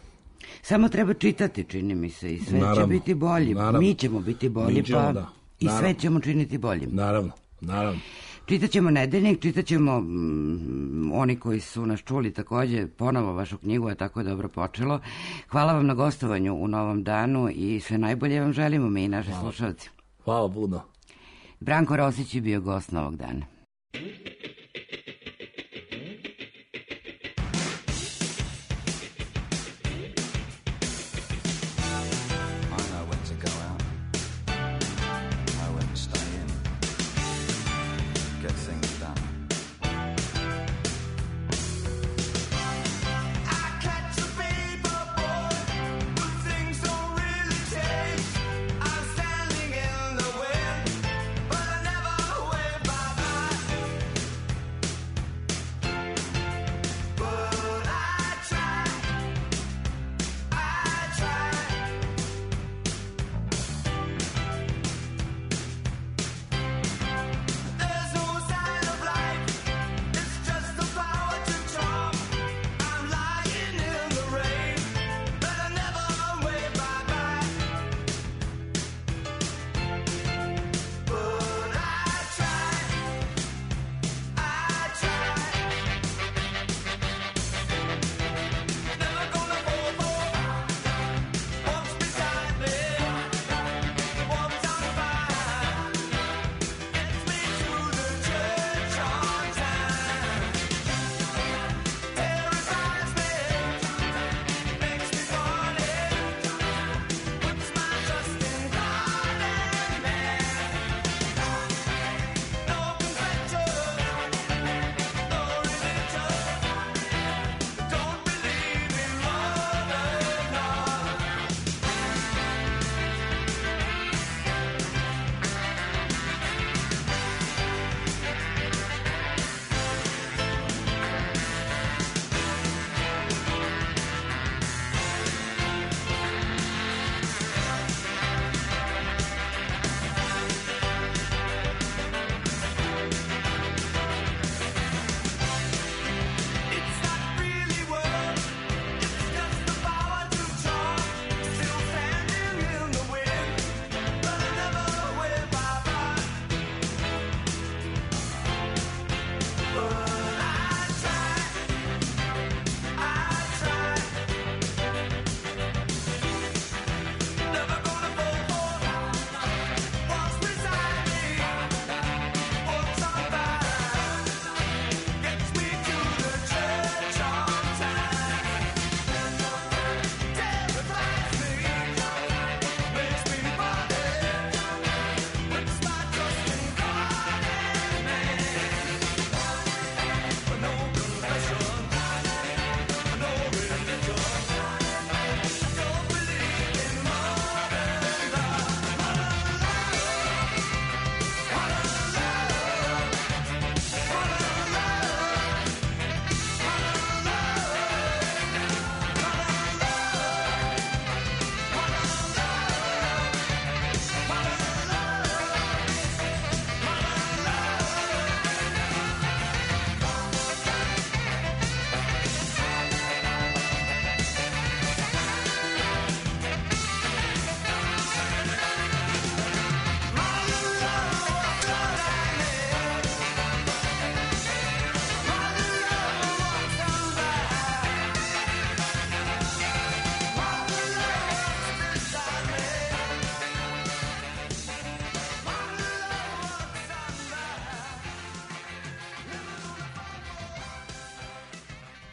C: Samo treba čitati, čini mi se, i sve naravno, će biti bolji. Naravno. Mi ćemo biti bolji, ćemo, pa da. I sve ćemo činiti boljim.
B: Naravno, naravno.
C: Čitat ćemo Nedeljnik, čitat ćemo mm, oni koji su nas čuli takođe ponovo vašu knjigu, je tako dobro počelo. Hvala vam na gostovanju u Novom danu i sve najbolje vam želimo mi i naši Hvala. slušalci.
B: Hvala puno.
C: Branko Rosić je bio gost Novog dana.
A: I'm standing in the wind, but I never wave bye-bye.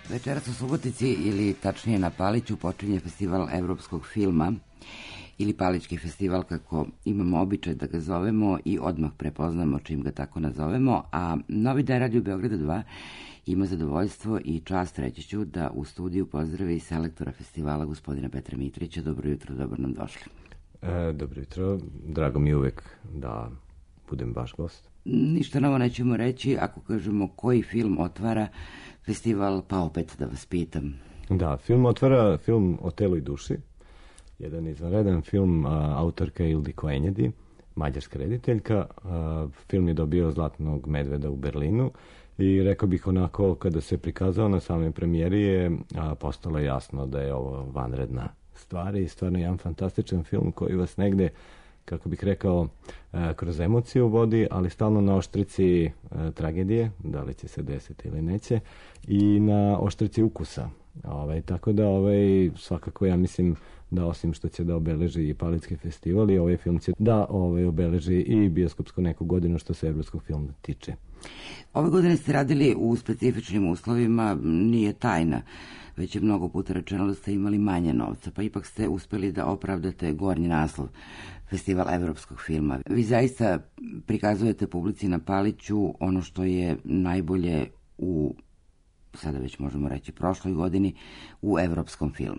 C: Večeras u Subotici, ili tačnije na Paliću, počinje festival evropskog filma ili Palićki festival, kako imamo običaj da ga zovemo i odmah prepoznamo čim ga tako nazovemo, a Novi Dan Radio Beograda dva ima zadovoljstvo i čast, reći ću, da u studiju pozdravi selektora festivala, gospodina Petra Mitrića. Dobro jutro, dobro nam došli.
B: E, dobro jutro, drago mi je uvek da budem vaš gost.
C: Ništa novo nećemo reći ako kažemo koji film otvara festival, pa opet da vas pitam.
B: Da, film otvara film O telu i duši, jedan izvanredan film a, autorka Ildiko Enjedi, mađarska rediteljka. A, film je dobio Zlatnog medveda u Berlinu i rekao bih onako, kada se prikazao na samoj premijeri je a, postalo jasno da je ovo vanredna stvar i stvarno jedan fantastičan film koji vas negde, kako bih rekao, kroz emociju vodi, ali stalno na oštrici tragedije, da li će se desiti ili neće, i na oštrici ukusa. Ovaj, tako da ovaj, svakako ja mislim da osim što će da obeleži i Palićki festival, i ovaj film će da ovaj, obeleži i bioskopsku neku godinu što se evropskog filma tiče.
C: Ove godine ste radili u specifičnim uslovima, nije tajna, već je mnogo puta rečeno da ste imali manje novca, pa ipak ste uspeli da opravdate gornji naslov Festival evropskog filma. Vi zaista prikazujete publici na Paliću ono što je najbolje u, sada već možemo reći, prošloj godini u evropskom filmu.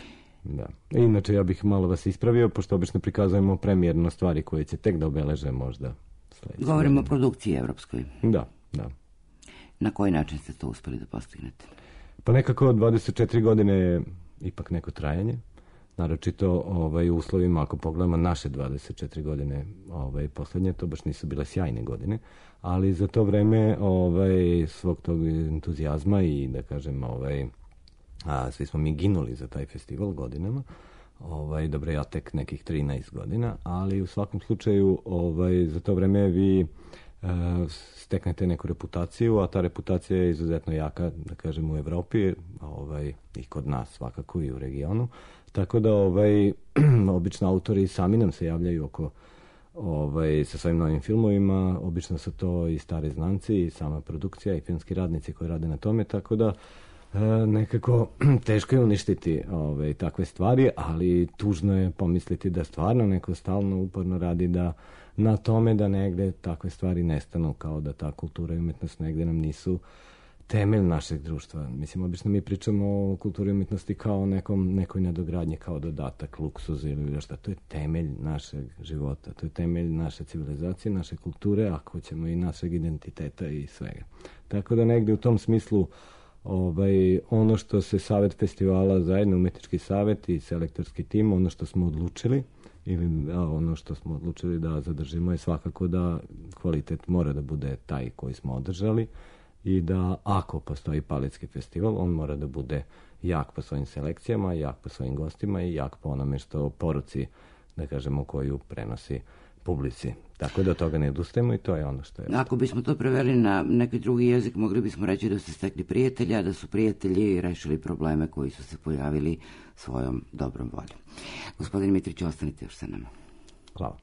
B: Da. Inače, ja bih malo vas ispravio, pošto obično prikazujemo premijerno stvari koje će tek da obeleže možda sledeće.
C: Govorimo o produkciji evropskoj.
B: Da, da.
C: Na koji način ste to uspeli da postignete?
B: Pa nekako dvadeset četiri godine je ipak neko trajanje. Naročito ovaj, u uslovima, ako pogledamo naše dvadeset četiri godine ovaj, poslednje, to baš nisu bile sjajne godine, ali za to vreme ovaj, svog tog entuzijazma i da kažem, ovaj, a, svi smo mi ginuli za taj festival godinama, ovaj, dobro, ja tek nekih trinaest godina, ali u svakom slučaju ovaj, za to vreme vi Uh, steknete neku reputaciju, a ta reputacija je izuzetno jaka, da kažem, u Evropi, ovaj, i kod nas svakako i u regionu. Tako da ovaj, obično autori sami nam se javljaju oko ovaj, sa svojim novim filmovima, obično su to i stari znanci i sama produkcija i filmski radnici koji rade na tome, tako da uh, nekako teško je uništiti ovaj, takve stvari, ali tužno je pomisliti da stvarno neko stalno uporno radi da na tome da negde takve stvari nestanu, kao da ta kultura i umetnost negde nam nisu temelj našeg društva. Mislim, obično mi pričamo o kulturi i umetnosti kao nekom, nekoj nadogradnji, kao dodatak, luksuz ili bilo šta. To je temelj našeg života, to je temelj naše civilizacije, naše kulture, ako ćemo i našeg identiteta i svega. Tako da negde u tom smislu ovaj, ono što se Savet festivala, zajedno umetnički savet i selektorski tim, ono što smo odlučili, ili a, ono što smo odlučili da zadržimo je svakako da kvalitet mora da bude taj koji smo održali i da ako postoji Palićki festival, on mora da bude jak po svojim selekcijama, jak po svojim gostima i jak po onome što poruci, da kažemo, koju prenosi publici. Tako da od toga ne odustajemo i to je ono što je.
C: Ako bismo to preveli na neki drugi jezik, mogli bismo reći da ste stekli prijatelja, da su prijatelji rešili probleme koji su se pojavili svojom dobrom voljom. Gospodin Mitrić, ostanite još sa nama.
B: Hvala.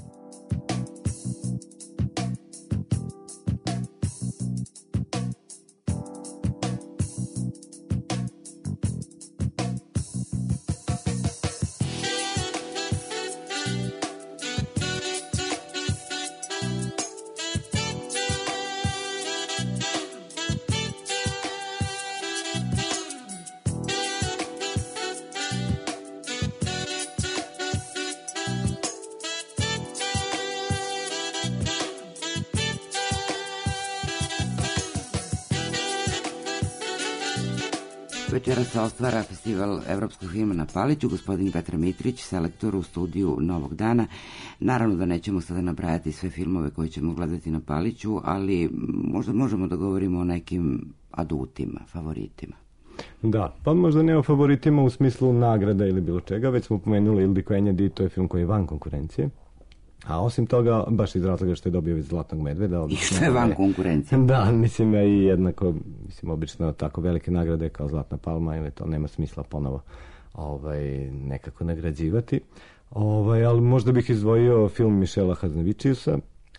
C: Večera se ostvara festival evropskog filma na Paliću. Gospodin Petar Mitrić, selektor u studiju Novog dana. Naravno da nećemo sada nabrajati sve filmove koje ćemo gledati na Paliću, ali možda možemo da govorimo o nekim adutima, favoritima.
B: Da, pa možda ne o favoritima u smislu nagrada ili bilo čega, već smo pomenuli Ildiko Enjedi, to je film koji je van konkurencije. A osim toga, baš iz razloga što je dobio iz Zlatnog medveda.
C: I što je van konkurencije.
B: Da, mislim ja i jednako, mislim obično tako velike nagrade kao Zlatna palma, ili to nema smisla ponovo ovaj, nekako nagrađivati. Ovaj, ali možda bih izdvojio film Mišela Hazanaviciusa,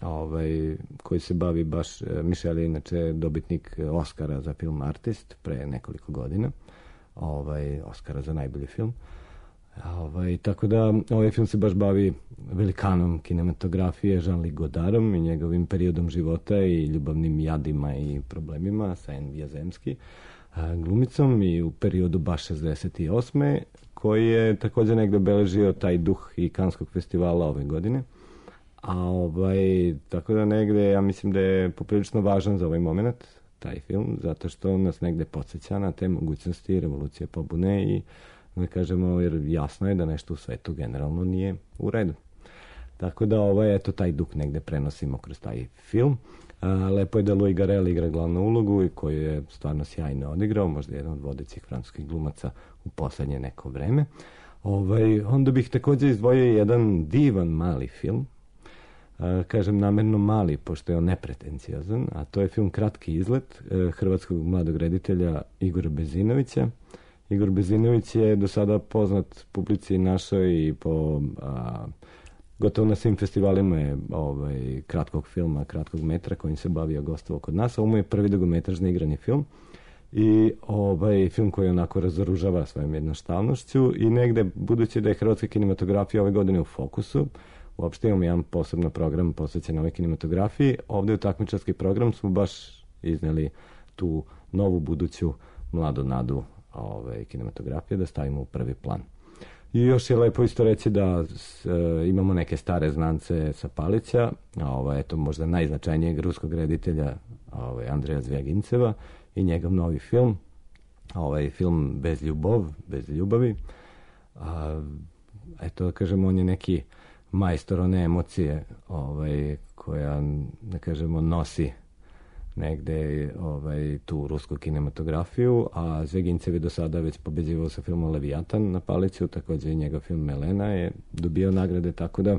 B: ovaj, koji se bavi baš, Michel je inače dobitnik Oscara za film Artist pre nekoliko godina, ovaj, Oscara za najbolji film. Ovaj, tako da ovaj film se baš bavi velikanom kinematografije Jean-Luc Godardom i njegovim periodom života i ljubavnim jadima i problemima sa en Vjazemski glumicom i u periodu baš šezdeset osme koji je također negde obeležio taj duh i Kanskog festivala ove godine. A ovaj, tako da negde ja mislim da je poprilično važan za ovaj moment taj film, zato što nas negde podsjeća na te mogućnosti revolucije pobune i da kažemo, jer jasno je da nešto u svetu generalno nije u redu. Tako da ovaj, eto, taj duh negde prenosimo kroz taj film. A, lepo je da Louis Garrel igra glavnu ulogu i koju je stvarno sjajno odigrao, možda jedan od vodećih francuskih glumaca u poslednje neko vreme. Ovaj, onda bih također izdvojio jedan divan mali film, a, kažem namerno mali, pošto je on nepretenciozan, a to je film Kratki izlet e, hrvatskog mladog reditelja Igora Bezinovića. Igor Bezinović je do sada poznat publici našoj i po a, gotovo na svim festivalima je ovaj, kratkog filma, kratkog metra kojim se bavio gostovao kod nas. Ovo mu je prvi dugometražni igrani film i ovaj film koji onako razoružava svojom jednostavnošću i negde, budući da je hrvatska kinematografija ove godine u fokusu, uopšte imamo jedan posebno program posvećen ovoj kinematografiji. Ovde u takmičarski program smo baš izneli tu novu buduću mladu nadu ove kinematografije da stavimo u prvi plan. I još je lepo isto reći da s, e, imamo neke stare znance sa Palića, a ovo je to možda najznačajnijeg ruskog reditelja ovaj, Andreja Zvjaginceva i njegov novi film, ovaj film Bez ljubov, bez ljubavi. A, eto, da kažemo, on je neki majstor one emocije ovaj, koja, da kažemo, nosi negde ovaj, tu rusku kinematografiju, a Zvegincev je do sada već pobeđivao sa filmom Leviatan na Paliću, također i njegov film Melena je dobio nagrade, tako da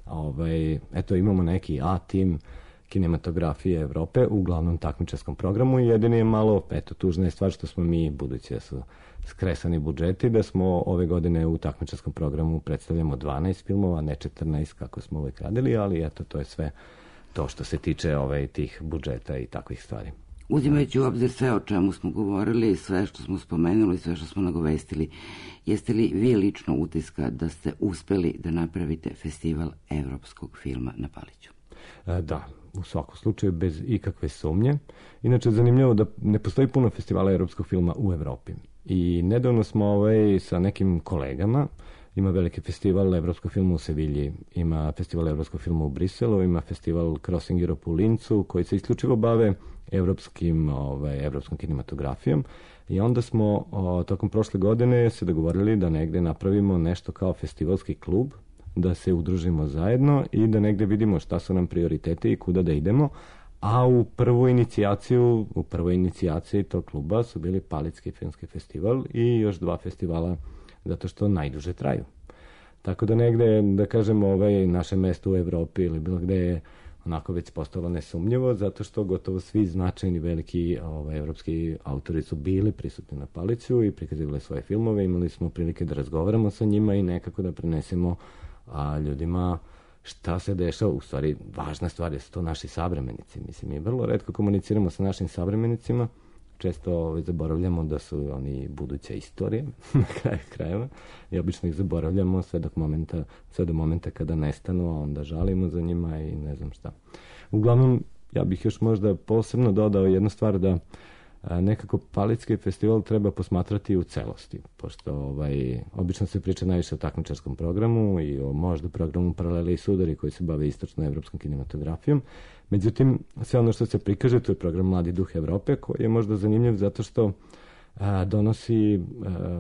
B: ovaj, eto, imamo neki A-tim kinematografije Evrope u glavnom takmičarskom programu i jedini je malo, eto, tužna je stvar što smo mi, budući da su skresani budžeti, da smo ove godine u takmičarskom programu predstavljamo dvanaest filmova, ne četrnaest kako smo uvek radili, ali eto, to je sve to što se tiče ovaj, tih budžeta i takvih stvari.
C: Uzimajući u obzir sve o čemu smo govorili, sve što smo spomenuli, sve što smo nagovestili, jeste li vi lično utiska da ste uspeli da napravite festival evropskog filma na Paliću?
B: E, da, u svakom slučaju, bez ikakve sumnje. Inače, zanimljivo da ne postoji puno festivala evropskog filma u Evropi. I nedavno smo ovaj, sa nekim kolegama, ima veliki festival evropskog filma u Sevilji, ima festival evropskog filma u Briselu, ima festival Crossing Europe u Lincu, koji se isključivo bave evropskim, ovaj, evropskom kinematografijom. I onda smo o, tokom prošle godine se dogovorili da negde napravimo nešto kao festivalski klub, da se udružimo zajedno i da negde vidimo šta su nam prioriteti i kuda da idemo. A u prvu inicijaciju, u prvoj inicijaciji tog kluba su bili Palitski filmski festival i još dva festivala zato što najduže traju. Tako da negde, da kažemo, ovaj, naše mesto u Evropi ili bilo gde je onako već postalo nesumnjivo, zato što gotovo svi značajni veliki ovaj, evropski autori su bili prisutni na Paliću i prikazivali svoje filmove, imali smo prilike da razgovaramo sa njima i nekako da prenesemo a, ljudima šta se dešava. U stvari, važna stvar je su to naši savremenici. Mislim, mi vrlo retko komuniciramo sa našim savremenicima, često ovaj, zaboravljamo da su oni buduća istorija na kraju krajeva i obično ih zaboravljamo sve, dok momenta, sve do momenta kada nestanu, a onda žalimo za njima i ne znam šta. Uglavnom, ja bih još možda posebno dodao jednu stvar, da a, nekako Palitski festival treba posmatrati u celosti, pošto ovaj, obično se priča najviše o takmičarskom programu i o možda programu Paralele i sudari koji se bave istočno-evropskom kinematografijom. Međutim, sve ono što se prikaže, to je program Mladi duh Evrope, koji je možda zanimljiv zato što a, donosi, a,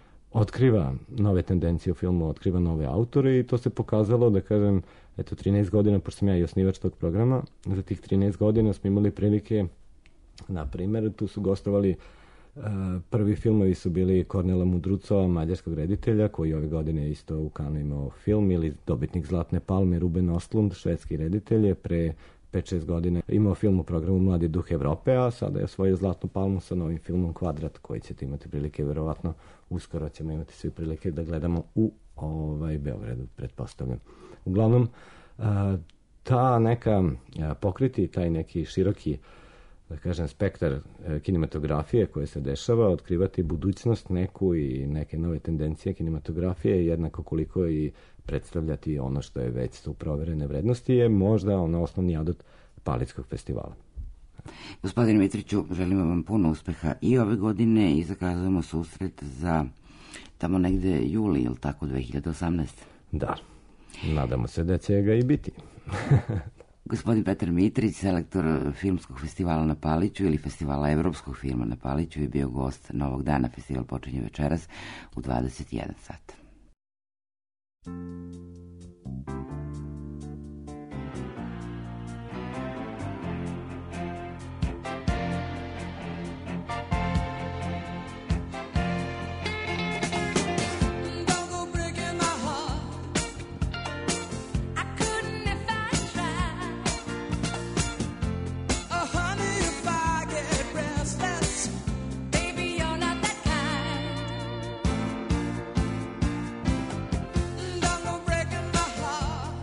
B: otkriva nove tendencije u filmu, otkriva nove autore i to se pokazalo, da kažem, eto, trinaest godina, pošto sam ja i osnivač tog programa, za tih trinaest godina smo imali prilike, na primjer, tu su gostovali, a, prvi filmovi su bili Kornela Mudrucova, mađarskog reditelja, koji ove godine isto u Kanu imao film, ili dobitnik Zlatne palme Ruben Ostlund, švedski reditelj, je pre pet šest godina imao film u programu Mladi duh Evrope, a sada je osvojio Zlatnu palmu sa novim filmom Kvadrat, koji ćete imati prilike, verovatno uskoro ćemo imati svi prilike da gledamo u ovaj, Beogradu, pretpostavljam. Uglavnom, a,
G: ta neka pokriti, taj neki široki, da kažem, spektar kinematografije koje se dešava, otkrivati budućnost neku i neke nove tendencije kinematografije, jednako koliko i predstavljati ono što je već su proverene vrednosti, je možda ono osnovni adut Palitskog festivala.
C: Gospodine Mitriću, želimo vam puno uspeha i ove godine i zakazujemo susret za tamo negde juli, ili tako, dve hiljade osamnaeste.
G: Da, nadamo se da će ga i biti.
C: Gospodin Petar Mitrić, selektor Filmskog festivala na Paliću ili Festivala evropskog filma na Paliću, je bio gost Novog dana. Festival počinje večeras u dvadeset jedan sat.
A: Don't go breaking my heart.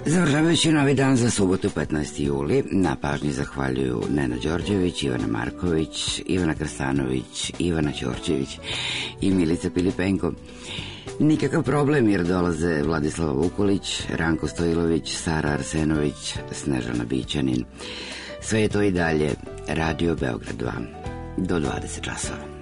C: Završavajući novi dan za subotu petnaesti juli, na pažnji zahvaljuju Nena Đorđević, Ivana Marković, Ivana Krstanović, Ivana Ćorčević i Milica Pilipenko. Nikakav problem jer dolaze Vladislava Vukolić, Ranko Stojilović, Sara Arsenović, Snežana Bićanin. Sve je to i dalje Radio Beograd dva do dvadeset časova.